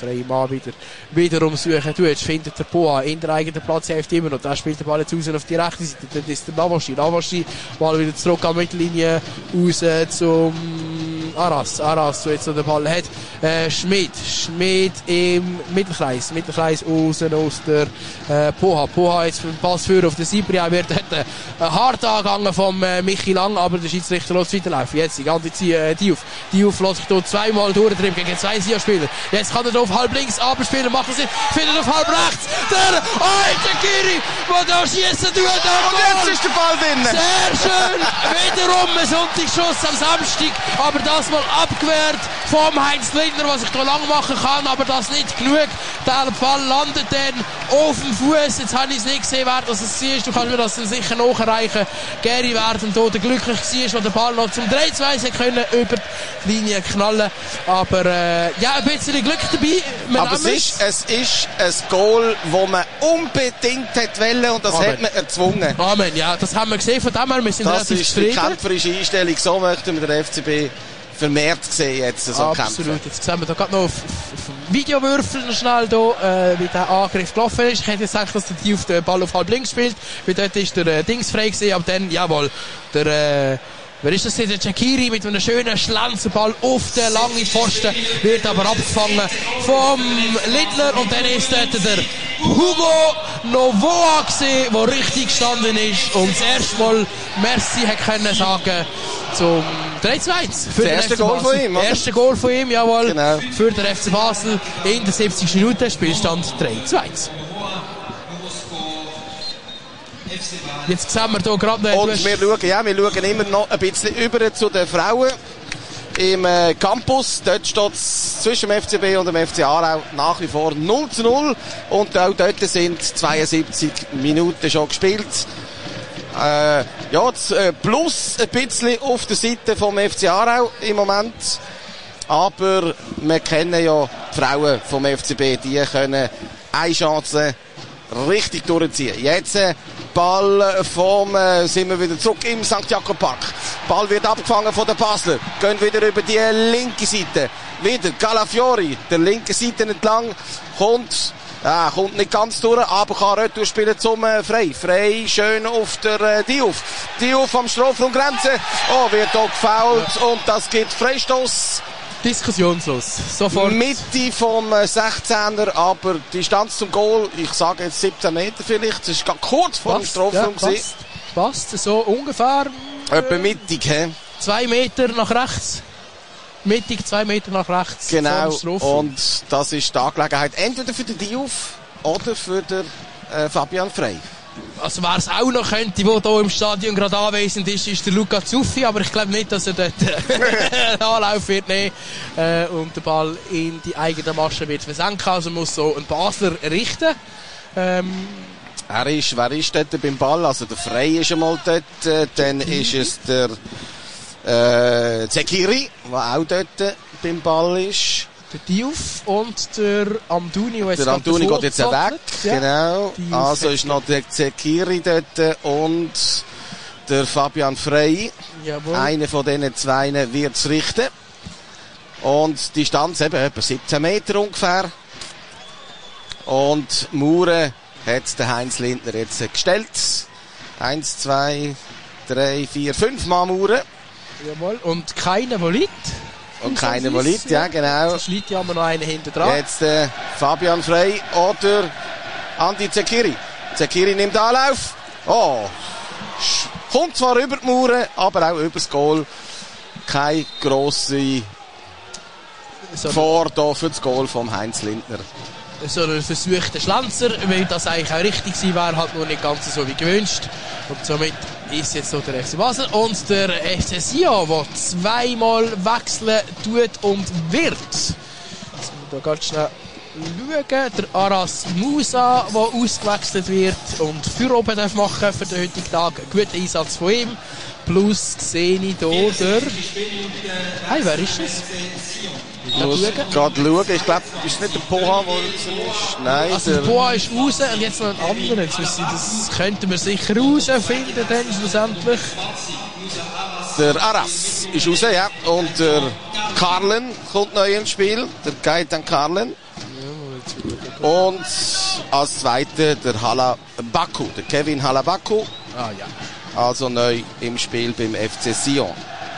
freie Mann wieder, wiederum suchen tut. Findet der Poha in der eigenen Platzhälfte immer noch. Da spielt der Ball jetzt raus auf die rechte Seite. Dort ist der Lavaschi. Lavaschi mal wieder zurück an die Mittellinie raus zum Aras. Aras, der jetzt noch den Ball hat. Äh, Schmidt. Schmidt im Mittelkreis. Mittelkreis raus aus der äh, Poha. Poha jetzt für den Pass führen auf den Cyprien. Wird dort äh, hart angegangen vom äh, Michi Lang, aber der Schiedsrichter lässt weiterlaufen. Jetzt die ganze Zeit äh, Diouf. Diouf lässt sich dort zweimal durchtreiben gegen zwei Sia-Spieler. Jetzt kann er da auf halb links abspielen, macht er sich, findet auf halb rechts. Der alte Giri, der da schiessen tut. Und jetzt ist der Ball drin. Sehr schön. Wiederum ein Sonntagsschuss am Samstag, aber das mal abgewehrt vom Heinz Lindner, was ich da lang machen kann, aber das nicht genug. Der Ball landet dann auf dem Fuß. Jetzt habe ich es nicht gesehen, wer das es war. Du kannst mir das dann sicher nachreichen. Geri werden da der glücklich war, weil der Ball noch zum drei zwei können über die Linie knallen. Aber äh, ja, ein bisschen Glück dabei. Wir aber es ist, es ist ein Goal, das man unbedingt hat wollen und das Amen. Hat man erzwungen. Amen, ja, das haben wir gesehen. Von dem her, wir sind das relativ ist die kämpferische Einstellung. So möchten wir den F C B vermehrt sehen jetzt so Absolut. Kämpfen. Jetzt sehen wir da gerade noch auf, auf Videowürfel noch schnell da, äh, wie der Angriff gelaufen ist. Ich hätte jetzt gedacht, dass der Diouf den Ball auf halb links spielt, weil dort ist der äh, Dings frei gewesen, aber dann, jawohl, der, äh, wer ist das hier? Der Shaqiri mit einem schönen Schlanzenball auf den langen Pfosten, wird aber abgefangen vom Lindner und dann ist dort der Hugo Novoa gewesen, der richtig gestanden ist und das erste Mal Merci hat können sagen zum drei zwei. Das erste Goal von ihm, oder? Erste Goal von ihm, jawohl. Genau. Für den F C Basel in der siebzigsten Minute, Spielstand drei zwei. Jetzt sehen wir hier gerade noch... Und wir schauen, ja, wir schauen immer noch ein bisschen über zu den Frauen im äh, Campus. Dort steht es zwischen dem F C B und dem F C Aarau nach wie vor null zu null. Und auch dort sind zweiundsiebzig Minuten schon gespielt. Äh, ja, das, äh, plus ein bisschen auf der Seite vom F C Aarau im Moment. Aber wir kennen ja die Frauen vom F C B, die können eine Chance richtig durchziehen. Jetzt äh, Ball vom, äh, sind wir wieder zurück im Sankt Jakob Park. Ball wird abgefangen von den Basler. Gehen wieder über die linke Seite. Wieder Calafiori, der linke Seite entlang. Kommt, äh, kommt nicht ganz durch, aber kann Retour spielen zum äh, Frey. Frey schön auf der äh, Diouf. Diouf am Strafraumgrenze. Oh, wird hier gefoult ja. Und das gibt Freistoß. Diskussionslos. Sofort. Mitte vom sechzehner, aber die Distanz zum Goal, ich sage jetzt siebzehn Meter vielleicht, das ist gerade kurz vor dem Strafraum. Ja, passt. passt, so ungefähr. Äh, Etwa mittig, hä? Zwei Meter nach rechts. Mittig, zwei Meter nach rechts. Genau, und das ist die Angelegenheit entweder für den Diouf oder für den äh, Fabian Frey. Also wer es auch noch könnte, der hier im Stadion gerade anwesend ist, ist der Luca Zuffi, aber ich glaube nicht, dass er dort einen Anlauf wird nehmen äh, und den Ball in die eigene Masche wird versenken. Also muss so ein Basler richten. Ähm, er ist, wer ist dort beim Ball? Also der Frey ist einmal dort, äh, dann ist es der äh, Zekiri, der auch dort beim Ball ist. Der Diouf und der Amdouni, der Der Amdouni geht jetzt ja weg, ja. Genau. Diouf also ist noch der Zekiri dort und der Fabian Frey. Jawohl. Einer von diesen zwei wird es richten. Und die Distanz eben etwa siebzehn Meter ungefähr. Und Mauren hat der Heinz Lindner jetzt gestellt. Eins, zwei, drei, vier, fünf Mal Mauren. Jawohl. Und keiner, der liegt. Und keiner, der liegt, ja, genau. Es liegt ja immer noch einer hinten dran. Jetzt äh, Fabian Frey oder Andi Zekiri. Zekiri nimmt Anlauf. Oh, kommt zwar über die Mauern, aber auch über das Goal. Keine grosse so Vor da für das Goal vom Heinz Lindner. So ein versuchter Schlanzer, weil das eigentlich auch richtig gewesen wäre, halt nur nicht ganz so wie gewünscht. Und somit ist jetzt so der F C Basel und der F C Sion, der zweimal wechseln tut und wird. Jetzt müssen wir da ganz schnell schauen. Der Aras Musa, der ausgewechselt wird und für oben darf machen für den heutigen Tag. Ein guter Einsatz von ihm. Plus sehe ich hier der... Hey, wer ist das? Ich muss gerade schauen. Ich glaube, ist es nicht der Poha, der ist? Nein. Also der Poha ist raus und jetzt noch ein anderer. Das könnten wir sicher herausfinden dann schlussendlich. Der Aras ist raus, ja. Und der Karlen kommt neu ins Spiel. Der Gaetan Karlen. Und als Zweiter der Halabaku, der Kevin Halabaku. Ah, ja. Also neu im Spiel beim F C Sion.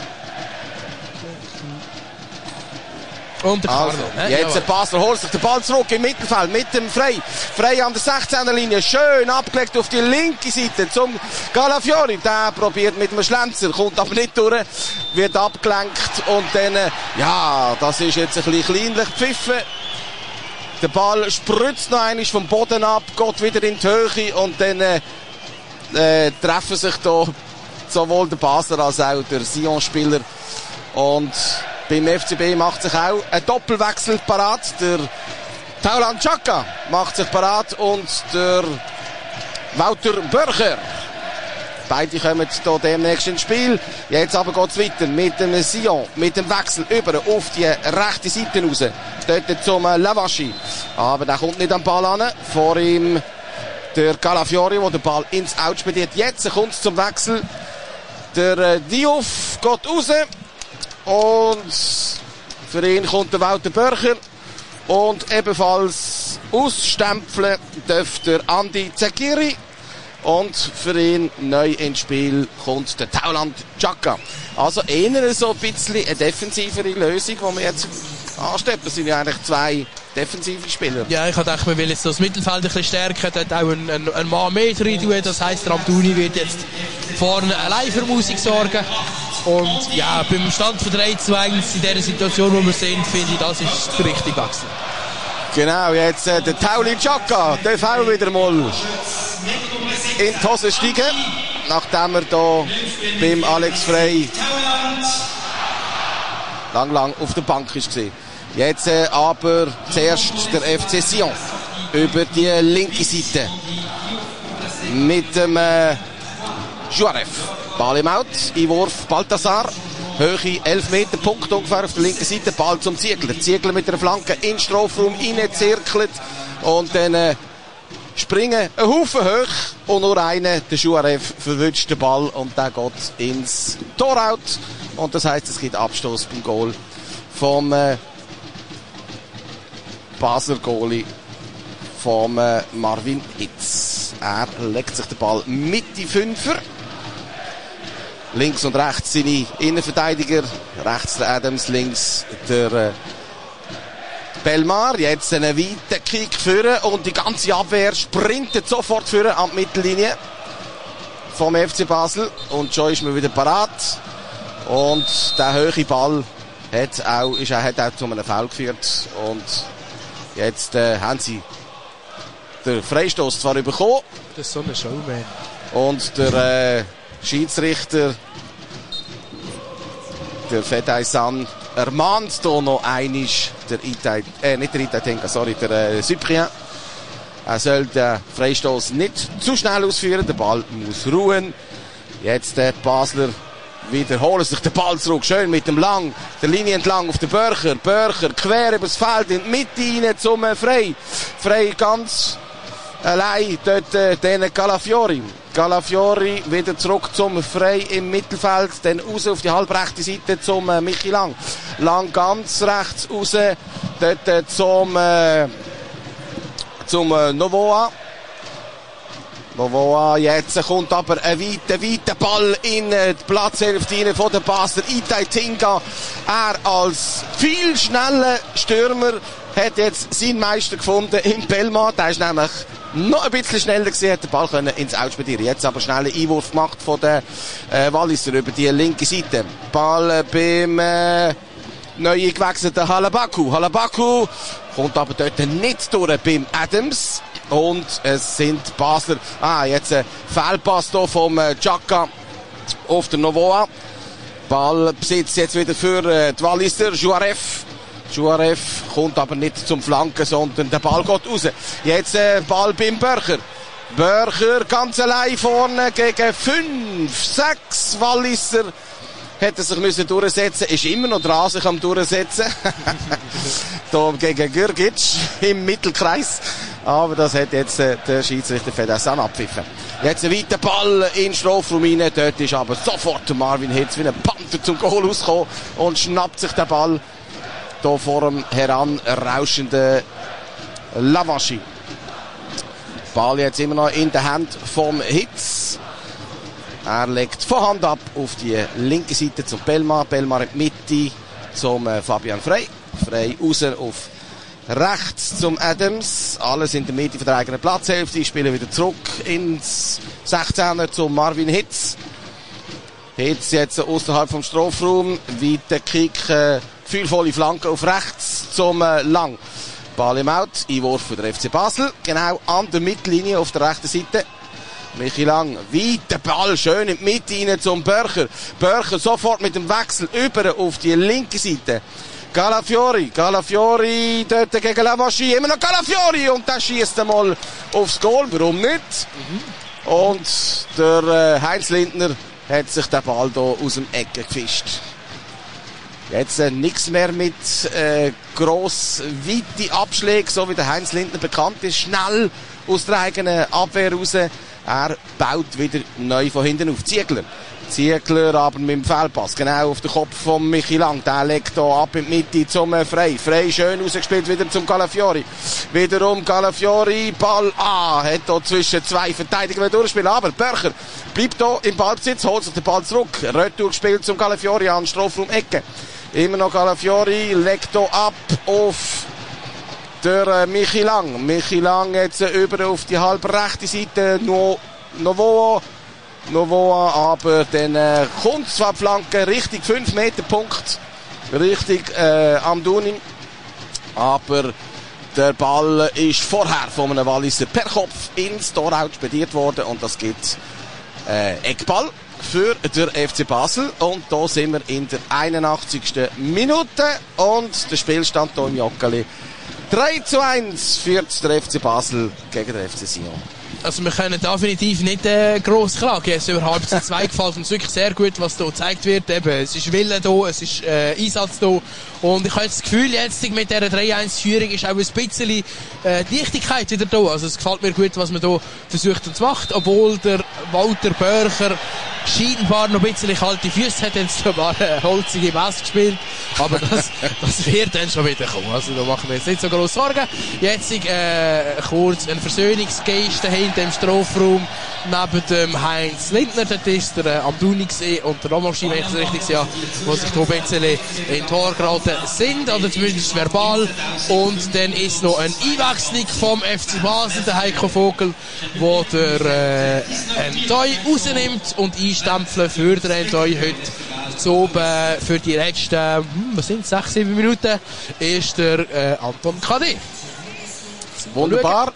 Und der Also, Carlo, äh? jetzt der Basler holt sich den Ball zurück im Mittelfeld mit dem Frey. Frey an der sechzehner Linie, schön abgelegt auf die linke Seite zum Calafiori. Der probiert mit dem Schlenzer, kommt aber nicht durch, wird abgelenkt und dann, ja, das ist jetzt ein bisschen kleinlich gepfiffen. Der Ball spritzt noch einmal vom Boden ab, geht wieder in die Höhe und dann äh, treffen sich da sowohl der Basler als auch der Sion-Spieler. Und beim F C B macht sich auch ein Doppelwechsel parat. Der Taulant Xhaka macht sich parat und der Wouter Börcher. Beide kommen hier demnächst ins Spiel. Jetzt aber geht es weiter mit dem Sion, mit dem Wechsel über auf die rechte Seite raus. Dort zum Lavaschi. Aber der kommt nicht am Ball an. Vor ihm der Calafiori, der den Ball ins Out spediert. Jetzt kommt es zum Wechsel. Der Diouf geht raus. Und für ihn kommt der Wouter Börcher. Und ebenfalls ausstempeln dürfte der Andi Zekiri. Und für ihn neu ins Spiel kommt der Taulant Xhaka. Also eher so ein bisschen eine defensivere Lösung, die wir jetzt anstellen. Das sind ja eigentlich zwei defensive Spieler. Ja, ich dachte, man will jetzt das Mittelfeld ein bisschen stärken, dort auch ein, ein, ein Mann mehr drin tun. Das heisst, der Amdouni wird jetzt vorne allein für Musik sorgen. Und ja, beim Stand von drei zu eins in dieser Situation, wo wir sind, finde ich, das ist der richtige Wechsel. Genau, jetzt äh, der Tauli Xhaka darf auch wieder mal in die Hose steigen, nachdem er da beim Alex Frey lang, lang auf der Bank war. Jetzt äh, aber zuerst der F C Sion über die linke Seite mit dem äh, Juarez. Ball im Out, Einwurf Balthasar. Höhe elf Meter, Punkt ungefähr auf der linken Seite. Ball zum Ziegler. Ziegler mit der Flanke in den Strafraum reingezirkelt. Und dann äh, springen ein Haufen hoch. Und nur einer, der Juarez, verwünscht den Ball. Und der geht ins Tor out. Und das heisst, es gibt Abstoß beim Goal vom äh, Basler Goalie vom äh, Marvin Hitz. Er legt sich den Ball mit die Fünfer. Links und rechts seine Innenverteidiger. Rechts der Adams, links der äh, Belmar. Jetzt einen weiten Kick führen und die ganze Abwehr sprintet sofort führen an die Mittellinie vom F C Basel. Und schon ist man wieder parat. Und der hohe Ball hat auch, ist, hat auch zu einem Foul geführt. Und jetzt äh, haben sie den Freistoß zwar bekommen. Das ist so ein Showman. Und der äh, Schiedsrichter, der Fedai San, ermahnt hier noch einmal der Itai, äh, nicht der Itai Tenka, sorry, der äh, Cyprien. Er soll den Freistoß nicht zu schnell ausführen, der Ball muss ruhen. Jetzt der Basler wiederholen sich den Ball zurück, schön mit dem Lang, der Linie entlang auf den Börcher. Börcher quer übers Feld in die Mitte rein zum äh, Frey. Frey ganz allein dort äh, den Calafiori. Calafiori wieder zurück zum Frey im Mittelfeld, dann raus auf die halbrechte Seite zum äh, Michi Lang. Lang ganz rechts raus, dort äh, zum, äh, zum äh, Novoa. Novoa, jetzt kommt aber ein weiter, weiter Ball in äh, die Platzhälfte von der Basler. Itai Tinga, er als viel schneller Stürmer hat jetzt seinen Meister gefunden im Belmar. Der ist nämlich noch ein bisschen schneller gewesen, hat den Ball können ins Outspedieren. Jetzt aber schnell einen Einwurf gemacht von den äh, Walliser über die linke Seite. Ball äh, beim äh, neu gewechselten Halabaku. Halabaku kommt aber dort nicht durch beim Adams. Und es sind Basler. Ah, jetzt ein Fehlpass hier vom äh, Xhaka auf den Novoa. Ball besitzt jetzt wieder für äh, die Walliser. Juarez. Juarez kommt aber nicht zum Flanken, sondern der Ball geht raus. Jetzt äh, Ball beim Börcher. Börcher ganz allein vorne gegen fünf, sechs Walliser. Hätte sich müssen durchsetzen, ist immer noch dran, sich am durchsetzen. Da gegen Gürgic im Mittelkreis. Aber das hat jetzt äh, der Schiedsrichter Fedassan abpfiffen. Jetzt ein weiter Ball in den Strafraum rein. Dort ist aber sofort Marvin Hitz wie ein Panther zum Goal rausgekommen und schnappt sich den Ball hier vor dem heranrauschenden Lavaschi. Ball jetzt immer noch in der Hand vom Hitz. Er legt von Hand ab auf die linke Seite zum Belmar. Belmar in die Mitte zum äh, Fabian Frey. Frey raus auf rechts zum Adams. Alles in der Mitte von der eigenen Platzhälfte. Die spielen wieder zurück ins sechzehner zum Marvin Hitz. Hitz jetzt außerhalb vom Strafraum. Weiter Kick, äh, gefühlvolle Flanke auf rechts zum äh, Lang. Ball im Out, Einwurf für der F C Basel. Genau an der Mittellinie auf der rechten Seite. Michi Lang, weiter Ball, schön in die Mitte rein zum Börcher. Börcher sofort mit dem Wechsel über auf die linke Seite. Calafiori, Calafiori dort gegen Lavaschi, immer noch Calafiori und der schießt einmal aufs Goal, warum nicht? Mhm. Und der äh, Heinz Lindner hat sich den Ball hier aus dem Ecke gefischt. Jetzt äh, nichts mehr mit äh, gross weite Abschlägen, so wie der Heinz Lindner bekannt ist. Schnell aus der eigenen Abwehr raus. Er baut wieder neu von hinten auf. Ziegler. Ziegler aber mit dem Fehlpass. Genau auf den Kopf von Michi Lang. Der legt hier ab in die Mitte zum äh, Frey. Frey schön rausgespielt wieder zum Calafiori. Wiederum Calafiori. Ball A. Hat hier zwischen zwei Verteidigern durchspielen. Aber Börcher bleibt hier im Ballbesitz. Holt sich den Ball zurück. Retour gespielt zum Calafiori an Strafraum-Ecke. Immer noch Calafiori, legt hier ab auf der äh, Michi Lang. Michi Lang jetzt äh, über auf die halb rechte Seite, no, Novoa. Novoa, aber dann äh, kommt zwar die Flanke Richtung fünf Meter Punkt, Richtung äh, Amdouni. Aber der Ball ist vorher von einem Walliser per Kopf ins Torhaus spediert worden und das gibt äh, Eckball für der F C Basel. Und da sind wir in der einundachtzigsten Minute und der Spielstand hier im Joggeli drei zu eins führt der F C Basel gegen den F C Sion. Also wir können definitiv nicht äh, gross klagen. Es ist überhaupt zu zwei gefällt uns wirklich sehr gut, was hier gezeigt wird. Eben, es ist Wille da, es ist äh, Einsatz da. Und ich habe das Gefühl, jetzt mit dieser drei eins Führung ist auch ein bisschen äh, die Leichtigkeit wieder da. Also es gefällt mir gut, was man hier versucht und macht. Obwohl der Walter Börcher scheinbar noch ein bisschen kalte Füße hat, jetzt sogar eine holzige Mess gespielt. Aber das, das wird dann schon wieder kommen. Also da machen wir jetzt nicht so grosse Sorgen. Jetzt äh, kurz ein Versöhnungsgeist hinter dem Strafraum neben dem Heinz Lindner. Dort ist der äh, Amdouni und der Romaschin, wenn ich das richtig sehe, die sich hier ein bisschen in Tor geraten sind, oder zumindest verbal. Und dann ist noch eine Einwechslung vom F C Basel, der Heiko Vogel, wo der äh, Entoy rausnimmt und einstempeln für den Entoy heute zu oben für die letzten, hm, was sind sechs, sieben Minuten, ist der äh, Anton Kadeh. Wunderbar.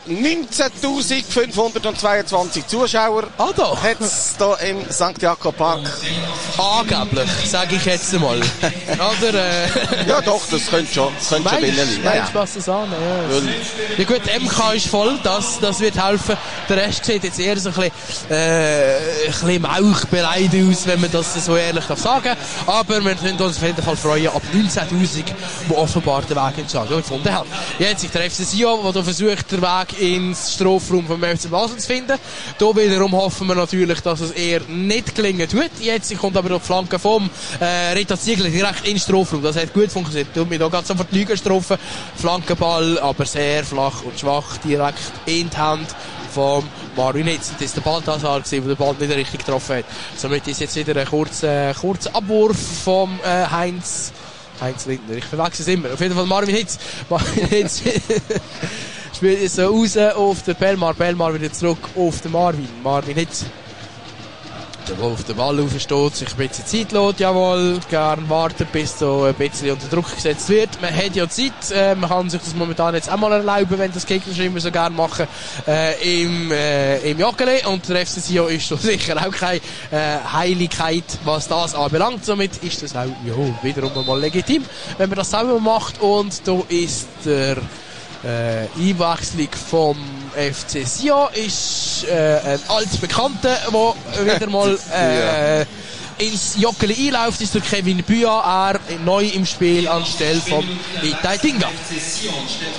neunzehntausendfünfhundertzweiundzwanzig Zuschauer ah, da. hat es hier im Sankt Jakob Park. Angeblich, sage ich jetzt mal. Oder, äh, ja doch, das könnte schon, könnte schon binnen liegen. Ja, ja. Das an, ja. Ja gut, M K ist voll, das, das wird helfen. Der Rest sieht jetzt eher so ein bisschen, äh, ein bisschen mauchbereit aus, wenn man das so ehrlich sagen darf. Aber wir können uns auf jeden Fall freuen, ab neunzehntausend, die offenbar den Weg entscheiden gefunden haben. Jetzt ist der F C Sion, der versucht, den Weg ins Strafraum vom F C Basel zu finden. Hier wiederum hoffen wir natürlich, dass es eher nicht gelingen tut. Jetzt kommt aber noch die Flanke vom äh, Rita Ziegler direkt in den Strafraum. Das hat gut funktioniert. Tut mir da ganz sofort die Lüge getroffen. Flankenball, aber sehr flach und schwach, direkt in die Hand vom Marvin Hitz. Das ist der Balthasar, der den Ball nicht richtig getroffen hat. Somit ist jetzt wieder ein kurzer, kurzer Abwurf vom äh, Heinz Heinz Lindner. Ich verwechsel es immer. Auf jeden Fall Marvin Hitz. Marvin Hitz spielt es so raus auf den Belmar. Belmar wieder zurück auf den Marvin. Marvin Hitz, der auf den Ball aufsteht, sich ein bisschen Zeit lässt, jawohl, gern warten, bis so ein bisschen unter Druck gesetzt wird. Man hat ja Zeit, äh, man kann sich das momentan jetzt auch mal erlauben, wenn das Gegner schon immer so gerne machen, äh, im, äh, im Joggeli. Und der F C Sion ist so sicher auch keine äh, Heiligkeit, was das anbelangt. Somit ist das auch, ja, wiederum mal legitim, wenn man das selber macht. Und da ist der Äh, Einwechslung vom F C Sion ist äh, ein altbekannter, der wieder mal äh, ja. ins Joggeli einläuft, ist der Kevin Büa, er neu im Spiel anstelle von Itai Tinga.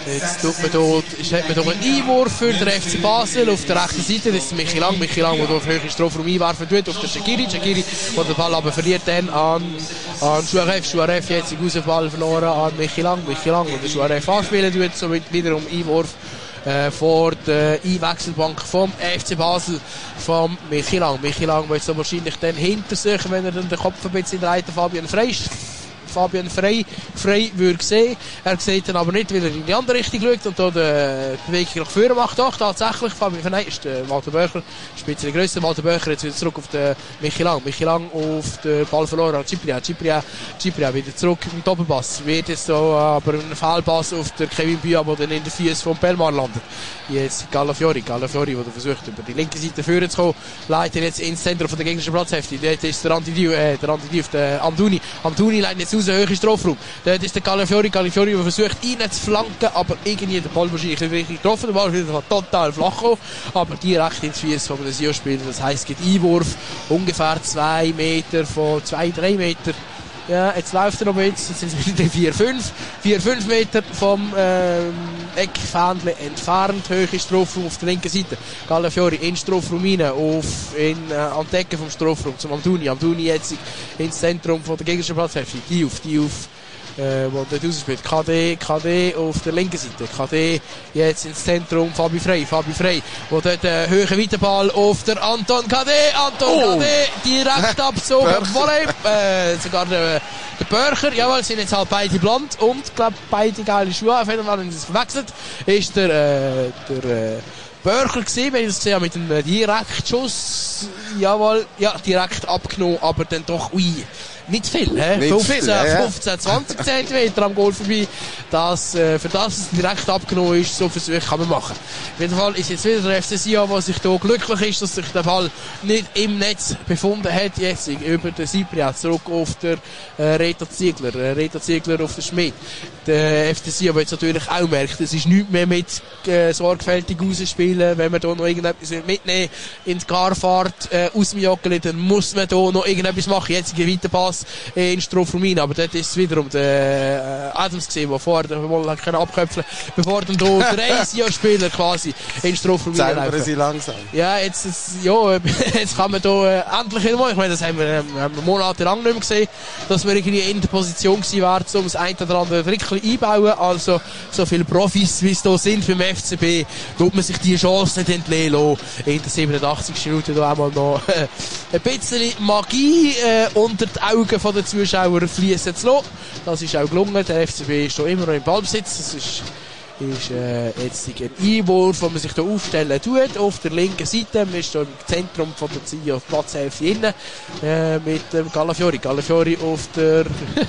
Jetzt tut man dort, hat man dort einen Einwurf für den F C Basel auf der rechten Seite. Das ist Michi Lang. Michi Lang, der dort höhere Strafraum einwerfen tut, auf den Shaqiri. Shaqiri, der den Ball aber verliert dann an, an Chouaref. Chouaref jetzt den Ball verloren an Michi Lang. Michi Lang, der Chouaref anspielen tut, somit wiederum Einwurf äh, vor der Einwechselbank vom F C Basel, vom Michi Lang. Michi Lang wird so wahrscheinlich dann hinter sich, wenn er dann den Kopf ein bisschen dreht, Fabian Frey. Fabian Frey, Frey würde sehen. Er sieht dann aber nicht, weil er in die andere Richtung schaut und da die Bewegung nach vorne macht. Doch, tatsächlich, Fabian Frey ist der Walter Böcher, Spitze grösser. Walter Böcher jetzt wieder zurück auf den Michi Lang. Michi Lang auf den Ball verloren an Cypria. Cypria, Cypria wieder zurück mit Doppelpass. Wird jetzt da aber ein Fehlpass auf der Kevin Bua, der dann in den Füßen von Belmar landet. Jetzt Galafiori. Galafiori, der versucht, über die linke Seite führen zu kommen, leitet jetzt ins Zentrum von der gegnerischen Platzhälfte. Dort ist der Anti Diu, äh, der Anti Diu, der Amdouni. Amdouni leitet jetzt raus, höhere Strafraum. Dort ist der Galafiori. Galafiori, der versucht, ihn zu flanken, aber irgendwie der Ball wahrscheinlich nicht richtig getroffen. Der Ball ist wieder total flach gekommen, aber direkt ins Füße von der Sio-Spieler. Das heisst, es gibt Einwurf, ungefähr zwei Meter von zwei, drei Meter. Ja, jetzt läuft er noch jetzt, jetzt sind es wieder vier, fünf. vier, fünf Meter vom ähm, Eckfähnchen entfernt, höhere Strafraum auf der linken Seite. Galafiori in Strafraum rein, auf, in, äh, an die Ecke vom Strafraum zum Amdouni. Amdouni jetzt ins Zentrum von der gegnerischen Platzhälfte. Die auf, die auf, äh, wo dort rausspielt. K D, K D auf der linken Seite. K D jetzt ins Zentrum, Fabi Frey, Fabi Frey, wo dort äh, höhere Weiterball auf der Anton K D, Anton oh. K D, direkt abgezogen, Volley, äh, sogar der, der Börcher, jawohl, sind jetzt halt beide blond und, glaub, beide geile Schuhe, auf jeden Fall, wenn es verwechselt, ist der, äh, der, äh, Börcher gesehen, wenn ich das gesehen habe, mit einem Direktschuss, jawohl, ja, direkt abgenommen, aber dann doch, ui, nicht viel, hä? Nicht fünfzehn, viel, ja, ja. fünfzehn, zwanzig Zentimeter am Goal vorbei. Das, äh, für das es direkt abgenommen ist, so Versuche kann man machen. Auf jeden Fall ist jetzt wieder der F C Sion, der sich hier glücklich ist, dass sich der Ball nicht im Netz befunden hat. Jetzt über den Cypria zurück auf der äh, Reto Ziegler, äh, Reto Ziegler auf den Schmidt. Der F C Sion, der jetzt natürlich auch merkt, es ist nichts mehr mit äh, sorgfältig rausspielen. Wenn man da noch irgendetwas mitnehmen in die Garfahrt äh, aus dem Joggeli, dann muss man da noch irgendetwas machen. Jetzt ein Weiterpass in Strafraum rein, aber dort ist es wiederum der äh, Adams gesehen, der vorher den Ball abköpfen konnte, bevor dann da der Sion-Spieler quasi in Strafraum rein laufen. Sie langsam. Ja, jetzt, jetzt, ja, jetzt kann man da äh, endlich wieder mal, ich meine, das haben wir, ähm, haben wir monatelang nicht mehr gesehen, dass wir irgendwie in der Position gewesen wären, um das eine oder andere Trickchen einbauen, also so viele Profis, wie es da sind beim F C B, tut man sich die Chance nicht entlassen lassen, in der siebenundachtzigsten Minute da einmal noch äh, ein bisschen Magie äh, unter die Augen von den Zuschauern fließen zu lassen. Das ist auch gelungen. Der F C B ist schon immer noch im Ballbesitz. Das ist, ist äh, jetzt ein Einwurf, den man sich hier aufstellen tut. Auf der linken Seite. Man ist hier im Zentrum von der Zio Platzhälfte innen. Äh, mit dem Galafiori. Galafiori auf der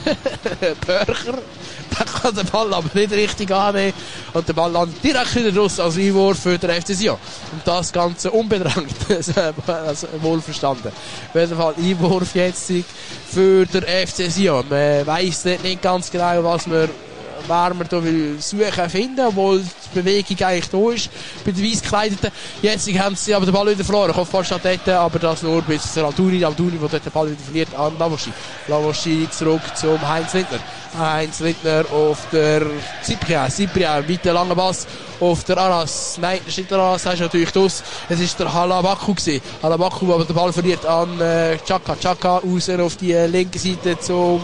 Börcher. Da kann der Ball aber nicht richtig annehmen. Und der Ball landet direkt wieder raus als Einwurf für den F C Sion. Und das Ganze unbedrängt. Also wohlverstanden. Auf jeden Fall Einwurf jetzt für den F C Sion. Man weiss nicht ganz genau, was man wer man da will suchen finden, obwohl die Bewegung eigentlich da ist bei den Weissgekleideten. Jetzt haben sie aber den Ball wieder verloren. Kopfball statt dort, aber das nur bis der Altuni, Altuni, der dort den Ball wieder verliert an Lavoschi. Lavoschi zurück zum Heinz Lindner. Heinz Lindner auf der Cypria. Cypria, weiter langer Pass auf der Aras. Nein, das ist nicht der Aras, das ist natürlich das. Es ist der Halabaku gewesen. Halabaku, der den Ball verliert an äh, Chaka. Chaka raus auf die äh, linke Seite zum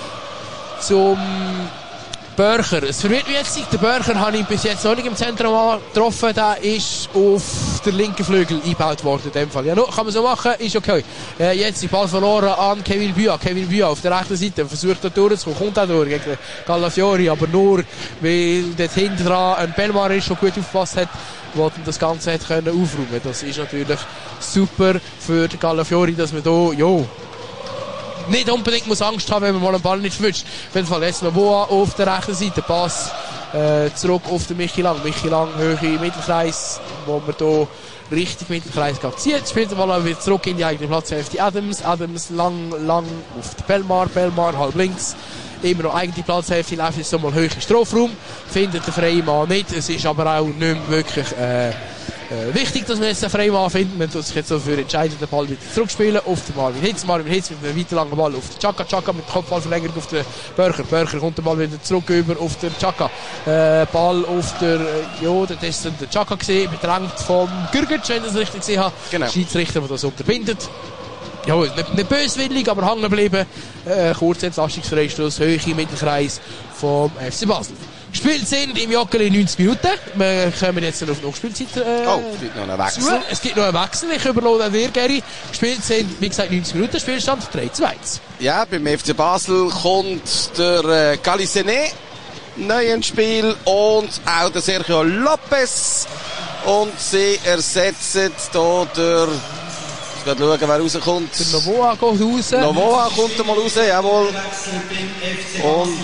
zum Börcher. Es verwirrt mich jetzt nicht. Der Börcher habe ich bis jetzt noch nicht im Zentrum getroffen. Der ist auf der linken Flügel eingebaut worden in dem Fall. Ja, no, kann man so machen, ist okay. Äh, jetzt die Ball verloren an Kevin Bua. Kevin Bua auf der rechten Seite. Versucht da durchzukommen. Kommt auch durch gegen Galafiori. Aber nur, weil dort hinten dran ein Belmar ist, schon gut aufgepasst hat, wo das Ganze hat können aufräumen. Das ist natürlich super für Galafiori, dass man da, jo, nicht unbedingt muss Angst haben, wenn man mal einen Ball nicht verwünscht. Auf jeden Fall jetzt noch Boa auf der rechten Seite. Pass äh, zurück auf den Michi Lang. Michi Lang, Höhe im Mittelkreis, wo man hier richtig Mittelkreis geht. Zieht, spielt den Ball aber wieder zurück in die eigene Platzhälfte. Adams, Adams lang, lang auf den Belmar. Belmar halb links immer noch eigene Platzhälfte, läuft jetzt nochmal hoch in den Strafraum, findet den freien Mann nicht. Es ist aber auch nicht mehr wirklich äh, äh, wichtig, dass wir jetzt einen freien Mann finden. Man tut sich jetzt dafür entscheiden, den Ball wieder zurückspielen auf den Marvin Hitz. Marvin Hitz mit einem weiter langen Ball auf den Chaka. Chaka mit Kopfballverlängerung auf den Börcher. Börcher kommt den Ball wieder zurück über auf den Chaka. Äh, Ball auf der, ja, das ist der Chaka gesehen, bedrängt vom Gürgic, wenn ich das richtig gesehen habe. Genau. Schiedsrichter, der das unterbindet. Ja, nicht, nicht böswillig, aber hängen geblieben. Äh, kurzer Entlastungsfreistoß, Höhe im Mittelkreis vom F C Basel. Gespielt sind im Joggeli neunzig Minuten. Wir kommen jetzt auf die Nachspielzeit. Äh, oh, es gibt noch einen Wechsel. Zu. Es gibt noch einen Wechsel. Ich überlasse dir, Gary. Gespielt sind, wie gesagt, neunzig Minuten. Spielstand drei zu eins. Ja, beim F C Basel kommt der äh, Calicenet neu ins Spiel und auch der Sergio Lopez. Und sie ersetzen hier der... Ich werde schauen, wer rauskommt. Der Novoa geht raus. Novoa kommt mal raus, jawohl. Und...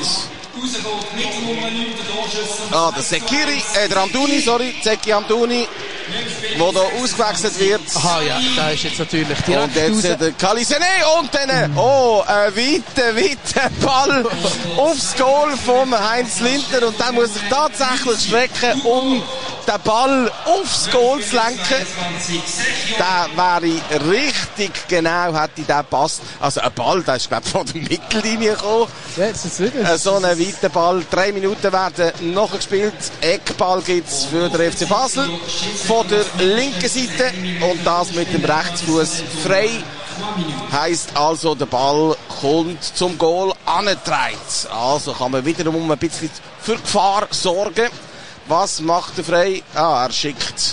Ah, der Sekiri, äh, der Amdouni, sorry, Zeki Amdouni, der hier ausgewechselt wird. Aha, ja, da ist jetzt natürlich direkt und jetzt raus. Der Calicenet und dann, oh, ein weiter, weiter Ball aufs Goal vom Heinz Lindner und der muss sich tatsächlich strecken, um den Ball aufs Goal zu lenken. Der wäre richtig genau, hätte der passt. Also ein Ball, der ist glaube ich von der Mittellinie gekommen. Ja, jetzt ist es wieder. So einen weiten Ball. Drei Minuten werden noch gespielt. Eckball gibt's für den F C Basel von der linken Seite und das mit dem Rechtsfuß frei. Heisst also, der Ball kommt zum Goal angetragen. Also kann man wiederum ein bisschen für Gefahr sorgen. Was macht der Frey? Ah, er schickt.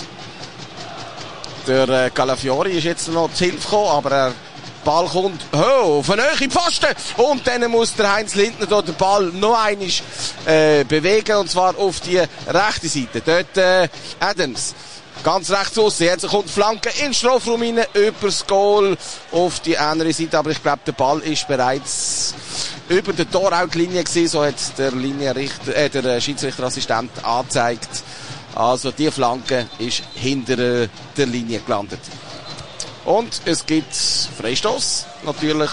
Der äh, Calafiori ist jetzt noch zu Hilfe gekommen, aber der Ball kommt oh, auf eine Höhe Pfosten. Und dann muss der Heinz Lindner dort den Ball noch einmal äh, bewegen, und zwar auf die rechte Seite. Dort äh, Adams. Ganz rechts aussen. Jetzt kommt Flanke in den Strafraum rein, über das Goal auf die andere Seite. Aber ich glaube, der Ball ist bereits über der Torrautlinie gewesen. So hat der Linienrichter, äh, der Schiedsrichterassistent angezeigt. Also die Flanke ist hinter äh, der Linie gelandet. Und es gibt Freistoß, natürlich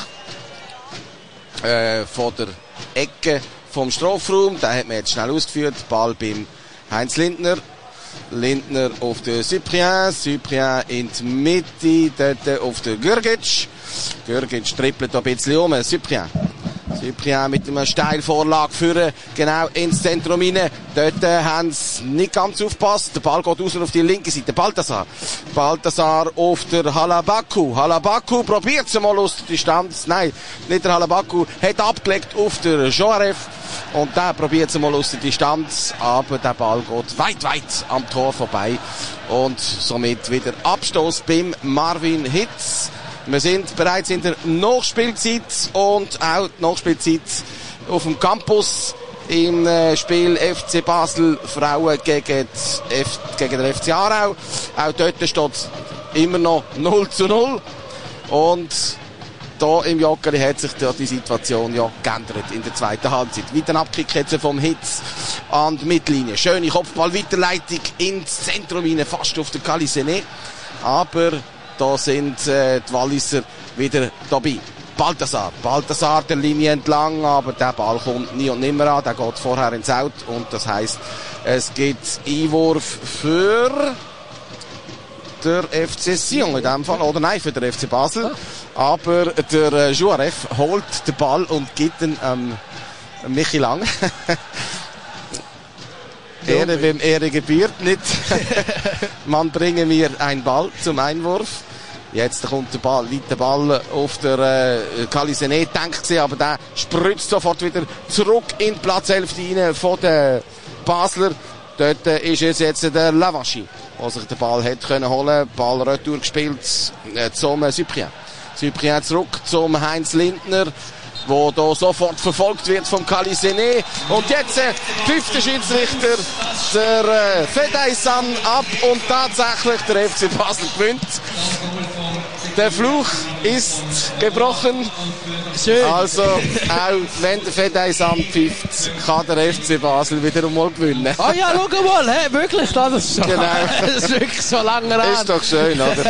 äh, von der Ecke vom Strafraum. Den hat man jetzt schnell ausgeführt. Ball beim Heinz Lindner. Lindner auf den Cyprien, Cyprien in die Mitte, dort auf den Gürgic. Gürgic trippelt ein bisschen um, Cyprien. Cyprien mit einer Steilvorlage führen, genau ins Zentrum rein. Dort äh, haben sie nicht ganz aufgepasst. Der Ball geht raus auf die linke Seite. Balthasar. Balthasar auf der Halabaku. Halabaku probiert es mal aus der Distanz. Nein, nicht der Halabaku. Hat abgelegt auf der Joarev. Und der probiert es mal aus der Distanz. Aber der Ball geht weit, weit am Tor vorbei. Und somit wieder Abstoß beim Marvin Hitz. Wir sind bereits in der Nachspielzeit und auch die Nachspielzeit auf dem Campus im äh, Spiel F C Basel Frauen gegen, F- gegen den F C Aarau. Auch dort steht immer noch null zu null. Und da im Joggeli hat sich da die Situation ja geändert in der zweiten Halbzeit. Weiter Abkick jetzt vom Hitz an die Mittellinie. Schöne Kopfball-Weiterleitung ins Zentrum rein, fast auf der Calicenet. Aber da sind äh, die Walliser wieder dabei. Balthasar. Balthasar der Linie entlang, aber der Ball kommt nie und nimmer an. Der geht vorher ins Out und das heisst, es gibt Einwurf für der F C Sion in dem Fall. Oder nein, für den F C Basel. Aber der äh, Juarev holt den Ball und gibt ihn ähm, Michi Lang. Ehre, wem Ehre gebührt, nicht? Man bringe mir einen Ball zum Einwurf. Jetzt kommt der Ball, weiter Ball auf der äh, Calicenet, denkt sie, aber der spritzt sofort wieder zurück in die Platzhälfte rein von den Basler. Dort äh, ist es jetzt der Lavaschi, der sich den Ball hätte können holen. Ball retour gespielt äh, zum äh, Cyprien. Cyprien zurück zum Heinz Lindner, wo da sofort verfolgt wird vom Calicenet. Und jetzt äh, pfifft der Schiedsrichter der äh, Fedaysan ab und tatsächlich der F C Basel gewinnt. der Fluch ist gebrochen. Schön. Also, auch wenn der Fedeis anpfifft, kann der F C Basel wieder einmal gewinnen. Ah ja, schau mal, hä, wirklich, das ist schon, Genau. das ist wirklich so lange an. Ist doch schön, oder?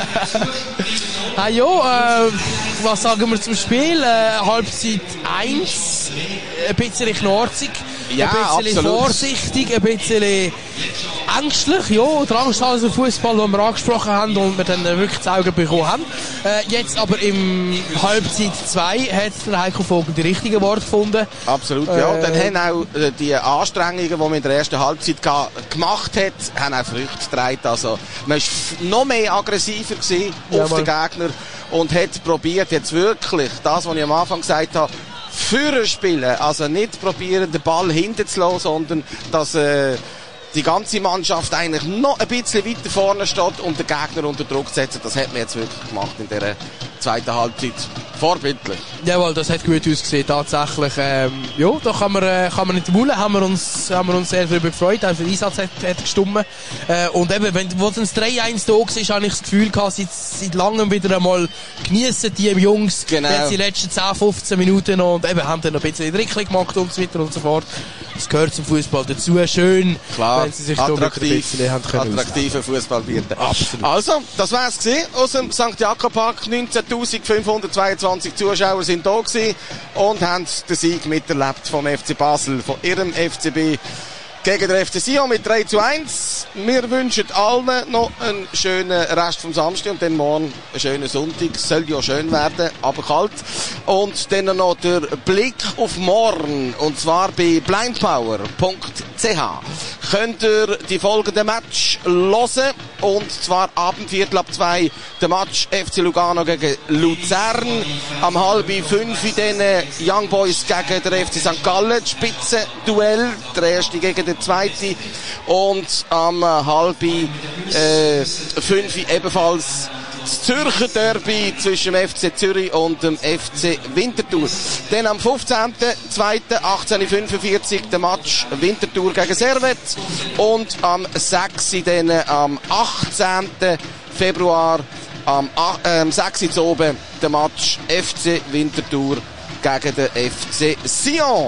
Ah ja, äh, was sagen wir zum Spiel? Äh, Halbzeit eins, ein bisschen knorzig, Ja, ein bisschen absolut. vorsichtig, ein bisschen ängstlich, ja, der Angsthalser Fußball, den wir angesprochen haben und wir dann wirklich das Auge bekommen haben. Äh, jetzt aber im Halbzeit zwei hat der Heiko Vogel die richtigen Worte gefunden. Absolut, ja. Und dann Äh, haben auch äh, die Anstrengungen, die man in der ersten Halbzeit ga- gemacht hat, haben auch Früchte getragen. Also, man war f- noch mehr aggressiver gewesen auf Jawohl. den Gegner und hat probiert, jetzt wirklich das, was ich am Anfang gesagt habe, führen spielen. Also nicht probieren, den Ball hinten zu lassen, sondern dass äh, die ganze Mannschaft eigentlich noch ein bisschen weiter vorne steht, um den Gegner unter Druck zu setzen. Das hat man jetzt wirklich gemacht in dieser zweiten Halbzeit. Vorbildlich. Jawohl, das hat gut ausgesehen, tatsächlich. Ähm, ja, da kann man, äh, kann man nicht wollen, haben wir uns, haben wir uns sehr darüber gefreut, auch der Einsatz hat, hat gestimmt. Äh, und eben, wenn, wo dann das drei eins da war, habe ich das Gefühl gehabt, seit, seit langem wieder einmal geniessen die Jungs, Genau. jetzt die letzten zehn, fünfzehn Minuten noch und eben haben dann noch ein bisschen Drickli gemacht und so weiter und so fort. Das gehört zum Fußball dazu. Schön, Klar, wenn sie sich da wieder ein attraktiv, bisschen haben können. attraktiven Fußball bieten. Absolut. Also, das wär's gewesen aus dem Sankt Jakob Park. neunzehntausendfünfhundertzweiundzwanzig Zuschauer sind da gewesen und haben den Sieg miterlebt vom F C Basel, von ihrem F C B gegen den F C Sion mit drei zu eins. Wir wünschen allen noch einen schönen Rest vom Samstag und dann morgen einen schönen Sonntag. Es soll ja schön werden, aber kalt. Und dann noch der Blick auf morgen, und zwar bei blindpower punkt c h. Könnt ihr die folgenden Match hören, und zwar abend Viertel ab zwei der Match F C Lugano gegen Luzern, am halb fünf dann Young Boys gegen der F C Sankt Gallen, Spitzenduell, der erste gegen den zweiten, und am halb äh, fünf ebenfalls das Zürcher Derby zwischen dem F C Zürich und dem F C Winterthur. Dann am fünfzehnten zweiten achtzehn Uhr fünfundvierzig der Match Winterthur gegen Servet, und am sechsten dann am achtzehnten Februar am äh, sechsten Uhr oben der Match F C Winterthur gegen den F C Sion.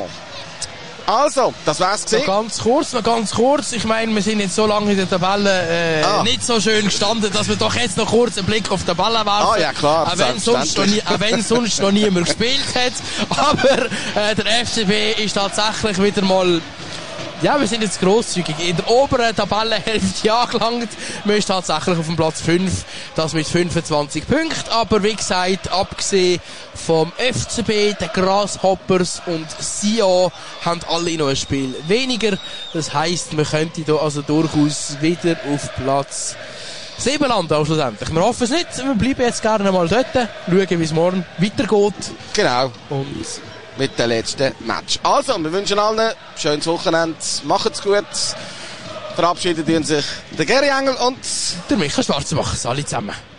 Also, das wär's Noch gewesen. ganz kurz, noch ganz kurz. Ich meine, wir sind jetzt so lange in der Tabelle äh, Ah. nicht so schön gestanden, dass wir doch jetzt noch kurz einen Blick auf die Tabelle werfen. Ah, ja, klar, Auch wenn sonst noch, nie, auch wenn sonst noch niemand gespielt hat. Aber äh, der F C B ist tatsächlich wieder mal... Ja, wir sind jetzt grosszügig. In der oberen Tabellenhälfte angelangt. Wir sind tatsächlich auf dem Platz fünf. Das mit fünfundzwanzig Punkten. Aber wie gesagt, abgesehen vom F C B, den Grasshoppers und Sion haben alle noch ein Spiel weniger. Das heisst, wir könnten hier also durchaus wieder auf Platz sieben landen, also schlussendlich. Wir hoffen es nicht. Wir bleiben jetzt gerne mal dort. Schauen, wie es morgen weitergeht. Genau. Und Mit dem letzten Match. Also, wir wünschen allen ein schönes Wochenende. Macht's gut. Verabschieden sich der Geri Engel und der Michael Schwarzbach. Alle zusammen.